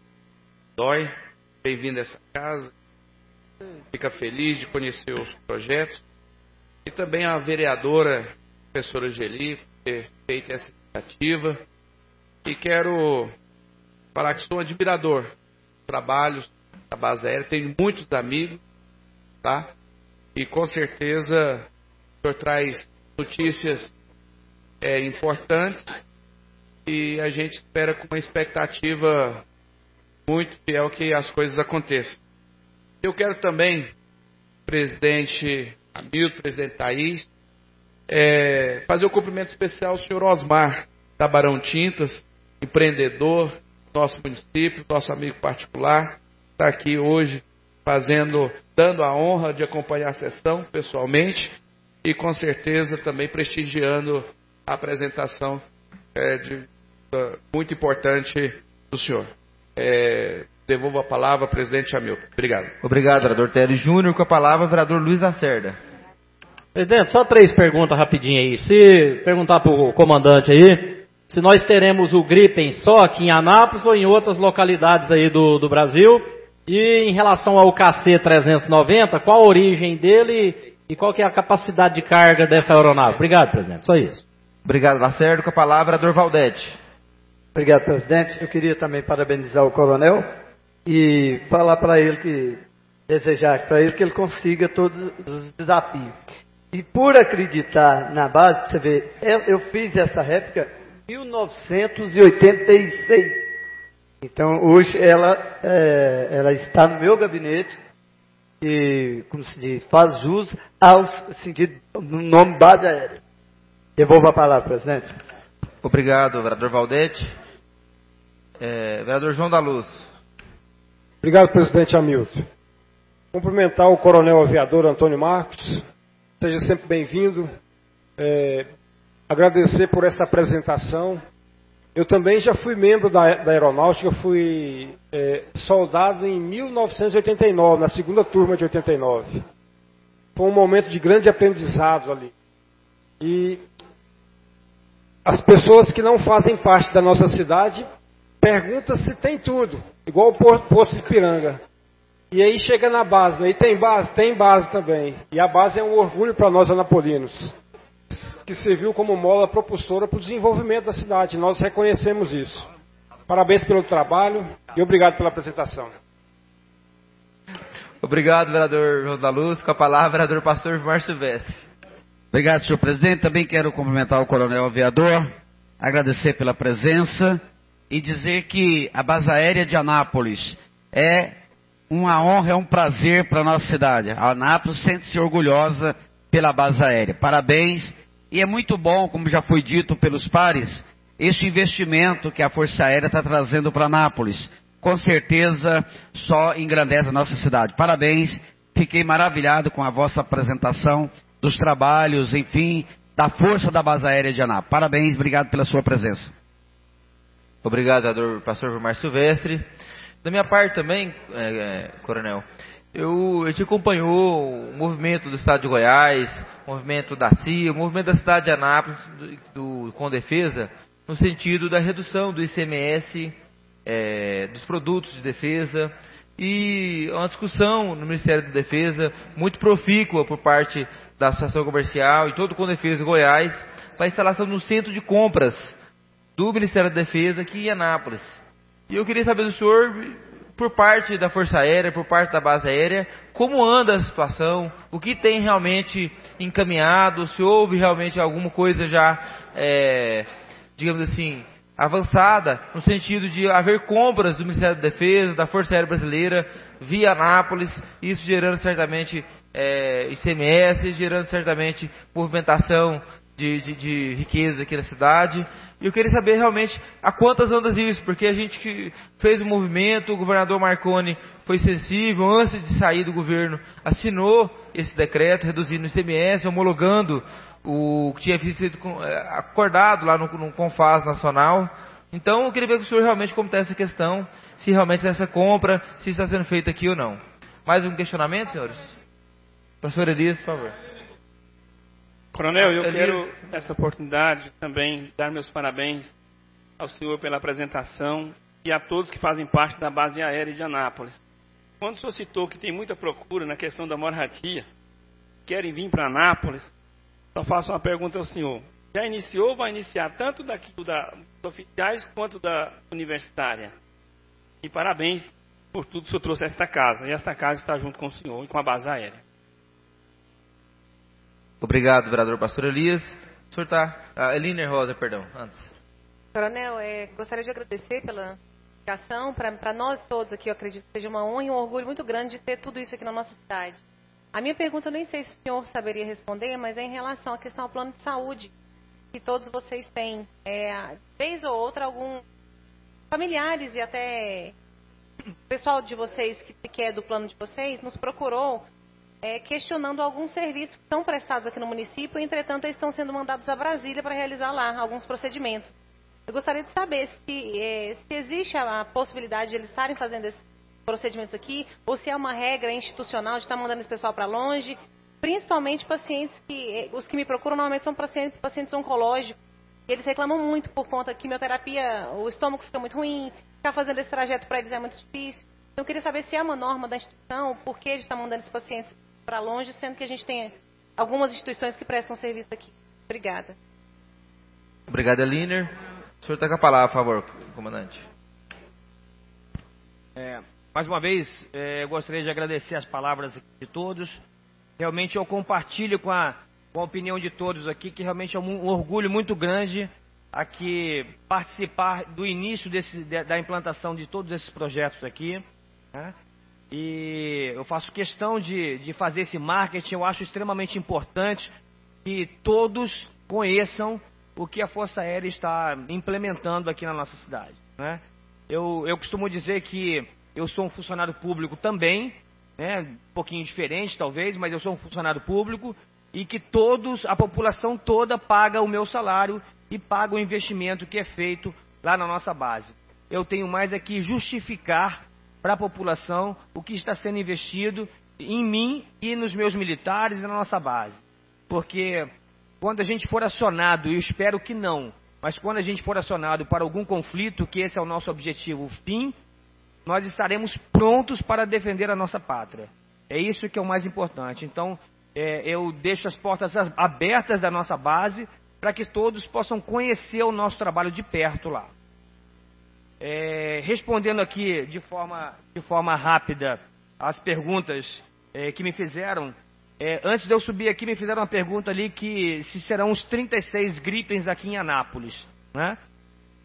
N: Bem-vindo a essa casa. Fica feliz de conhecer os projetos. E também a vereadora, professora Geli, por ter feito essa iniciativa. E quero falar que sou admirador dos trabalhos da base aérea. Tenho muitos amigos, tá? E com certeza o senhor traz notícias importantes e a gente espera com uma expectativa muito fiel que as coisas aconteçam. Eu quero também, presidente Hamilton, presidente Thaís, fazer um cumprimento especial ao senhor Osmar da Barão Tintas, empreendedor do nosso município, nosso amigo particular, está aqui hoje dando a honra de acompanhar a sessão pessoalmente e com certeza também prestigiando a apresentação muito importante do senhor. Devolvo a palavra ao presidente Hamilton. Obrigado.
B: Obrigado, vereador Tério Júnior. Com a palavra, o vereador Luiz Lacerda.
T: Presidente, só 3 perguntas rapidinho aí. Se perguntar para o comandante aí, se nós teremos o Gripen só aqui em Anápolis ou em outras localidades aí do Brasil. E em relação ao KC-390, qual a origem dele e qual que é a capacidade de carga dessa aeronave? Obrigado, presidente. Só isso.
B: Obrigado, Lacerda. Com a palavra, vereador Valdete.
U: Obrigado, presidente. Eu queria também parabenizar o coronel e falar para ele desejar para ele que ele consiga todos os desafios. E por acreditar na base, você vê, eu fiz essa réplica em 1986. Então, hoje ela está no meu gabinete e, como se diz, faz jus ao sentido do nome base aérea. Devolvo a palavra, presidente.
B: Obrigado, vereador Valdete. Vereador João da Luz.
P: Obrigado, presidente Hamilton. Cumprimentar o coronel aviador Antônio Marcos. Seja sempre bem-vindo. Agradecer por essa apresentação. Eu também já fui membro da Aeronáutica, fui soldado em 1989, na segunda turma de 89. Foi um momento de grande aprendizado ali. E as pessoas que não fazem parte da nossa cidade perguntam se tem tudo, igual o Poço Ipiranga. E aí chega na base, né? E tem base? Tem base também. E a base é um orgulho para nós anapolinos, que serviu como mola propulsora para o desenvolvimento da cidade. Nós reconhecemos isso. Parabéns pelo trabalho e obrigado pela apresentação.
B: Obrigado, vereador João da Luz. Com a palavra, vereador pastor Márcio Silvestre.
A: Obrigado, senhor presidente. Também quero cumprimentar o coronel aviador, agradecer pela presença e dizer que a base aérea de Anápolis é uma honra, é um prazer para a nossa cidade. A Anápolis sente-se orgulhosa pela base aérea. Parabéns. E é muito bom, como já foi dito pelos pares, este investimento que a Força Aérea está trazendo para Anápolis. Com certeza só engrandece a nossa cidade. Parabéns. Fiquei maravilhado com a vossa apresentação dos trabalhos, enfim, da força da base aérea de Anápolis. Parabéns, obrigado pela sua presença.
B: Obrigado, pastor Vilmar Silvestre. Da minha parte também, coronel, a gente acompanhou o movimento do Estado de Goiás, o movimento da CIA, o movimento da cidade de Anápolis com defesa, no sentido da redução do ICMS, dos produtos de defesa, e uma discussão no Ministério da Defesa muito profícua por parte da Associação Comercial e todo o Condefesa Goiás para a instalação de um centro de compras do Ministério da Defesa aqui em Anápolis. E eu queria saber do senhor, por parte da Força Aérea, por parte da base aérea, como anda a situação, o que tem realmente encaminhado, se houve realmente alguma coisa já, digamos assim, avançada, no sentido de haver compras do Ministério da Defesa, da Força Aérea Brasileira, via Anápolis, isso gerando certamente ICMS, gerando certamente movimentação de riqueza aqui na cidade. E eu queria saber realmente a quantas andas isso, porque a gente fez um movimento, o governador Marconi foi sensível, antes de sair do governo, assinou esse decreto, reduzindo o ICMS, homologando o que tinha sido acordado lá no CONFAS Nacional. Então, eu queria ver com o senhor realmente como está essa questão, se realmente essa compra, se está sendo feita aqui ou não. Mais um questionamento, senhores? Professor Elias, por favor.
C: Coronel, eu quero, nessa oportunidade, também dar meus parabéns ao senhor pela apresentação e a todos que fazem parte da base aérea de Anápolis. Quando o senhor citou que tem muita procura na questão da moradia, querem vir para Anápolis, só faço uma pergunta ao senhor. Já iniciou ou vai iniciar tanto dos oficiais quanto da universitária? E parabéns por tudo que o senhor trouxe a esta casa. E esta casa está junto com o senhor e com a base aérea.
B: Obrigado, vereador pastor Elias. O senhor está... Eliner Rosa, perdão, antes.
E: Coronel, gostaria de agradecer pela explicação. Para nós todos aqui, eu acredito que seja uma honra e um orgulho muito grande de ter tudo isso aqui na nossa cidade. A minha pergunta, eu nem sei se o senhor saberia responder, mas é em relação à questão ao plano de saúde que todos vocês têm. Vez ou outra, alguns familiares e até o pessoal de vocês, que é do plano de vocês, nos procurou questionando alguns serviços que são prestados aqui no município, entretanto, eles estão sendo mandados a Brasília para realizar lá alguns procedimentos. Eu gostaria de saber se existe a possibilidade de eles estarem fazendo esses procedimentos aqui, ou se é uma regra institucional de estar mandando esse pessoal para longe, principalmente pacientes os que me procuram normalmente são pacientes oncológicos, e eles reclamam muito por conta da quimioterapia, o estômago fica muito ruim, ficar fazendo esse trajeto para eles é muito difícil. Então eu queria saber se é uma norma da instituição, por que a gente está mandando esses pacientes para longe, sendo que a gente tem algumas instituições que prestam serviço aqui. Obrigada.
B: Obrigado, Eliner. O senhor está com a palavra, por favor, comandante.
Q: Mais uma vez, eu gostaria de agradecer as palavras de todos. Realmente eu compartilho com a opinião de todos aqui, que realmente é um orgulho muito grande aqui participar do início da implantação de todos esses projetos aqui, né? E eu faço questão de fazer esse marketing. Eu acho extremamente importante que todos conheçam o que a Força Aérea está implementando aqui na nossa cidade, né? Eu costumo dizer que eu sou um funcionário público também, né? Um pouquinho diferente talvez, mas eu sou um funcionário público e que a população toda paga o meu salário e paga o investimento que é feito lá na nossa base. Eu tenho mais aqui justificar para a população o que está sendo investido em mim e nos meus militares e na nossa base. Porque quando a gente for acionado, e eu espero que não, mas quando a gente for acionado para algum conflito, que esse é o nosso objetivo fim, nós estaremos prontos para defender a nossa pátria. É isso que é o mais importante. Então, eu deixo as portas abertas da nossa base para que todos possam conhecer o nosso trabalho de perto lá. Respondendo aqui de forma rápida as perguntas que me fizeram, antes de eu subir aqui me fizeram uma pergunta ali que se serão os 36 Gripens aqui em Anápolis, né?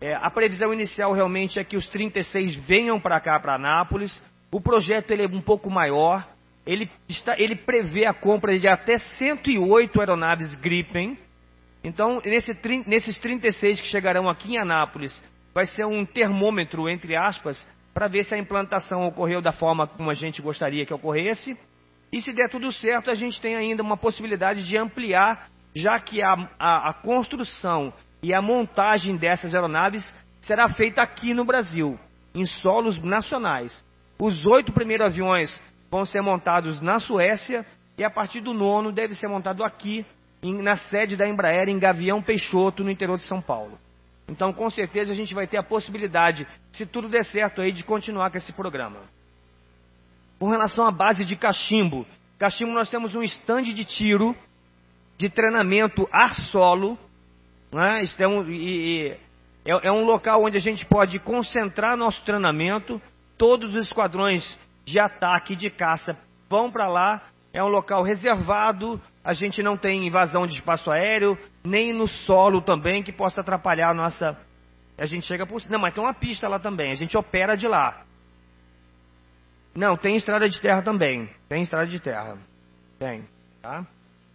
Q: A previsão inicial realmente é que os 36 venham para cá, para Anápolis. O projeto ele é um pouco maior. Ele prevê a compra de até 108 aeronaves Gripen. Então, nesses 36 que chegarão aqui em Anápolis, vai ser um termômetro, entre aspas, para ver se a implantação ocorreu da forma como a gente gostaria que ocorresse. E se der tudo certo, a gente tem ainda uma possibilidade de ampliar, já que a construção e a montagem dessas aeronaves será feita aqui no Brasil, em solos nacionais. Os 8 primeiros aviões vão ser montados na Suécia e a partir do 9º deve ser montado aqui, na sede da Embraer, em Gavião Peixoto, no interior de São Paulo. Então, com certeza, a gente vai ter a possibilidade, se tudo der certo aí, de continuar com esse programa. Com relação à base de Cachimbo, nós temos um estande de tiro, de treinamento ar-solo, né? É um local onde a gente pode concentrar nosso treinamento. Todos os esquadrões de ataque e de caça vão para lá. É um local reservado, a gente não tem invasão de espaço aéreo, nem no solo também, que possa atrapalhar a nossa... A gente chega por... Não, mas tem uma pista lá também, a gente opera de lá. Não, tem estrada de terra também. Tem estrada de terra. Tem, tá?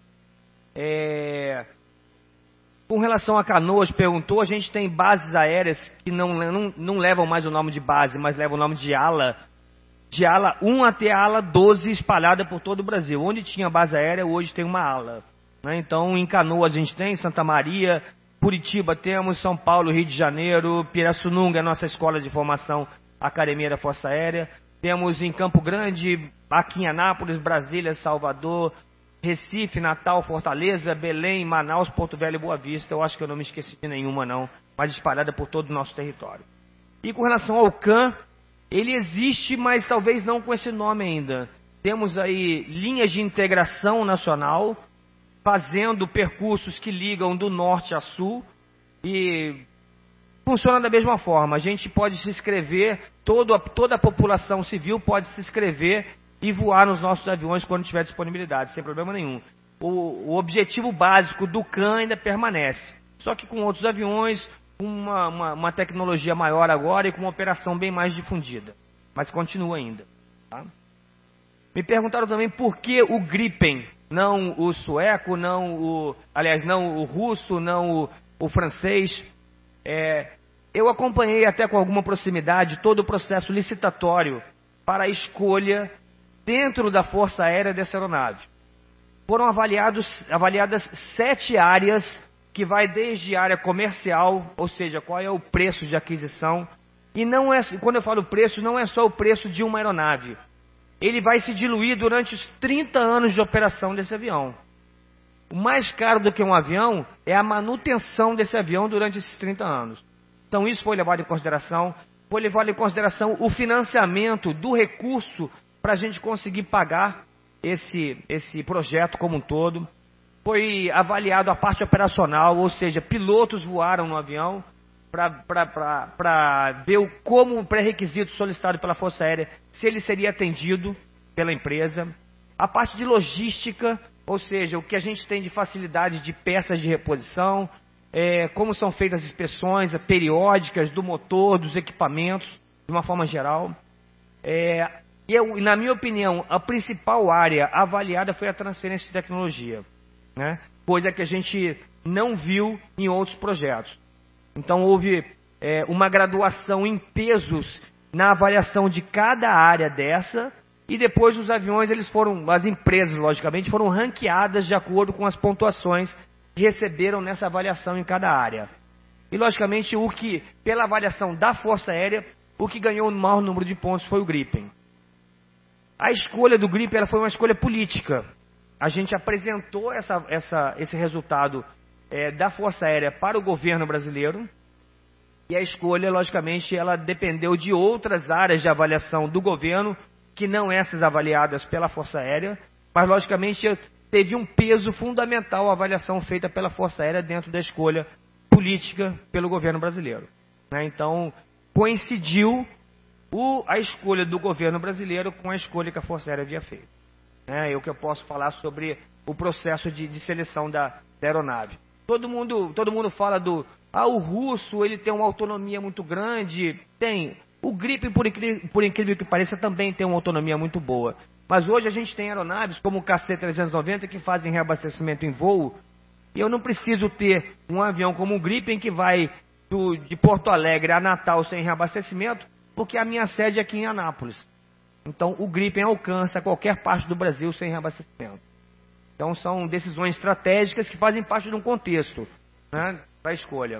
Q: Com relação a Canoas, perguntou, a gente tem bases aéreas que não levam mais o nome de base, mas levam o nome de ala. De ala 1 até a ala 12 espalhada por todo o Brasil. Onde tinha base aérea, hoje tem uma ala. Né? Então, em Canoas a gente tem, Santa Maria, Curitiba temos, São Paulo, Rio de Janeiro, Pirassununga, a nossa escola de formação, Academia da Força Aérea. Temos em Campo Grande, aqui em Anápolis, Brasília, Salvador, Recife, Natal, Fortaleza, Belém, Manaus, Porto Velho e Boa Vista. Eu acho que eu não me esqueci de nenhuma não, mas espalhada por todo o nosso território. E com relação ao CAN, ele existe, mas talvez não com esse nome ainda. Temos aí linhas de integração nacional, fazendo percursos que ligam do norte a sul, e funciona da mesma forma. A gente pode se inscrever, toda a população civil pode se inscrever e voar nos nossos aviões quando tiver disponibilidade, sem problema nenhum. O objetivo básico do CAN ainda permanece, só que com outros aviões, uma tecnologia maior agora e com uma operação bem mais difundida, mas continua ainda. Tá? Me perguntaram também por que o Gripen, não o sueco, não o russo, não o francês. Eu acompanhei até com alguma proximidade todo o processo licitatório para a escolha dentro da Força Aérea dessa aeronave. Foram avaliadas 7 áreas, que vai desde área comercial, ou seja, qual é o preço de aquisição. E não é, quando eu falo preço, não é só o preço de uma aeronave. Ele vai se diluir durante os 30 anos de operação desse avião. O mais caro do que um avião é a manutenção desse avião durante esses 30 anos. Então isso foi levado em consideração. Foi levado em consideração o financiamento do recurso para a gente conseguir pagar esse projeto como um todo. Foi avaliado a parte operacional, ou seja, pilotos voaram no avião para ver como o pré-requisito solicitado pela Força Aérea, se ele seria atendido pela empresa. A parte de logística, ou seja, o que a gente tem de facilidade de peças de reposição, como são feitas as inspeções periódicas do motor, dos equipamentos, de uma forma geral. E na minha opinião, a principal área avaliada foi a transferência de tecnologia, né? Coisa que a gente não viu em outros projetos. Então houve uma graduação em pesos na avaliação de cada área dessa, e depois os aviões, as empresas logicamente foram ranqueadas de acordo com as pontuações que receberam nessa avaliação em cada área. E logicamente pela avaliação da Força Aérea, o que ganhou o maior número de pontos foi o Gripen. A escolha do Gripen foi uma escolha política. A gente apresentou esse resultado da Força Aérea para o governo brasileiro, e a escolha, logicamente, ela dependeu de outras áreas de avaliação do governo, que não essas avaliadas pela Força Aérea, mas, logicamente, teve um peso fundamental a avaliação feita pela Força Aérea dentro da escolha política pelo governo brasileiro. Né? Então, coincidiu a escolha do governo brasileiro com a escolha que a Força Aérea havia feito. É o que eu posso falar sobre o processo de seleção da aeronave. Todo mundo fala o russo, ele tem uma autonomia muito grande. Tem. O Gripen, por incrível que pareça, também tem uma autonomia muito boa. Mas hoje a gente tem aeronaves como o KC-390 que fazem reabastecimento em voo. E eu não preciso ter um avião como o Gripen que vai de Porto Alegre a Natal sem reabastecimento, porque a minha sede é aqui em Anápolis. Então o Gripen alcança qualquer parte do Brasil sem reabastecimento. Então são decisões estratégicas que fazem parte de um contexto, né, da escolha.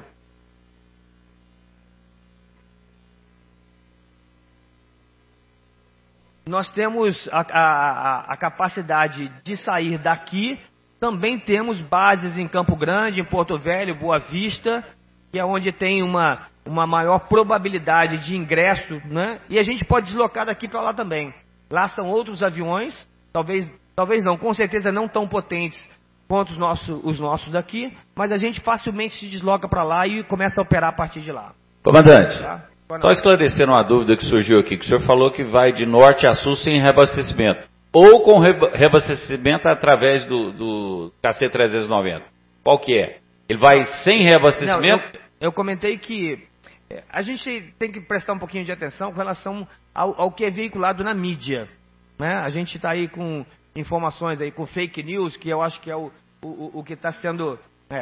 Q: Nós temos a capacidade de sair daqui. Também temos bases em Campo Grande, em Porto Velho, Boa Vista, que é onde tem uma maior probabilidade de ingresso, né? E a gente pode deslocar daqui para lá também. Lá são outros aviões, talvez não, com certeza não tão potentes quanto os nossos daqui, mas a gente facilmente se desloca para lá e começa a operar a partir de lá.
S: Comandante, só esclarecendo uma dúvida que surgiu aqui, que o senhor falou que vai de norte a sul sem reabastecimento, ou com reabastecimento através do KC-390. Qual que é? Ele vai sem reabastecimento?
Q: Não, eu comentei que a gente tem que prestar um pouquinho de atenção com relação ao que é veiculado na mídia, né? A gente está aí com informações aí, com fake news, que eu acho que é o que está sendo...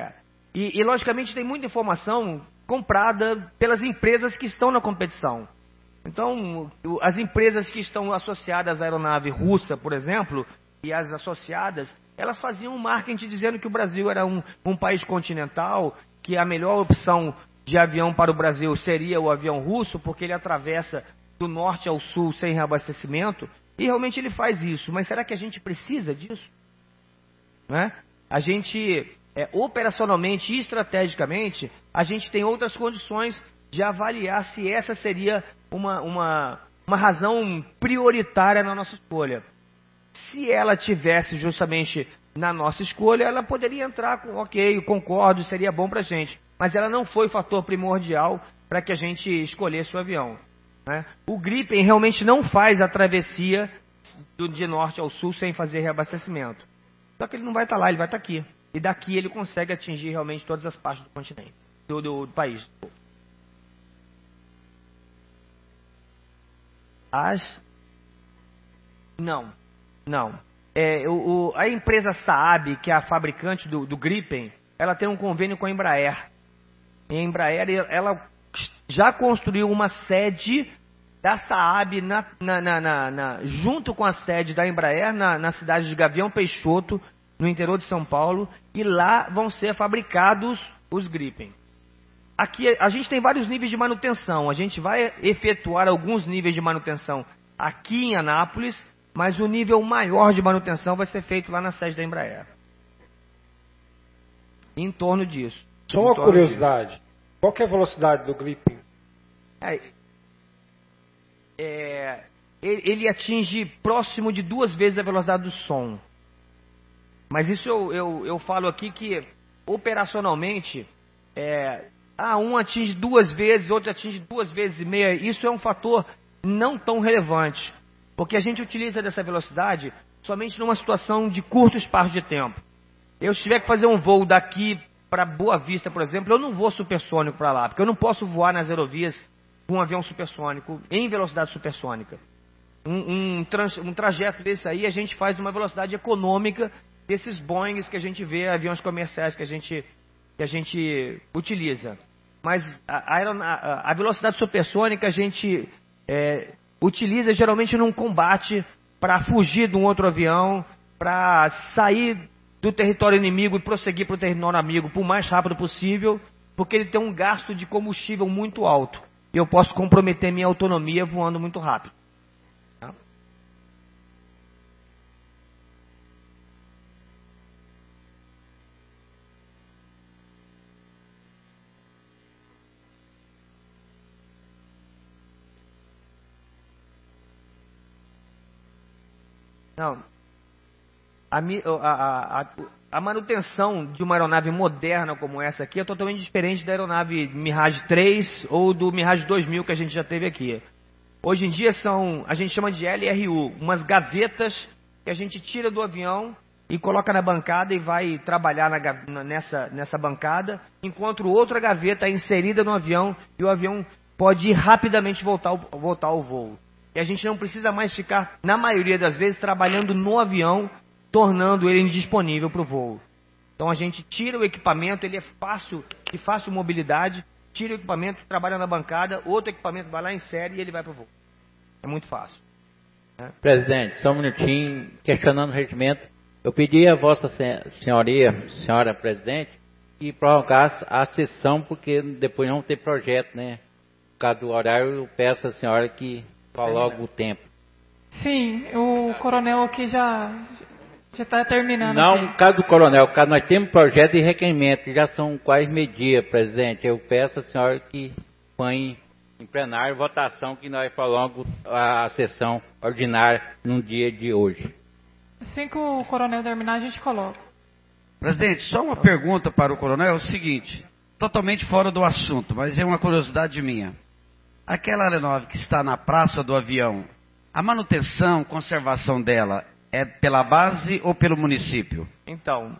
Q: E logicamente tem muita informação comprada pelas empresas que estão na competição. Então, as empresas que estão associadas à aeronave russa, por exemplo, e as associadas, elas faziam um marketing dizendo que o Brasil era um país continental, que a melhor opção de avião para o Brasil seria o avião russo, porque ele atravessa do norte ao sul sem reabastecimento, e realmente ele faz isso. Mas será que a gente precisa disso? Né? A gente, operacionalmente e estrategicamente, a gente tem outras condições de avaliar se essa seria uma razão prioritária na nossa escolha. Se ela tivesse justamente na nossa escolha, ela poderia entrar com ok, eu concordo, seria bom para a gente. Mas ela não foi fator primordial para que a gente escolhesse o avião, né? O Gripen realmente não faz a travessia de norte ao sul sem fazer reabastecimento. Só que ele não vai estar lá, ele vai estar aqui. E daqui ele consegue atingir realmente todas as partes do continente, do país. Não. A empresa Saab, que é a fabricante do Gripen, ela tem um convênio com a Embraer. E a Embraer, ela já construiu uma sede da Saab junto com a sede da Embraer na cidade de Gavião Peixoto, no interior de São Paulo, e lá vão ser fabricados os Gripen. Aqui a gente tem vários níveis de manutenção. A gente vai efetuar alguns níveis de manutenção aqui em Anápolis, mas o nível maior de manutenção vai ser feito lá na sede da Embraer. Em torno disso.
M: Só uma curiosidade. Qual que é a velocidade do Gripen?
Q: Ele atinge próximo de 2 vezes a velocidade do som. Mas isso eu falo aqui que operacionalmente... um atinge 2 vezes, outro atinge 2,5 vezes. Isso é um fator não tão relevante, porque a gente utiliza dessa velocidade somente numa situação de curto espaço de tempo. Eu, se tiver que fazer um voo daqui para Boa Vista, por exemplo, eu não vou supersônico para lá, porque eu não posso voar nas aerovias com um avião supersônico em velocidade supersônica. Um trajeto desse aí a gente faz numa velocidade econômica desses Boeings que a gente vê, aviões comerciais que a gente utiliza. Mas a velocidade supersônica a gente utiliza geralmente num combate para fugir de um outro avião, para sair do território inimigo e prosseguir para o território amigo o mais rápido possível, porque ele tem um gasto de combustível muito alto. E eu posso comprometer minha autonomia voando muito rápido. Não. A manutenção de uma aeronave moderna como essa aqui é totalmente diferente da aeronave Mirage 3 ou do Mirage 2000 que a gente já teve aqui. Hoje em dia a gente chama de LRU, umas gavetas que a gente tira do avião e coloca na bancada e vai trabalhar nessa bancada, enquanto outra gaveta é inserida no avião e o avião pode ir rapidamente voltar ao voo. E a gente não precisa mais ficar, na maioria das vezes, trabalhando no avião, tornando ele indisponível para o voo. Então a gente tira o equipamento, ele é de fácil mobilidade, tira o equipamento, trabalha na bancada, outro equipamento vai lá, insere e ele vai para o voo. É muito fácil.
F: Presidente, só um minutinho, questionando o regimento. Eu pedi a Vossa Senhoria, senhora presidente, que prorrogasse a sessão, porque depois não tem projeto, né? Por causa do horário, eu peço à senhora que prorrogue o tempo.
H: Sim, o coronel aqui já está terminando.
F: Não,
H: aqui.
F: no caso do coronel, caso nós temos projeto e requerimento, que já são quase meio-dia, presidente. Eu peço à senhora que põe em plenário votação que nós prolongamos a sessão ordinária no dia de hoje.
H: Assim que o coronel terminar, a gente coloca.
A: Presidente, só uma pergunta para o coronel, é o seguinte, totalmente fora do assunto, mas é uma curiosidade minha. Aquela aeronave que está na praça do avião, a manutenção, conservação dela é pela base ou pelo município?
Q: Então,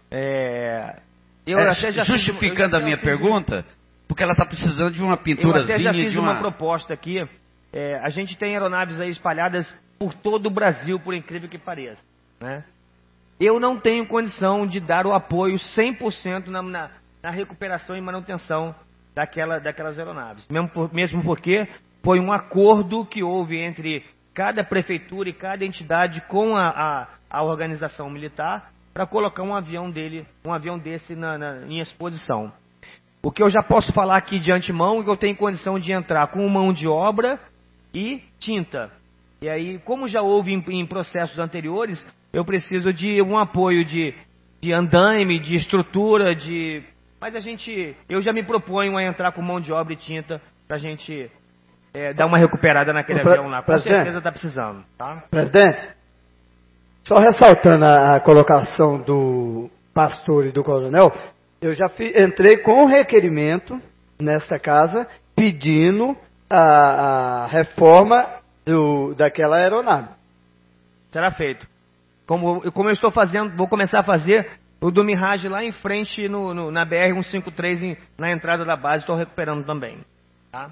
Q: eu até já
A: justificando a minha pergunta, porque ela está precisando de uma pinturazinha.
Q: Eu até já fiz uma proposta aqui. A gente tem aeronaves aí espalhadas por todo o Brasil, por incrível que pareça, né? Eu não tenho condição de dar o apoio 100% na recuperação e manutenção daquelas aeronaves. Mesmo porque foi um acordo que houve entre cada prefeitura e cada entidade com a organização militar para colocar um avião desse em exposição. O que eu já posso falar aqui de antemão é que eu tenho condição de entrar com mão de obra e tinta. E aí, como já houve em processos anteriores, eu preciso de um apoio de andaime, de estrutura, mas eu já me proponho a entrar com mão de obra e tinta para a gente dar uma recuperada naquele avião lá. Com certeza está precisando. Tá?
U: Presidente, só ressaltando a colocação do pastor e do coronel, eu já entrei com um requerimento nesta casa pedindo a reforma daquela aeronave.
Q: Será feito. Como eu estou fazendo, vou começar a fazer o do Mirage lá em frente na BR-153, na entrada da base, estou recuperando também. Tá?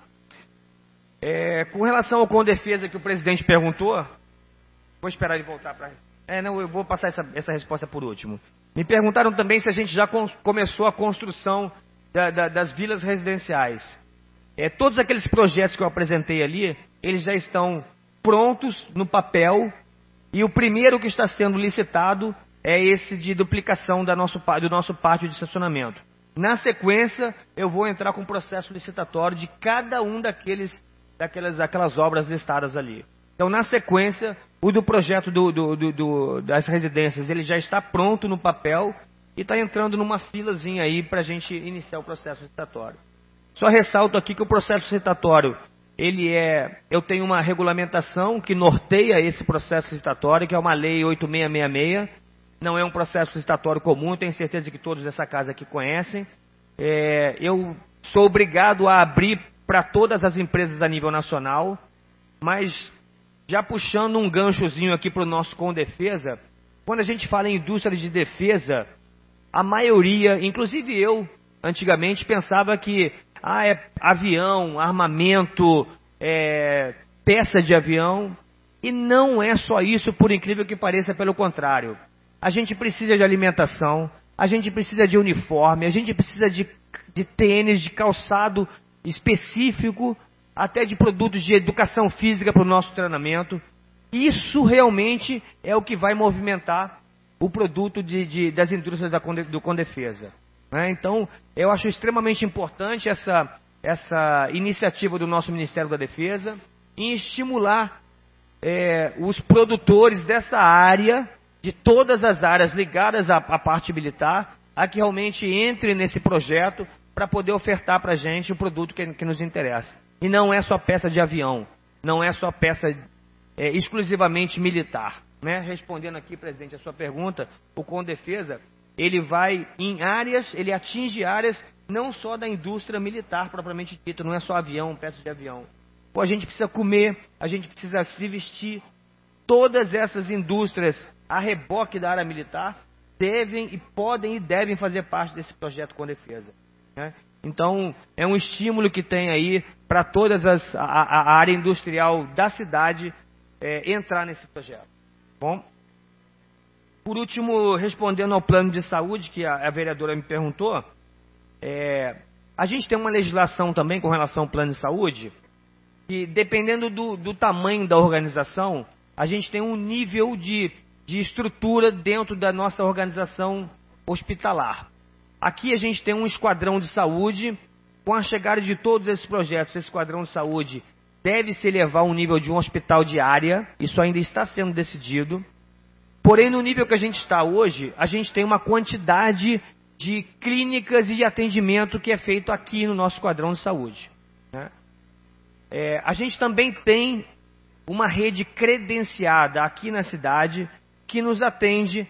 Q: Com relação ao Condefesa que o presidente perguntou, vou esperar ele voltar para... eu vou passar essa resposta por último. Me perguntaram também se a gente já começou a construção das vilas residenciais. Todos aqueles projetos que eu apresentei ali, eles já estão prontos no papel, e o primeiro que está sendo licitado é esse de duplicação do nosso pátio de estacionamento. Na sequência, eu vou entrar com o processo licitatório de cada um daquelas obras listadas ali. Então, na sequência, o do projeto das residências, ele já está pronto no papel e está entrando numa filazinha aí para a gente iniciar o processo licitatório. Só ressalto aqui que o processo licitatório, eu tenho uma regulamentação que norteia esse processo licitatório, que é uma lei 8666, não é um processo licitatório comum, tenho certeza que todos dessa casa aqui conhecem. Eu sou obrigado a abrir para todas as empresas a nível nacional, mas já puxando um ganchozinho aqui para o nosso Condefesa, quando a gente fala em indústria de defesa, a maioria, inclusive eu, antigamente pensava que avião, armamento, peça de avião, e não é só isso, por incrível que pareça, pelo contrário. A gente precisa de alimentação, a gente precisa de uniforme, a gente precisa de tênis, de calçado específico, até de produtos de educação física para o nosso treinamento. Isso realmente é o que vai movimentar o produto das indústrias do Condefesa. Então, eu acho extremamente importante essa iniciativa do nosso Ministério da Defesa em estimular os produtores dessa área, de todas as áreas ligadas à parte militar, a que realmente entre nesse projeto para poder ofertar para a gente o produto que nos interessa. E não é só peça de avião, não é só peça exclusivamente militar. Respondendo aqui, presidente, a sua pergunta, o Condefesa, ele vai em áreas, ele atinge áreas não só da indústria militar propriamente dita, não é só avião, peça de avião. A gente precisa comer, a gente precisa se vestir. Todas essas indústrias a reboque da área militar devem e podem e devem fazer parte desse projeto com defesa, né? Então, é um estímulo que tem aí para todas a área industrial da cidade entrar nesse projeto. Bom, por último, respondendo ao plano de saúde que a vereadora me perguntou, a gente tem uma legislação também com relação ao plano de saúde, que dependendo do tamanho da organização, a gente tem um nível de estrutura dentro da nossa organização hospitalar. Aqui a gente tem um esquadrão de saúde. Com a chegada de todos esses projetos, esse esquadrão de saúde deve se elevar ao nível de um hospital de área. Isso ainda está sendo decidido. Porém, no nível que a gente está hoje, a gente tem uma quantidade de clínicas e de atendimento que é feito aqui no nosso esquadrão de saúde, né? A gente também tem uma rede credenciada aqui na cidade que nos atende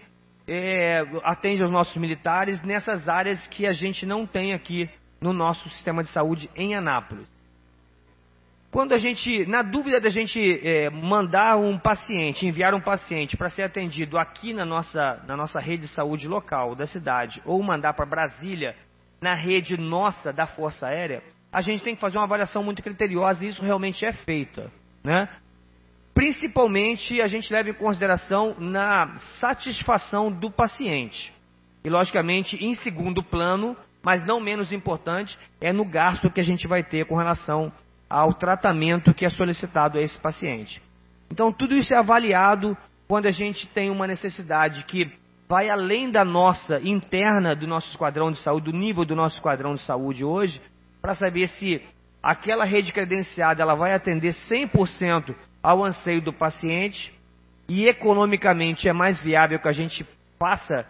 Q: aos nossos militares nessas áreas que a gente não tem aqui no nosso sistema de saúde em Anápolis. Quando a gente, na dúvida da gente mandar um paciente, enviar um paciente para ser atendido aqui na nossa rede de saúde local da cidade, ou mandar para Brasília, na rede nossa da Força Aérea, a gente tem que fazer uma avaliação muito criteriosa e isso realmente é feito, né? Principalmente a gente leva em consideração na satisfação do paciente. E logicamente, em segundo plano, mas não menos importante, é no gasto que a gente vai ter com relação ao tratamento que é solicitado a esse paciente. Então, tudo isso é avaliado quando a gente tem uma necessidade que vai além da nossa interna, do nosso esquadrão de saúde, do nível do nosso esquadrão de saúde hoje, para saber se aquela rede credenciada ela vai atender 100% ao anseio do paciente e economicamente é mais viável que a gente faça,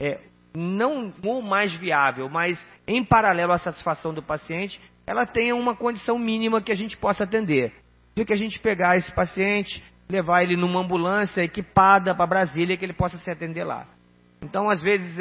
Q: não o mais viável, mas em paralelo à satisfação do paciente, ela tenha uma condição mínima que a gente possa atender. Do que a gente pegar esse paciente, levar ele numa ambulância equipada para Brasília, que ele possa se atender lá. Então, às vezes,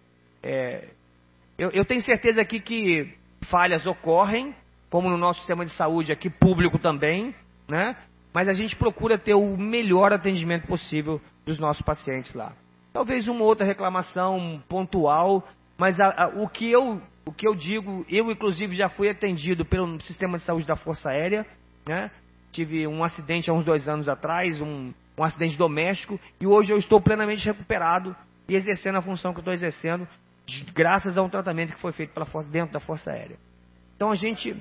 Q: eu tenho certeza aqui que falhas ocorrem, como no nosso sistema de saúde aqui, público também, né? Mas a gente procura ter o melhor atendimento possível dos nossos pacientes lá. Talvez uma outra reclamação pontual, mas o que eu digo, eu inclusive já fui atendido pelo sistema de saúde da Força Aérea, né? Tive um acidente há uns 2 anos atrás, um acidente doméstico, e hoje eu estou plenamente recuperado e exercendo a função que eu estou exercendo, graças a um tratamento que foi feito dentro da Força Aérea. Então a gente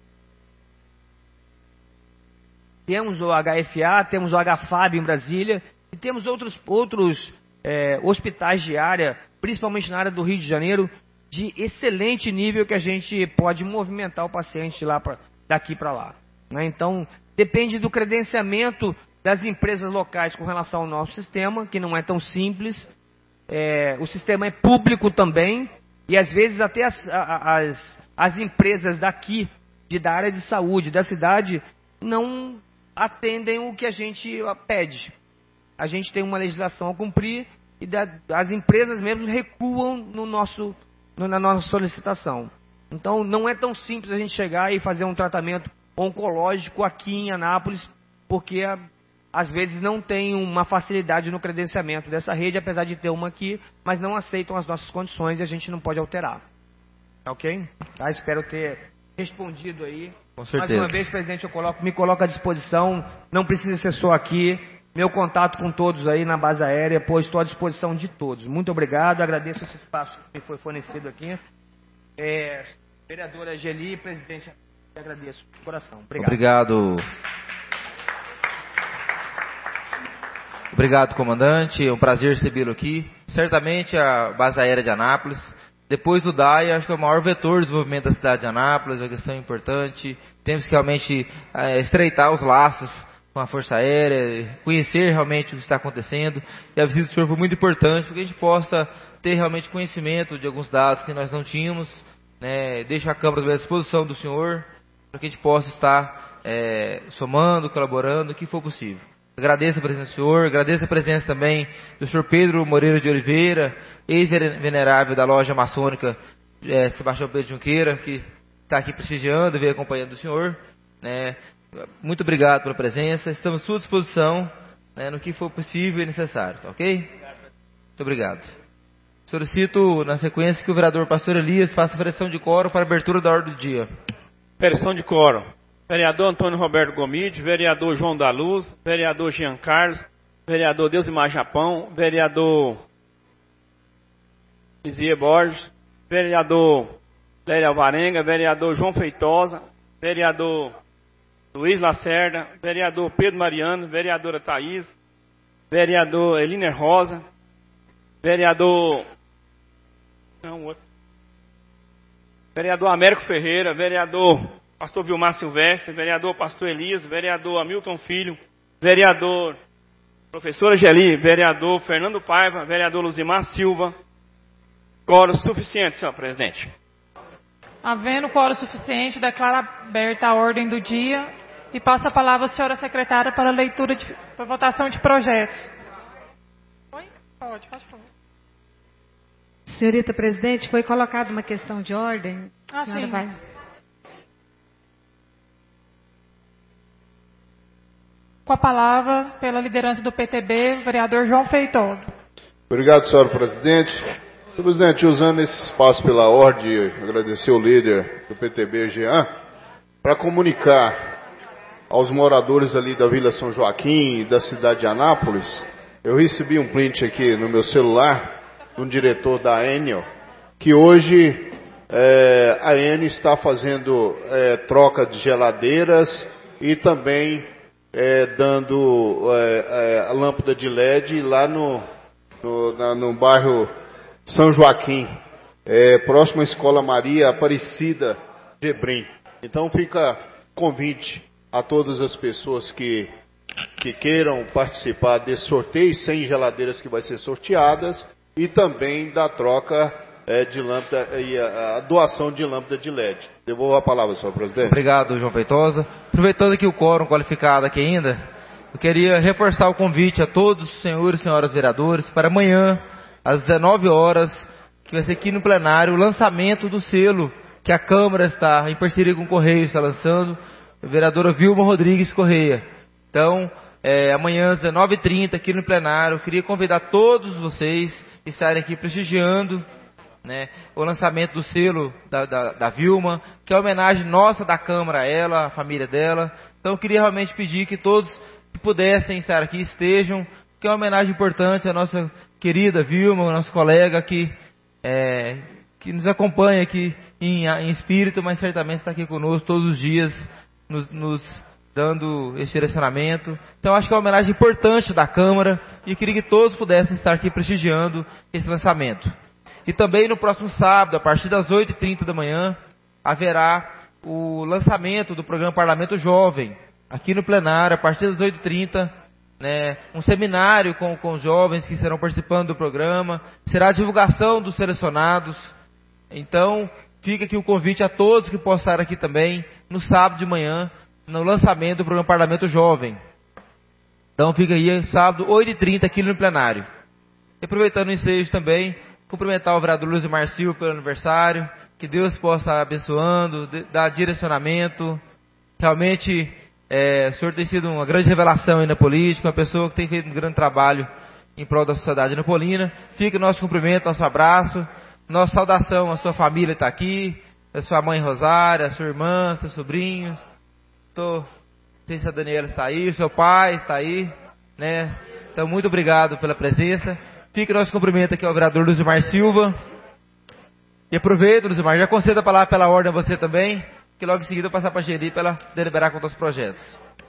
Q: temos o HFA, temos o HFAB em Brasília, e temos outros hospitais de área, principalmente na área do Rio de Janeiro, de excelente nível que a gente pode movimentar o paciente daqui para lá, né? Então, depende do credenciamento das empresas locais com relação ao nosso sistema, que não é tão simples. O sistema é público também, e às vezes até as empresas daqui, da área de saúde, da cidade, não atendem o que a gente pede. A gente tem uma legislação a cumprir e as empresas mesmo recuam na nossa solicitação. Então, não é tão simples a gente chegar e fazer um tratamento oncológico aqui em Anápolis, porque às vezes não tem uma facilidade no credenciamento dessa rede, apesar de ter uma aqui, mas não aceitam as nossas condições e a gente não pode alterar. Ok? Tá? Espero ter respondido aí.
B: Com certeza.
Q: Mais uma vez, presidente, me coloco à disposição, não precisa ser só aqui. Meu contato com todos aí na base aérea, pois estou à disposição de todos. Muito obrigado, agradeço esse espaço que me foi fornecido aqui. Vereadora Geli, presidente, agradeço de coração. Obrigado.
B: Obrigado, comandante. É um prazer recebê-lo aqui. Certamente a base aérea de Anápolis, depois do DAI, acho que é o maior vetor de desenvolvimento da cidade de Anápolis, é uma questão importante. Temos que realmente estreitar os laços com a Força Aérea, conhecer realmente o que está acontecendo. E a visita do senhor foi muito importante, porque a gente possa ter realmente conhecimento de alguns dados que nós não tínhamos, né? Deixo a Câmara à disposição do senhor, para que a gente possa estar somando, colaborando, o que for possível. Agradeço a presença do senhor, agradeço a presença também do senhor Pedro Moreira de Oliveira, ex-venerável da loja maçônica Sebastião Pedro Junqueira, que está aqui prestigiando e veio acompanhando o senhor, né? Muito obrigado pela presença, estamos à sua disposição, né, no que for possível e necessário, tá ok? Muito obrigado. Solicito, na sequência, que o vereador Pastor Elias faça a versão de quórum para a abertura da ordem do dia.
C: Versão de quórum. Vereador Antônio Roberto Gomide, vereador João da Luz, vereador Jean Carlos, vereador Deusimar Japão, vereador Lizier Borges, vereador Lélia Alvarenga, vereador João Feitosa, vereador Luiz Lacerda, vereador Pedro Mariano, vereadora Thaís, vereador Eliner Rosa, vereador Américo Ferreira, vereador Pastor Vilmar Silvestre, vereador Pastor Elias, vereador Hamilton Filho, vereador Professora Geli, vereador Fernando Paiva, vereador Luzimar Silva. Quórum suficiente, senhor presidente.
H: Havendo quórum suficiente, declaro aberta a ordem do dia e passo a palavra à senhora secretária para para votação de projetos. Oi? Pode falar.
D: Senhorita presidente, foi colocada uma questão de ordem. A senhora
H: sim.
D: vai.
H: Com a palavra, pela liderança do PTB, o vereador João Feitosa.
G: Obrigado, senhora presidente. Senhor presidente, usando esse espaço pela ordem, agradecer o líder do PTB, Jean, para comunicar aos moradores ali da Vila São Joaquim e da cidade de Anápolis. Eu recebi um print aqui no meu celular de um diretor da Enel, que hoje a Enel está fazendo troca de geladeiras e também dando a lâmpada de LED lá no bairro São Joaquim, próximo à Escola Maria Aparecida de Ebrim. Então fica convite a todas as pessoas que queiram participar desse sorteio, 100 geladeiras que vai ser sorteadas, e também da troca de lâmpada e a doação de lâmpada de LED. Devolvo a palavra, senhor presidente.
B: Obrigado, João Feitosa. Aproveitando aqui o quórum qualificado aqui ainda, eu queria reforçar o convite a todos os senhores e senhoras vereadores para amanhã, às 19 horas, que vai ser aqui no plenário, o lançamento do selo que a Câmara está, em parceria com o Correio, está lançando, a vereadora Vilma Rodrigues Correia. Então, amanhã às 19h30 aqui no plenário, eu queria convidar todos vocês a estarem aqui prestigiando, né, o lançamento do selo da Vilma, que é uma homenagem nossa da Câmara a ela, a família dela. Então eu queria realmente pedir que todos que pudessem estar aqui estejam, que é uma homenagem importante à nossa querida Vilma, nosso colega que nos acompanha aqui em espírito, mas certamente está aqui conosco todos os dias, nos dando esse direcionamento. Então acho que é uma homenagem importante da Câmara e queria que todos pudessem estar aqui prestigiando esse lançamento. E também no próximo sábado, a partir das 8h30 da manhã, haverá o lançamento do programa Parlamento Jovem, aqui no plenário, a partir das 8h30, né, um seminário com os jovens que estarão participando do programa, será a divulgação dos selecionados. Então, fica aqui o convite a todos que possam estar aqui também, no sábado de manhã, no lançamento do programa Parlamento Jovem. Então, fica aí, sábado, 8h30, aqui no plenário. E aproveitando o ensejo também, cumprimentar o vereador Luzimar Silva pelo aniversário, que Deus possa estar abençoando, dar direcionamento. Realmente, o senhor tem sido uma grande revelação aí na política, uma pessoa que tem feito um grande trabalho em prol da sociedade napolina. Fica o nosso cumprimento, nosso abraço, nossa saudação à sua família que está aqui, a sua mãe Rosária, a sua irmã, seus sobrinhos. Não sei se a Daniela está aí, o seu pai está aí, né? Então, muito obrigado pela presença. Fica o nosso cumprimento aqui ao vereador Luzimar Silva. E aproveito, Luzimar, já concedo a palavra pela ordem a você também, que logo em seguida eu passar para a Geri para ela deliberar com os projetos.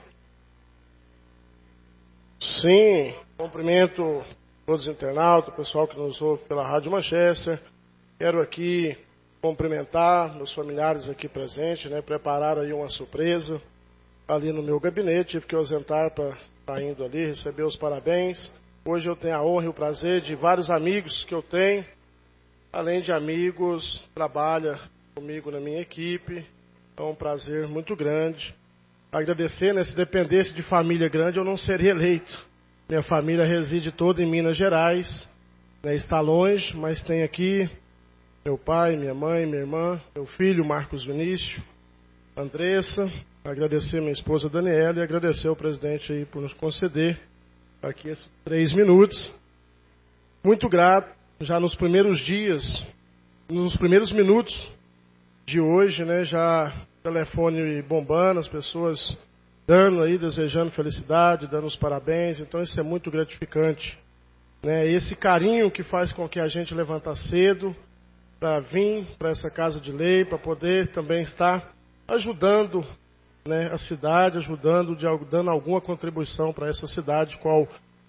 J: Sim, cumprimento todos os internautas, o pessoal que nos ouve pela Rádio Manchester. Quero aqui cumprimentar meus familiares aqui presentes, né? Prepararam aí uma surpresa ali no meu gabinete, tive que ausentar para estar indo ali, receber os parabéns. Hoje eu tenho a honra e o prazer de vários amigos que eu tenho, além de amigos, trabalha comigo na minha equipe. É um prazer muito grande. Agradecer, né? Se dependesse de família grande, eu não seria eleito. Minha família reside toda em Minas Gerais, né? Está longe, mas tem aqui meu pai, minha mãe, minha irmã, meu filho Marcos Vinícius, Andressa. Agradecer minha esposa Daniela e agradecer ao presidente aí por nos conceder aqui esses 3 minutos. Muito grato já nos primeiros dias, nos primeiros minutos de hoje, né, já telefone bombando, as pessoas dando aí, desejando felicidade, dando os parabéns. Então isso é muito gratificante, né? Esse carinho que faz com que a gente levanta cedo para vir para essa casa de lei, para poder também estar ajudando, né, a cidade, dando alguma contribuição para essa cidade, qual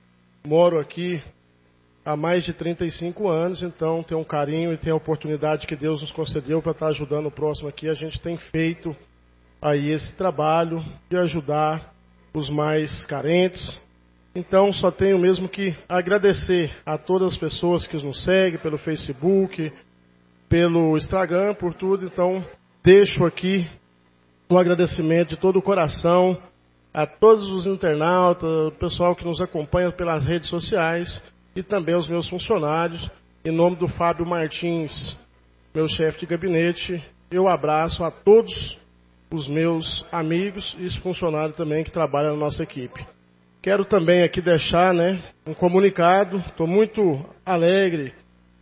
J: moro aqui há mais de 35 anos, então tem um carinho e tem a oportunidade que Deus nos concedeu para estar ajudando o próximo aqui. A gente tem feito aí esse trabalho de ajudar os mais carentes. Então só tenho mesmo que agradecer a todas as pessoas que nos seguem pelo Facebook, pelo Instagram, por tudo. Então deixo aqui um agradecimento de todo o coração a todos os internautas, o pessoal que nos acompanha pelas redes sociais e também aos meus funcionários. Em nome do Fábio Martins, meu chefe de gabinete, eu abraço a todos os meus amigos e os funcionários também que trabalham na nossa equipe. Quero também aqui deixar, né, um comunicado. Estou muito alegre.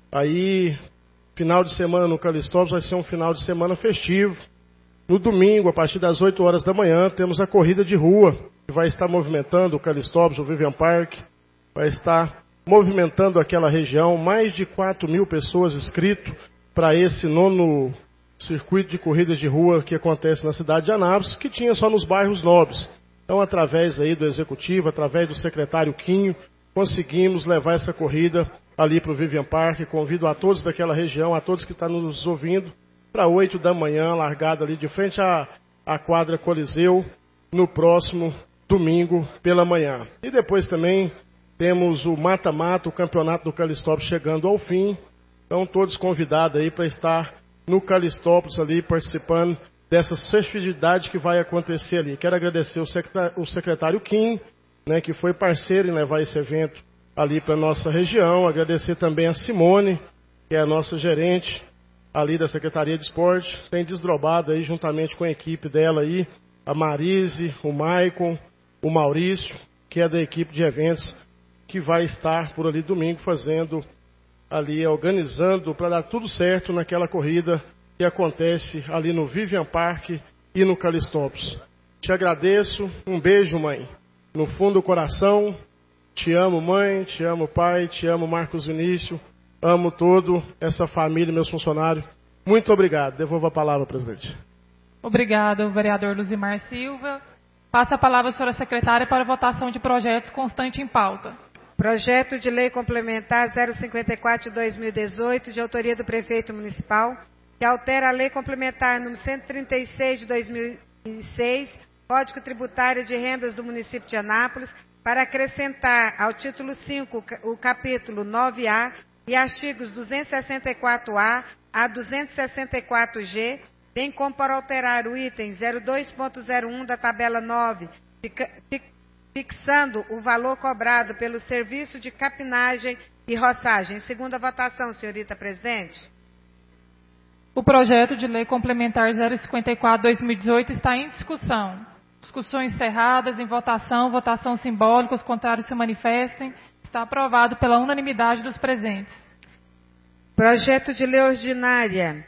J: Aí, final de semana no Calistópolis vai ser um final de semana festivo. No domingo, a partir das 8 horas da manhã, temos a corrida de rua, que vai estar movimentando o Calistópolis, o Vivian Park, vai estar movimentando aquela região. Mais de 4.000 pessoas inscritas para esse 9º circuito de corridas de rua que acontece na cidade de Anápolis, que tinha só nos bairros nobres. Então, através aí do executivo, através do secretário Quinho, conseguimos levar essa corrida ali para o Vivian Park. Convido a todos daquela região, a todos que estão nos ouvindo, para 8 da manhã, largada ali de frente à quadra Coliseu, no próximo domingo pela manhã. E depois também temos o mata-mata, o campeonato do Calistópolis chegando ao fim. Então, todos convidados aí para estar no Calistópolis ali, participando dessa festividade que vai acontecer ali. Quero agradecer o secretário Kim, né, que foi parceiro em levar esse evento ali para a nossa região. Agradecer também a Simone, que é a nossa gerente ali da Secretaria de Esporte. Tem desdobrado aí, juntamente com a equipe dela aí, a Marise, o Maicon, o Maurício, que é da equipe de eventos, que vai estar por ali domingo fazendo ali, organizando para dar tudo certo naquela corrida que acontece ali no Vivian Park e no Calistópolis. Te agradeço, um beijo, mãe, no fundo do coração. Te amo, mãe, te amo, pai, te amo, Marcos Vinícius, amo toda essa família, meus funcionários. Muito obrigado. Devolvo a palavra, presidente.
H: Obrigado, vereador Luzimar Silva. Passa a palavra à senhora secretária para votação de projetos constante em pauta.
D: Projeto de Lei Complementar 054 de 2018, de autoria do Prefeito Municipal, que altera a Lei Complementar número 136 de 2006, Código Tributário de Rendas do Município de Anápolis, para acrescentar ao título 5 o capítulo 9A e artigos 264A a 264G, bem como para alterar o item 02.01 da tabela 9, fixando o valor cobrado pelo serviço de capinagem e roçagem. Segunda votação, senhorita presidente.
H: O projeto de lei complementar 054/2018 está em discussão. Discussão encerradas, em votação, votação simbólica, os contrários se manifestem. Está aprovado pela unanimidade dos presentes.
D: Projeto de lei ordinária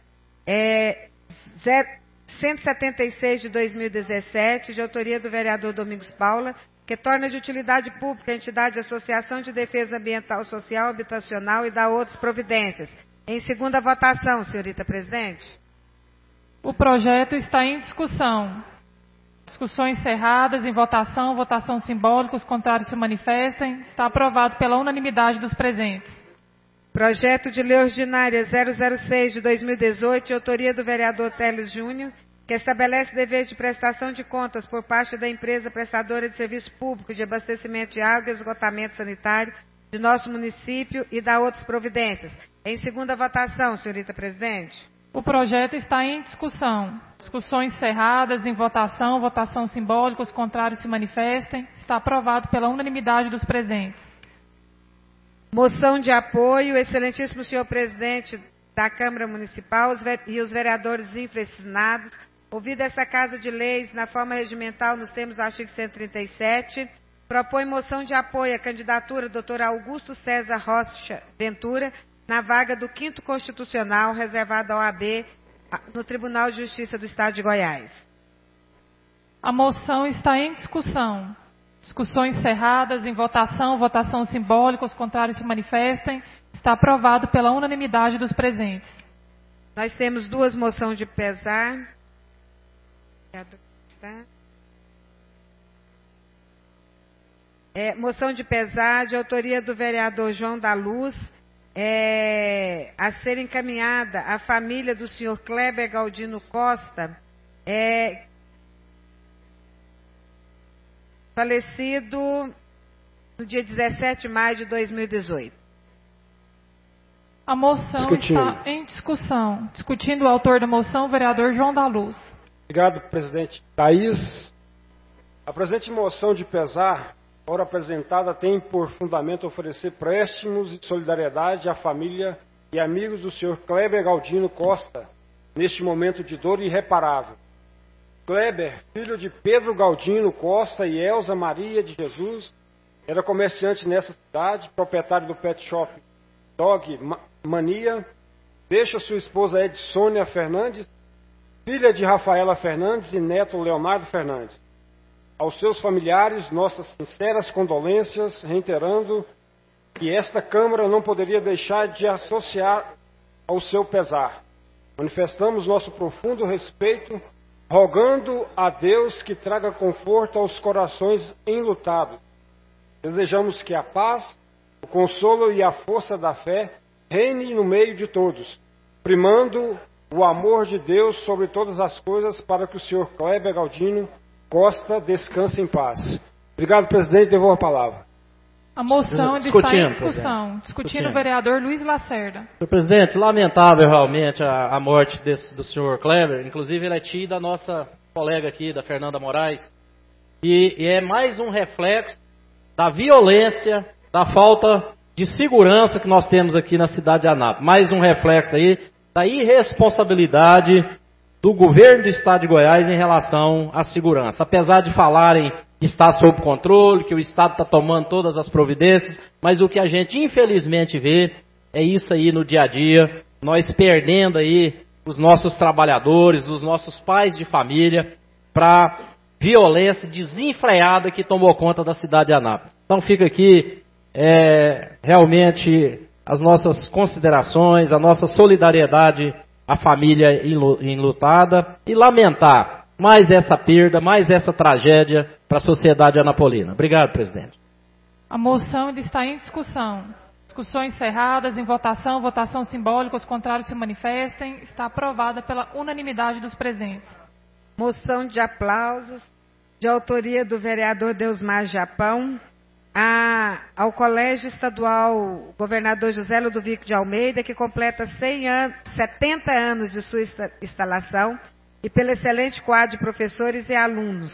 D: 176 de 2017, de autoria do vereador Domingos Paula, que torna de utilidade pública a entidade de Associação de Defesa Ambiental, Social, Habitacional e dá outras providências. Em segunda votação, senhorita presidente.
H: O projeto está em discussão. Discussões encerradas, em votação, votação simbólica, os contrários se manifestem. Está aprovado pela unanimidade dos presentes.
D: Projeto de lei ordinária 006 de 2018, de autoria do vereador Teles Júnior, que estabelece dever de prestação de contas por parte da empresa prestadora de serviço público de abastecimento de água e esgotamento sanitário de nosso município e dá outras providências. Em segunda votação, senhorita presidente.
H: O projeto está em discussão. Discussões encerradas, em votação, votação simbólica, os contrários se manifestem. Está aprovado pela unanimidade dos presentes.
D: Moção de apoio, excelentíssimo senhor presidente da Câmara Municipal e os vereadores infracionados, ouvida essa Casa de Leis na forma regimental nos termos do artigo 137, propõe moção de apoio à candidatura do Dr. Augusto César Rocha Ventura, na vaga do 5º Constitucional reservada ao AB no Tribunal de Justiça do Estado de Goiás.
H: A moção está em discussão. Discussão encerradas, em votação, votação simbólica, os contrários se manifestem. Está aprovado pela unanimidade dos presentes.
D: Nós temos 2 moções de pesar. Moção de pesar de autoria do vereador João da Luz, a ser encaminhada à família do senhor Kleber Galdino Costa, falecido no dia 17 de maio de 2018.
H: A moção está em discussão. Discutindo o autor da moção, o vereador João da Luz.
M: Obrigado, presidente Thaís. A presente moção de pesar, ora apresentada, tem por fundamento oferecer préstimos e solidariedade à família e amigos do senhor Kleber Galdino Costa, neste momento de dor irreparável. Kleber, filho de Pedro Galdino Costa e Elza Maria de Jesus, era comerciante nessa cidade, proprietário do pet shop Dog Mania, deixa sua esposa Edsônia Fernandes, filha de Rafaela Fernandes e neto Leonardo Fernandes. Aos seus familiares, nossas sinceras condolências, reiterando que esta Câmara não poderia deixar de associar ao seu pesar. Manifestamos nosso profundo respeito, rogando a Deus que traga conforto aos corações enlutados. Desejamos que a paz, o consolo e a força da fé reine no meio de todos, primando o amor de Deus sobre todas as coisas, para que o senhor Kleber Galdino Costa descanse em paz. Obrigado, presidente. Devolvo a palavra.
H: A moção está em discussão. Discutindo o vereador Luiz Lacerda.
T: Senhor presidente, lamentável realmente a morte do senhor Kleber. Inclusive, ele é tio da nossa colega aqui, da Fernanda Moraes. E é mais um reflexo da violência, da falta de segurança que nós temos aqui na cidade de Anápolis. Mais um reflexo aí da irresponsabilidade do governo do estado de Goiás em relação à segurança. Apesar de falarem que está sob controle, que o estado está tomando todas as providências, mas o que a gente infelizmente vê é isso aí no dia a dia, nós perdendo aí os nossos trabalhadores, os nossos pais de família, para violência desenfreada que tomou conta da cidade de Anápolis. Então fica aqui realmente as nossas considerações, a nossa solidariedade à família enlutada e lamentar mais essa perda, mais essa tragédia para a sociedade anapolina. Obrigado, presidente.
H: A moção está em discussão. Discussões encerradas, em votação, votação simbólica, os contrários se manifestem. Está aprovada pela unanimidade dos presentes.
D: Moção de aplausos, de autoria do vereador Deusmar Japão, ao Colégio Estadual Governador José Ludovico de Almeida, que completa 70 anos de sua instalação, e pelo excelente quadro de professores e alunos.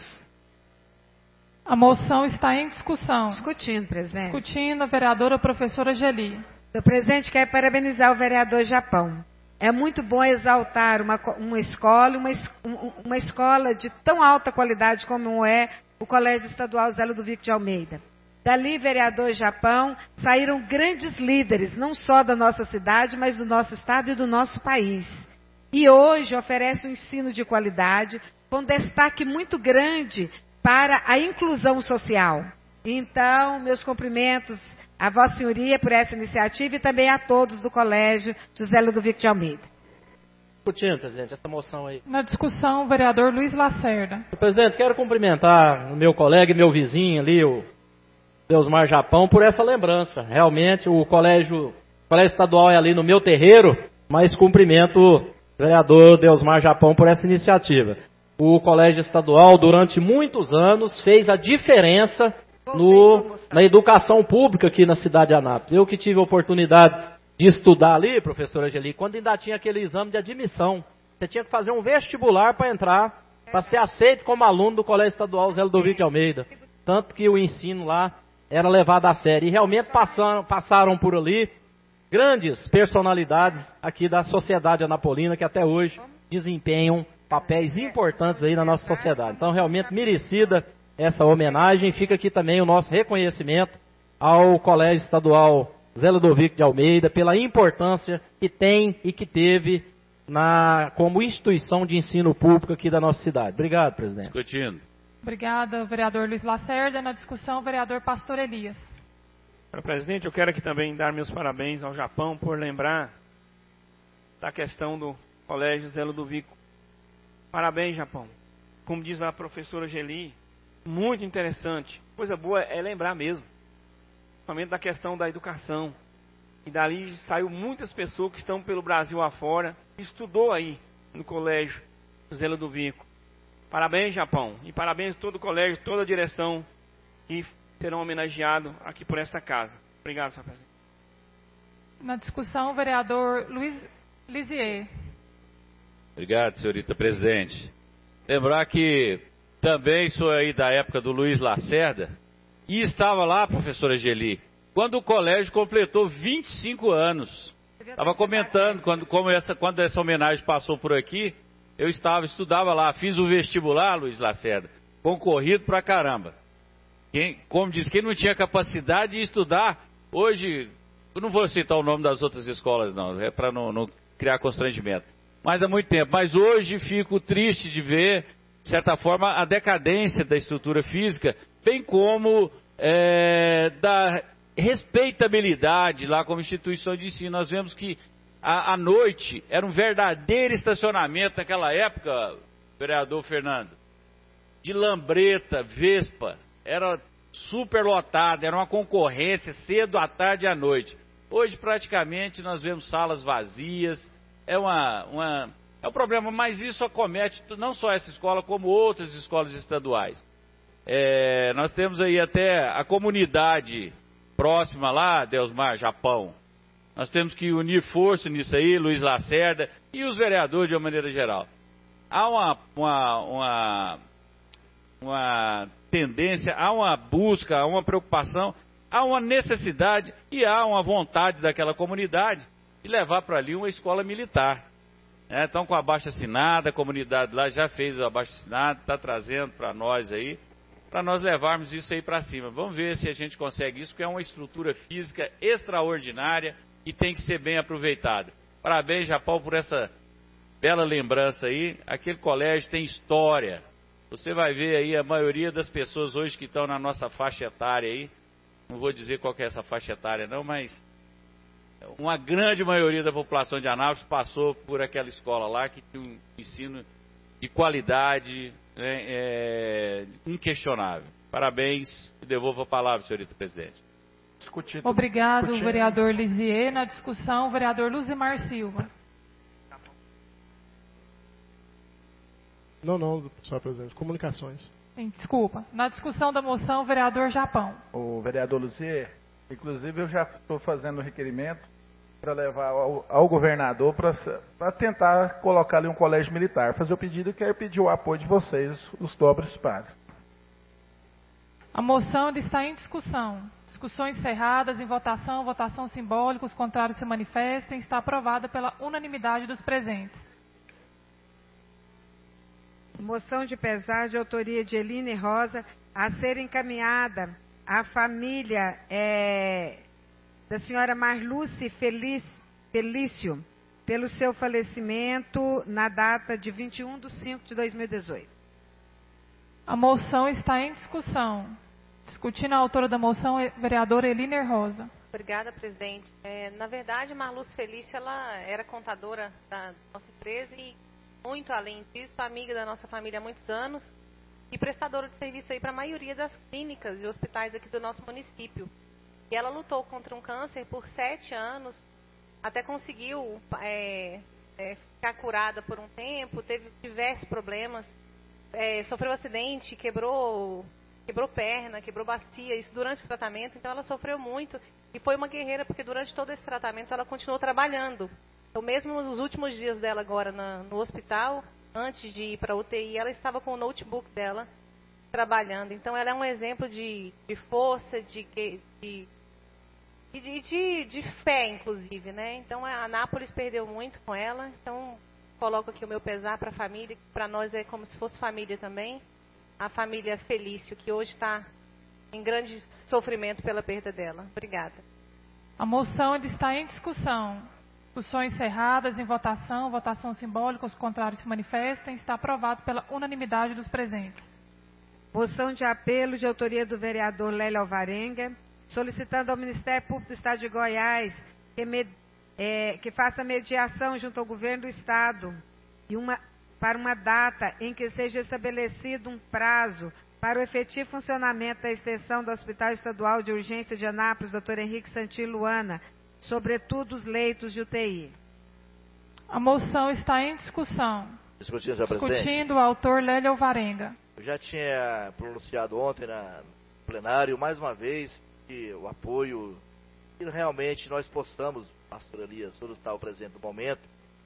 H: A moção está em discussão.
D: Discutindo, presidente.
H: Discutindo, a vereadora professora Geli.
D: Senhor presidente, quero parabenizar o vereador Japão. É muito bom exaltar uma escola de tão alta qualidade como é o Colégio Estadual Zé Ludovico de Almeida. Dali, vereador Japão, saíram grandes líderes, não só da nossa cidade, mas do nosso estado e do nosso país. E hoje oferece um ensino de qualidade, com destaque muito grande para a inclusão social. Então, meus cumprimentos a Vossa Senhoria por essa iniciativa e também a todos do Colégio José Ludovico de Almeida.
T: Discutindo, presidente, essa moção aí.
H: Na discussão, o vereador Luiz Lacerda.
T: Presidente, quero cumprimentar o meu colega e meu vizinho ali, o Deusmar Japão, por essa lembrança. Realmente, o colégio estadual é ali no meu terreiro, mas cumprimento o vereador Deusmar Japão por essa iniciativa. O colégio estadual, durante muitos anos, fez a diferença na educação pública aqui na cidade de Anápolis. Eu que tive a oportunidade de estudar ali, professora Angeli, quando ainda tinha aquele exame de admissão. Você tinha que fazer um vestibular para entrar, para ser aceito como aluno do Colégio Estadual Zé Ludovico de Almeida. Tanto que o ensino lá era levado a sério. E realmente passaram por ali grandes personalidades aqui da sociedade anapolina que até hoje desempenham papéis importantes aí na nossa sociedade. Então, realmente merecida essa homenagem. Fica aqui também o nosso reconhecimento ao Colégio Estadual Zé Ludovico de Almeida, pela importância que tem e que teve como instituição de ensino público aqui da nossa cidade. Obrigado, presidente.
S: Discutindo.
H: Obrigada, vereador Luiz Lacerda. Na discussão, vereador Pastor Elias.
C: Senhor presidente, eu quero aqui também dar meus parabéns ao Japão por lembrar da questão do Colégio Zé Ludovico. Parabéns, Japão. Como diz a professora Geli, muito interessante. Coisa boa é lembrar mesmo. Principalmente da questão da educação. E dali saiu muitas pessoas que estão pelo Brasil afora, estudou aí no Colégio Zé Ludovico. Parabéns, Japão. E parabéns a todo o colégio, toda a direção que serão homenageados aqui por esta casa. Obrigado, senhor presidente.
H: Na discussão, o vereador Luiz Lisier.
S: Obrigado, senhorita presidente. Lembrar que também sou aí da época do Luiz Lacerda e estava lá, professora Geli, quando o colégio completou 25 anos. Estava comentando, quando essa homenagem passou por aqui, eu estudava lá, fiz o vestibular, Luiz Lacerda, concorrido pra caramba. Como diz, quem não tinha capacidade de estudar, hoje, eu não vou citar o nome das outras escolas não, é para não criar constrangimento. Mas há muito tempo. Mas hoje fico triste de ver, de certa forma, a decadência da estrutura física, bem como da respeitabilidade lá como instituição de ensino. Nós vemos que à noite era um verdadeiro estacionamento naquela época, vereador Fernando, de lambreta, vespa, era super lotado, era uma concorrência cedo, à tarde e à noite. Hoje praticamente nós vemos salas vazias, é um problema, mas isso acomete não só essa escola, como outras escolas estaduais. Nós temos aí até a comunidade próxima lá, Deusmar, Japão. Nós temos que unir força nisso aí, Luiz Lacerda e os vereadores de uma maneira geral. Há uma tendência, há uma busca, há uma preocupação, há uma necessidade e há uma vontade daquela comunidade de levar para ali uma escola militar. Então, com a abaixo-assinada, a comunidade lá já fez o abaixo-assinado, está trazendo para nós aí, para nós levarmos isso aí para cima. Vamos ver se a gente consegue isso, que é uma estrutura física extraordinária e tem que ser bem aproveitada. Parabéns, Japão, por essa bela lembrança aí. Aquele colégio tem história. Você vai ver aí a maioria das pessoas hoje que estão na nossa faixa etária aí, não vou dizer qual que é essa faixa etária não, mas uma grande maioria da população de Anápolis passou por aquela escola lá que tinha um ensino de qualidade inquestionável. Parabéns e devolvo a palavra, senhorita presidente.
H: Obrigado, vereador Lisier. Na discussão, o vereador Luzimar Silva.
J: Não, senhor presidente. Comunicações.
H: Sim, desculpa. Na discussão da moção, o vereador Japão.
L: O vereador Luzier, inclusive eu já estou fazendo o requerimento para levar ao governador para tentar colocar ali um colégio militar. Fazer o pedido, quero pedir o apoio de vocês, os nobres padres.
H: A moção está em discussão. Discussões encerradas, em votação simbólica, os contrários se manifestem. Está aprovada pela unanimidade dos presentes.
D: Moção de pesar de autoria de Eline Rosa a ser encaminhada à família da senhora Marluce Felício pelo seu falecimento na data de 21/5/2018.
H: A moção está em discussão. Discutindo a autora da moção, a vereadora Eline Rosa.
E: Obrigada, presidente. Na verdade, Marluce Felício, ela era contadora da nossa empresa e, muito além disso, amiga da nossa família há muitos anos e prestadora de serviço aí para a maioria das clínicas e hospitais aqui do nosso município. E ela lutou contra um câncer por 7 anos, até conseguiu ficar curada por um tempo, teve diversos problemas, sofreu acidente, quebrou perna, quebrou bacia, isso durante o tratamento, então ela sofreu muito e foi uma guerreira, porque durante todo esse tratamento ela continuou trabalhando. Então, mesmo nos últimos dias dela agora no hospital, antes de ir para a UTI, ela estava com o notebook dela trabalhando. Então, ela é um exemplo de força, de fé, inclusive, né? Então, a Anápolis perdeu muito com ela. Então, coloco aqui o meu pesar para a família, que para nós é como se fosse família também. A família Felício, que hoje está em grande sofrimento pela perda dela. Obrigada.
H: A moção ainda está em discussão. Discussão encerradas, em votação. Votação simbólica, os contrários se manifestem. Está aprovado pela unanimidade dos presentes.
D: Moção de apelo de autoria do vereador Lélio Alvarenga, solicitando ao Ministério Público do Estado de Goiás que faça mediação junto ao governo do Estado para uma data em que seja estabelecido um prazo para o efetivo funcionamento da extensão do Hospital Estadual de Urgência de Anápolis, Dr. Henrique Santillo Luana, sobretudo os leitos de UTI.
H: A moção está em discussão.
O: Discutindo, senhor presidente.
H: Discutindo o autor Lélio Alvarenga.
O: Eu já tinha pronunciado ontem no plenário, mais uma vez, que o apoio, que realmente nós possamos, pastor Elias, o senhor está presente no momento,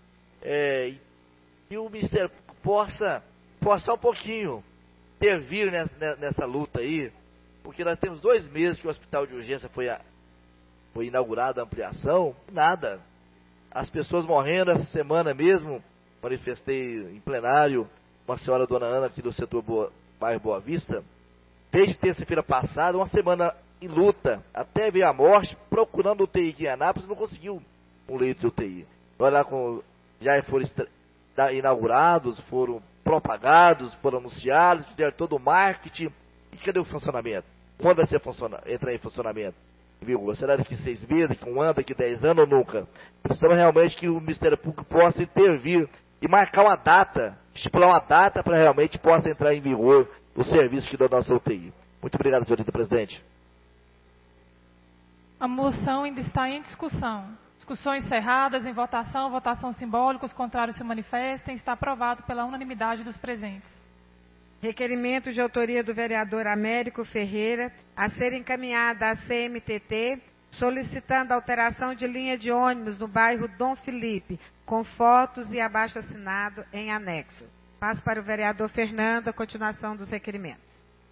O: e o Ministério possa um pouquinho intervir nessa luta aí, porque nós temos 2 meses que o hospital de urgência foi inaugurado, a ampliação, nada. As pessoas morrendo. Essa semana mesmo, manifestei em plenário uma senhora, dona Ana, aqui do setor bairro Boa Vista, desde terça-feira passada, uma semana em luta, até ver a morte, procurando UTI aqui em Anápolis, não conseguiu um leito de UTI. Olha lá, já foram inaugurados, foram propagados, foram anunciados, fizeram todo o marketing. E cadê o funcionamento? Quando vai ser entrar em funcionamento? Será daqui 6 meses, daqui 1 ano, daqui 10 anos ou nunca? Precisamos realmente que o Ministério Público possa intervir e marcar uma data, estipular uma data para realmente possa entrar em vigor o serviço que dá da nossa UTI. Muito obrigado, senhor presidente.
H: A moção ainda está em discussão. Discussões encerradas, em votação. Votação simbólica, os contrários se manifestem. Está aprovado pela unanimidade dos presentes.
D: Requerimento de autoria do vereador Américo Ferreira, a ser encaminhada à CMTT, solicitando alteração de linha de ônibus no bairro Dom Felipe, com fotos e abaixo-assinado em anexo. Passo para o vereador Fernando, a continuação dos requerimentos.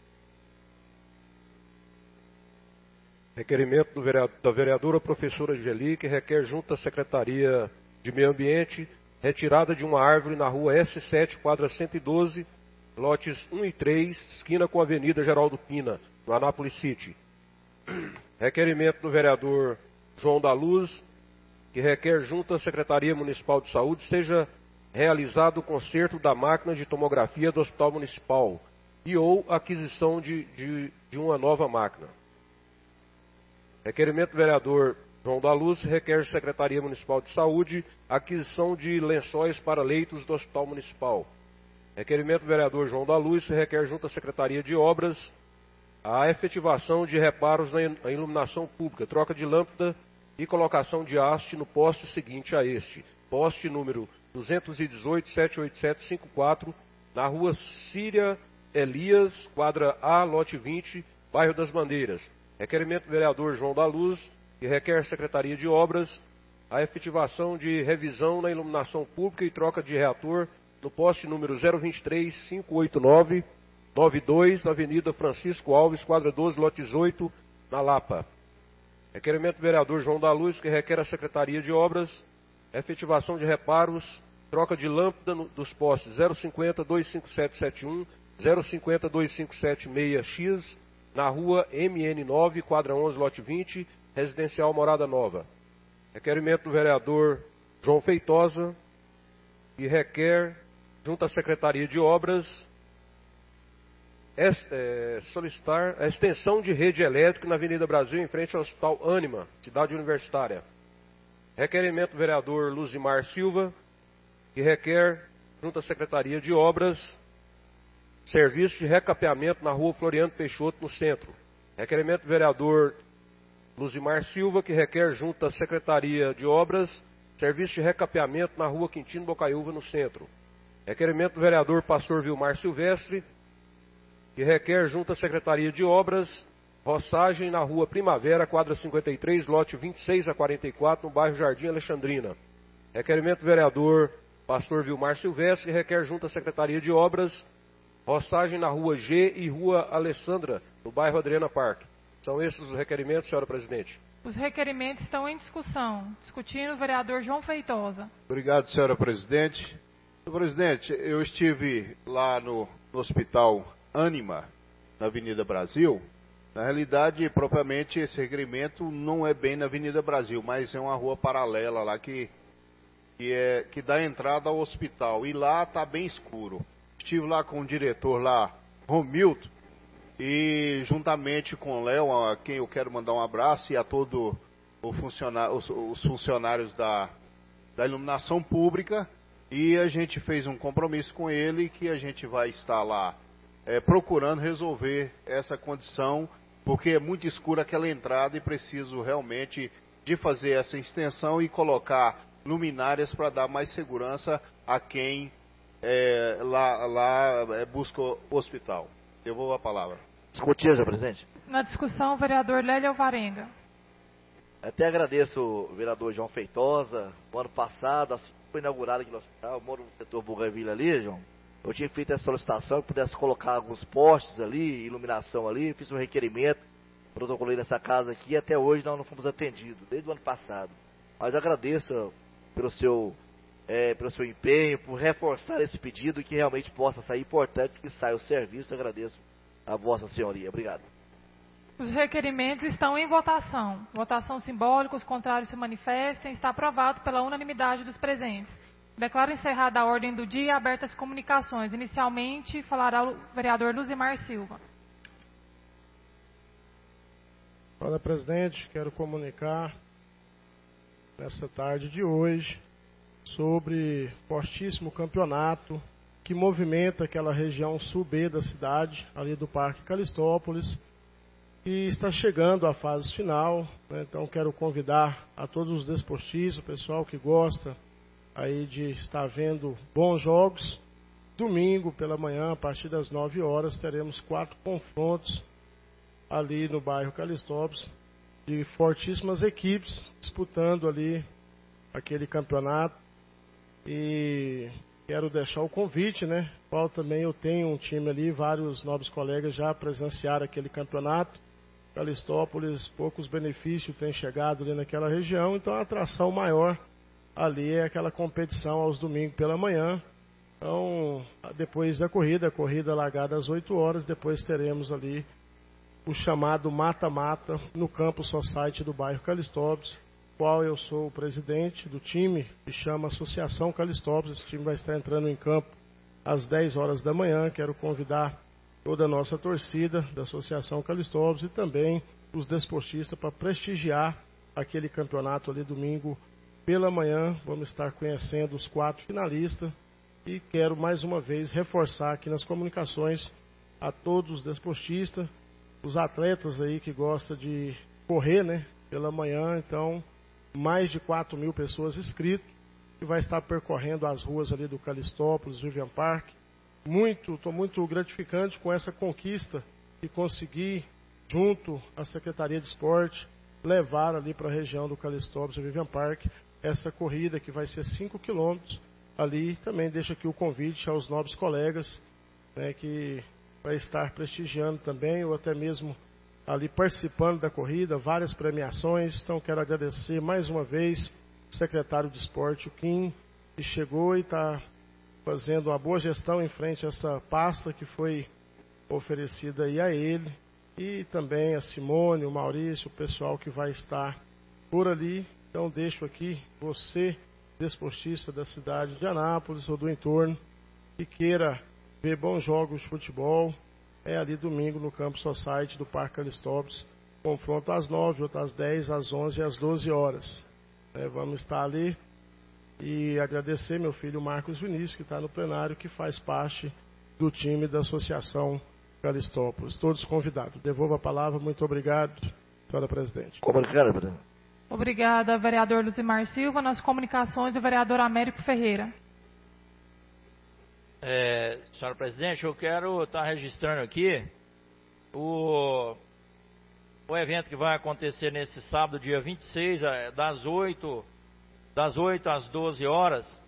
I: Requerimento da vereadora professora Geli, que requer junto à Secretaria de Meio Ambiente retirada de uma árvore na rua S7, quadra 112, lotes 1 e 3, esquina com a Avenida Geraldo Pina, no Anápolis City. Requerimento do vereador João da Luz, que requer junto à Secretaria Municipal de Saúde seja realizado o conserto da máquina de tomografia do Hospital Municipal e ou aquisição de uma nova máquina. Requerimento do vereador João da Luz requer Secretaria Municipal de Saúde aquisição de lençóis para leitos do Hospital Municipal. Requerimento do vereador João da Luz requer junto à Secretaria de Obras a efetivação de reparos na iluminação pública, troca de lâmpada e colocação de haste no poste seguinte a este. Poste número 218-78754, na rua Síria Elias, quadra A, lote 20, bairro das Bandeiras. Requerimento do vereador João da Luz, que requer Secretaria de Obras a efetivação de revisão na iluminação pública e troca de reator no poste número 023-589-92, na Avenida Francisco Alves, quadra 12, lote 18, na Lapa. Requerimento do vereador João da Luz, que requer a Secretaria de Obras a efetivação de reparos, troca de lâmpada dos postes 050-25771, 050-25766X, na rua MN9, quadra 11, lote 20, residencial Morada Nova. Requerimento do vereador João Feitosa, que requer, junto à Secretaria de Obras, solicitar a extensão de rede elétrica na Avenida Brasil, em frente ao Hospital Ânima, Cidade Universitária. Requerimento do vereador Luzimar Silva, que requer, junto à Secretaria de Obras, serviço de recapeamento na rua Floriano Peixoto, no centro. Requerimento do vereador Luzimar Silva, que requer, junto à Secretaria de Obras, serviço de recapeamento na rua Quintino Bocaiúva, no centro. Requerimento do vereador Pastor Vilmar Silvestre, que requer, junto à Secretaria de Obras, roçagem na rua Primavera, quadra 53, lote 26 a 44, no bairro Jardim Alexandrina. Requerimento do vereador Pastor Vilmar Silvestre, que requer, junto à Secretaria de Obras, roçagem na rua G e rua Alessandra, no bairro Adriana Parque. São esses os requerimentos, senhora presidente.
H: Os requerimentos estão em discussão. Discutindo o vereador João Feitosa.
G: Obrigado, senhora presidente. Senhor presidente, eu estive lá no Hospital Ânima, na Avenida Brasil, Na realidade, propriamente, esse requerimento não é bem na Avenida Brasil, mas é uma rua paralela lá que dá entrada ao hospital. E lá está bem escuro. Estive lá com o diretor lá, Romilton, e juntamente com o Léo, a quem eu quero mandar um abraço, e a todos os funcionários da iluminação pública, e a gente fez um compromisso com ele que a gente vai estar lá procurando resolver essa condição, porque é muito escura aquela entrada e preciso realmente de fazer essa extensão e colocar luminárias para dar mais segurança a quem busca o hospital. Devolvo a palavra.
O: Discutir, senhor presidente.
H: Na discussão, o vereador Lélio Alvarenga.
O: Até agradeço o vereador João Feitosa. No ano passado, assim que foi inaugurado aqui no hospital, eu moro no setor Bougainville ali, João. Eu tinha feito essa solicitação que pudesse colocar alguns postes ali, iluminação ali, fiz um requerimento, protocolei nessa casa aqui e até hoje nós não fomos atendidos, desde o ano passado. Mas eu agradeço pelo seu empenho, por reforçar esse pedido, que realmente possa sair, importante que saia o serviço. Eu agradeço a vossa senhoria. Obrigado.
H: Os requerimentos estão em votação. Votação simbólica, os contrários se manifestem. Está aprovado pela unanimidade dos presentes. Declaro encerrada a ordem do dia e abertas as comunicações. Inicialmente, falará o vereador Luzimar Silva.
J: Olá, presidente. Quero comunicar nessa tarde de hoje sobre fortíssimo campeonato que movimenta aquela região sul-B da cidade, ali do Parque Calistópolis, e está chegando à fase final, né? Então quero convidar a todos os desportistas, o pessoal que gosta aí de estar vendo bons jogos. Domingo pela manhã, a partir das 9 horas, teremos 4 confrontos ali no bairro Calistópolis, de fortíssimas equipes disputando ali aquele campeonato. E quero deixar o convite, né? Qual também eu tenho um time ali, vários nobres colegas já presenciaram aquele campeonato. Calistópolis, poucos benefícios têm chegado ali naquela região, então a atração maior ali é aquela competição aos domingos pela manhã. Então, depois da corrida, a corrida largada às 8 horas, depois teremos ali o chamado mata-mata no Campo Society do bairro Calistópolis, qual eu sou o presidente do time, que chama Associação Calistópolis. Esse time vai estar entrando em campo às 10 horas da manhã. Quero convidar toda a nossa torcida da Associação Calistópolis e também os desportistas para prestigiar aquele campeonato ali domingo pela manhã. Vamos estar conhecendo os 4 finalistas e quero mais uma vez reforçar aqui nas comunicações a todos os desportistas, os atletas aí que gostam de correr, né, pela manhã. Então, mais de 4 mil pessoas inscritas, que vai estar percorrendo as ruas ali do Calistópolis, Vivian Park. Estou muito gratificante com essa conquista e conseguir, junto à Secretaria de Esporte, levar ali para a região do Calistópolis e Vivian Park essa corrida que vai ser 5 quilômetros ali. Também deixo aqui o convite aos nobres colegas, né, que vai estar prestigiando também, ou até mesmo ali participando da corrida, várias premiações. Então quero agradecer mais uma vez o secretário de Esporte, o Kim, que chegou e está fazendo uma boa gestão em frente a essa pasta que foi oferecida aí a ele, e também a Simone, o Maurício, o pessoal que vai estar por ali. Então deixo aqui você, desportista da cidade de Anápolis ou do entorno, que queira ver bons jogos de futebol, ali domingo no Campo Society do Parque Calistópolis, confronto às 9, outro às 10, às 11 e às 12 horas. Vamos estar ali. E agradecer meu filho Marcos Vinícius, que está no plenário, que faz parte do time da Associação Calistópolis. Todos convidados. Devolvo a palavra. Muito obrigado, senhora presidente.
O: Obrigado, presidente.
H: Obrigada, vereador Luzimar Silva. Nas comunicações, o vereador Américo Ferreira.
F: Senhora presidente, eu quero estar registrando aqui o evento que vai acontecer nesse sábado, dia 26, das 8 às 12 horas.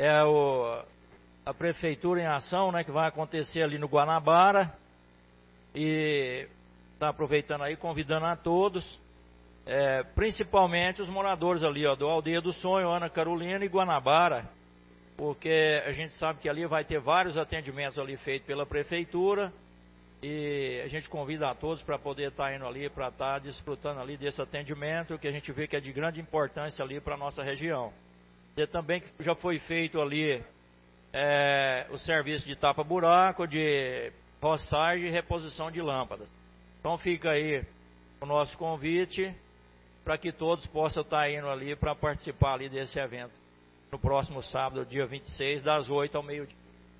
F: A Prefeitura em Ação, né, que vai acontecer ali no Guanabara. E está aproveitando aí, convidando a todos, principalmente os moradores ali, do Aldeia do Sonho, Ana Carolina e Guanabara, porque a gente sabe que ali vai ter vários atendimentos ali feitos pela Prefeitura,
K: E a gente convida a todos para poder estar indo ali, para estar desfrutando ali desse atendimento, que a gente vê que é de grande importância ali para a nossa região. E também que já foi feito ali o serviço de tapa-buraco, de roçagem e reposição de lâmpadas. Então fica aí o nosso convite para que todos possam estar indo ali para participar ali desse evento no próximo sábado, dia 26, das 8 ao meio-dia.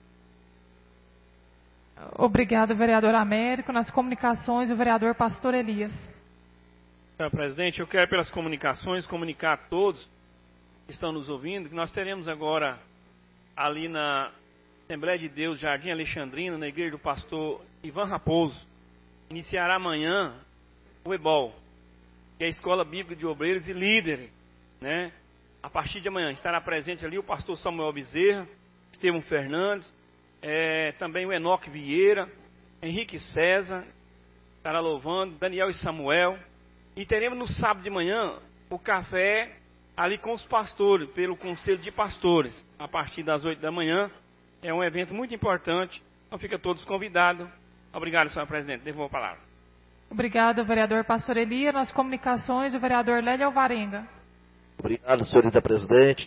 H: Obrigado, vereador Américo. Nas comunicações, o vereador Pastor Elias.
C: Senhor presidente, eu quero pelas comunicações comunicar a todos que estão nos ouvindo que nós teremos agora ali na Assembleia de Deus, Jardim Alexandrino, na igreja do pastor Ivan Raposo, iniciará amanhã o EBOL, que é a Escola Bíblica de Obreiros e Líderes, né? A partir de amanhã estará presente ali o pastor Samuel Bezerra, Estevão Fernandes, também o Enoque Vieira, Henrique César, estará louvando, Daniel e Samuel. E teremos no sábado de manhã o café ali com os pastores, pelo Conselho de Pastores, a partir das 8 da manhã. É um evento muito importante, então fica todos convidados. Obrigado, senhor presidente. Devolvo a palavra.
H: Obrigado, vereador Pastor Elias. Nas comunicações, o vereador Lélio Alvarenga.
O: Obrigado, senhorita presidente.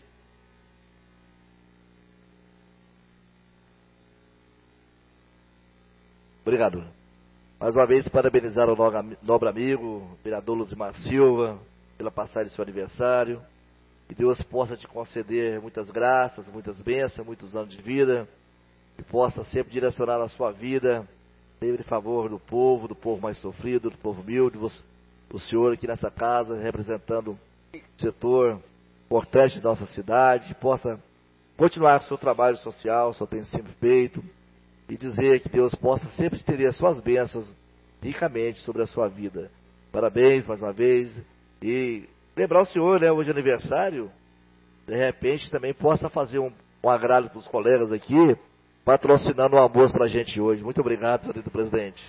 O: Obrigado. Mais uma vez, parabenizar o nobre amigo, vereador Luzimar Silva, pela passagem do seu aniversário. Que Deus possa te conceder muitas graças, muitas bênçãos, muitos anos de vida. E possa sempre direcionar a sua vida, sempre em favor do povo mais sofrido, do povo humilde. O senhor aqui nessa casa, representando o setor importante da nossa cidade, possa continuar com o seu trabalho social, o senhor tem sempre feito. E dizer que Deus possa sempre estender as suas bênçãos ricamente sobre a sua vida. Parabéns mais uma vez. E lembrar o senhor, né, hoje é aniversário, de repente também possa fazer um agrado para os colegas aqui, patrocinando um almoço para a gente hoje. Muito obrigado, senhorita presidente.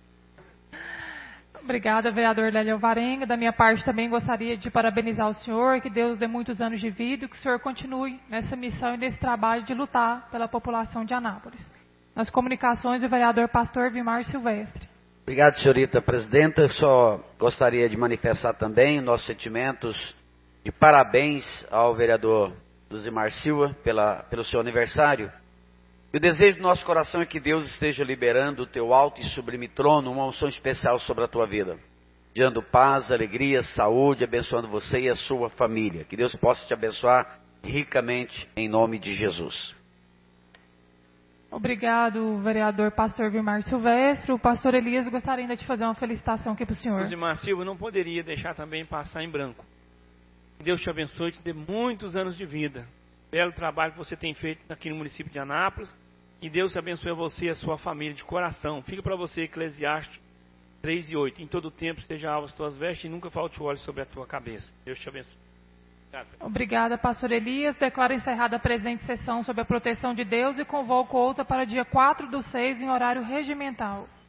H: Obrigada, vereador Lélio Alvarenga. Da minha parte também gostaria de parabenizar o senhor, que Deus dê muitos anos de vida e que o senhor continue nessa missão e nesse trabalho de lutar pela população de Anápolis. Nas comunicações, o vereador pastor Vilmar Silvestre.
A: Obrigado, senhorita presidenta. Eu só gostaria de manifestar também nossos sentimentos de parabéns ao vereador Luzimar Silva pelo seu aniversário. E o desejo do nosso coração é que Deus esteja liberando o teu alto e sublime trono, uma unção especial sobre a tua vida, dando paz, alegria, saúde, abençoando você e a sua família. Que Deus possa te abençoar ricamente em nome de Jesus.
H: Obrigado, vereador pastor Vilmar Silvestre. O pastor Elias gostaria ainda de fazer uma felicitação aqui para o senhor.
C: Luzimar Silva, não poderia deixar também passar em branco. Que Deus te abençoe e te dê muitos anos de vida. Belo trabalho que você tem feito aqui no município de Anápolis. E Deus te abençoe a você e a sua família de coração. Fica para você, Eclesiastes 3:8. Em todo tempo esteja alvo as tuas vestes e nunca falte óleo sobre a tua cabeça. Deus te abençoe.
H: Obrigada, pastor Elias. Declaro encerrada a presente sessão sob a proteção de Deus e convoco outra para dia 4/6 em horário regimental.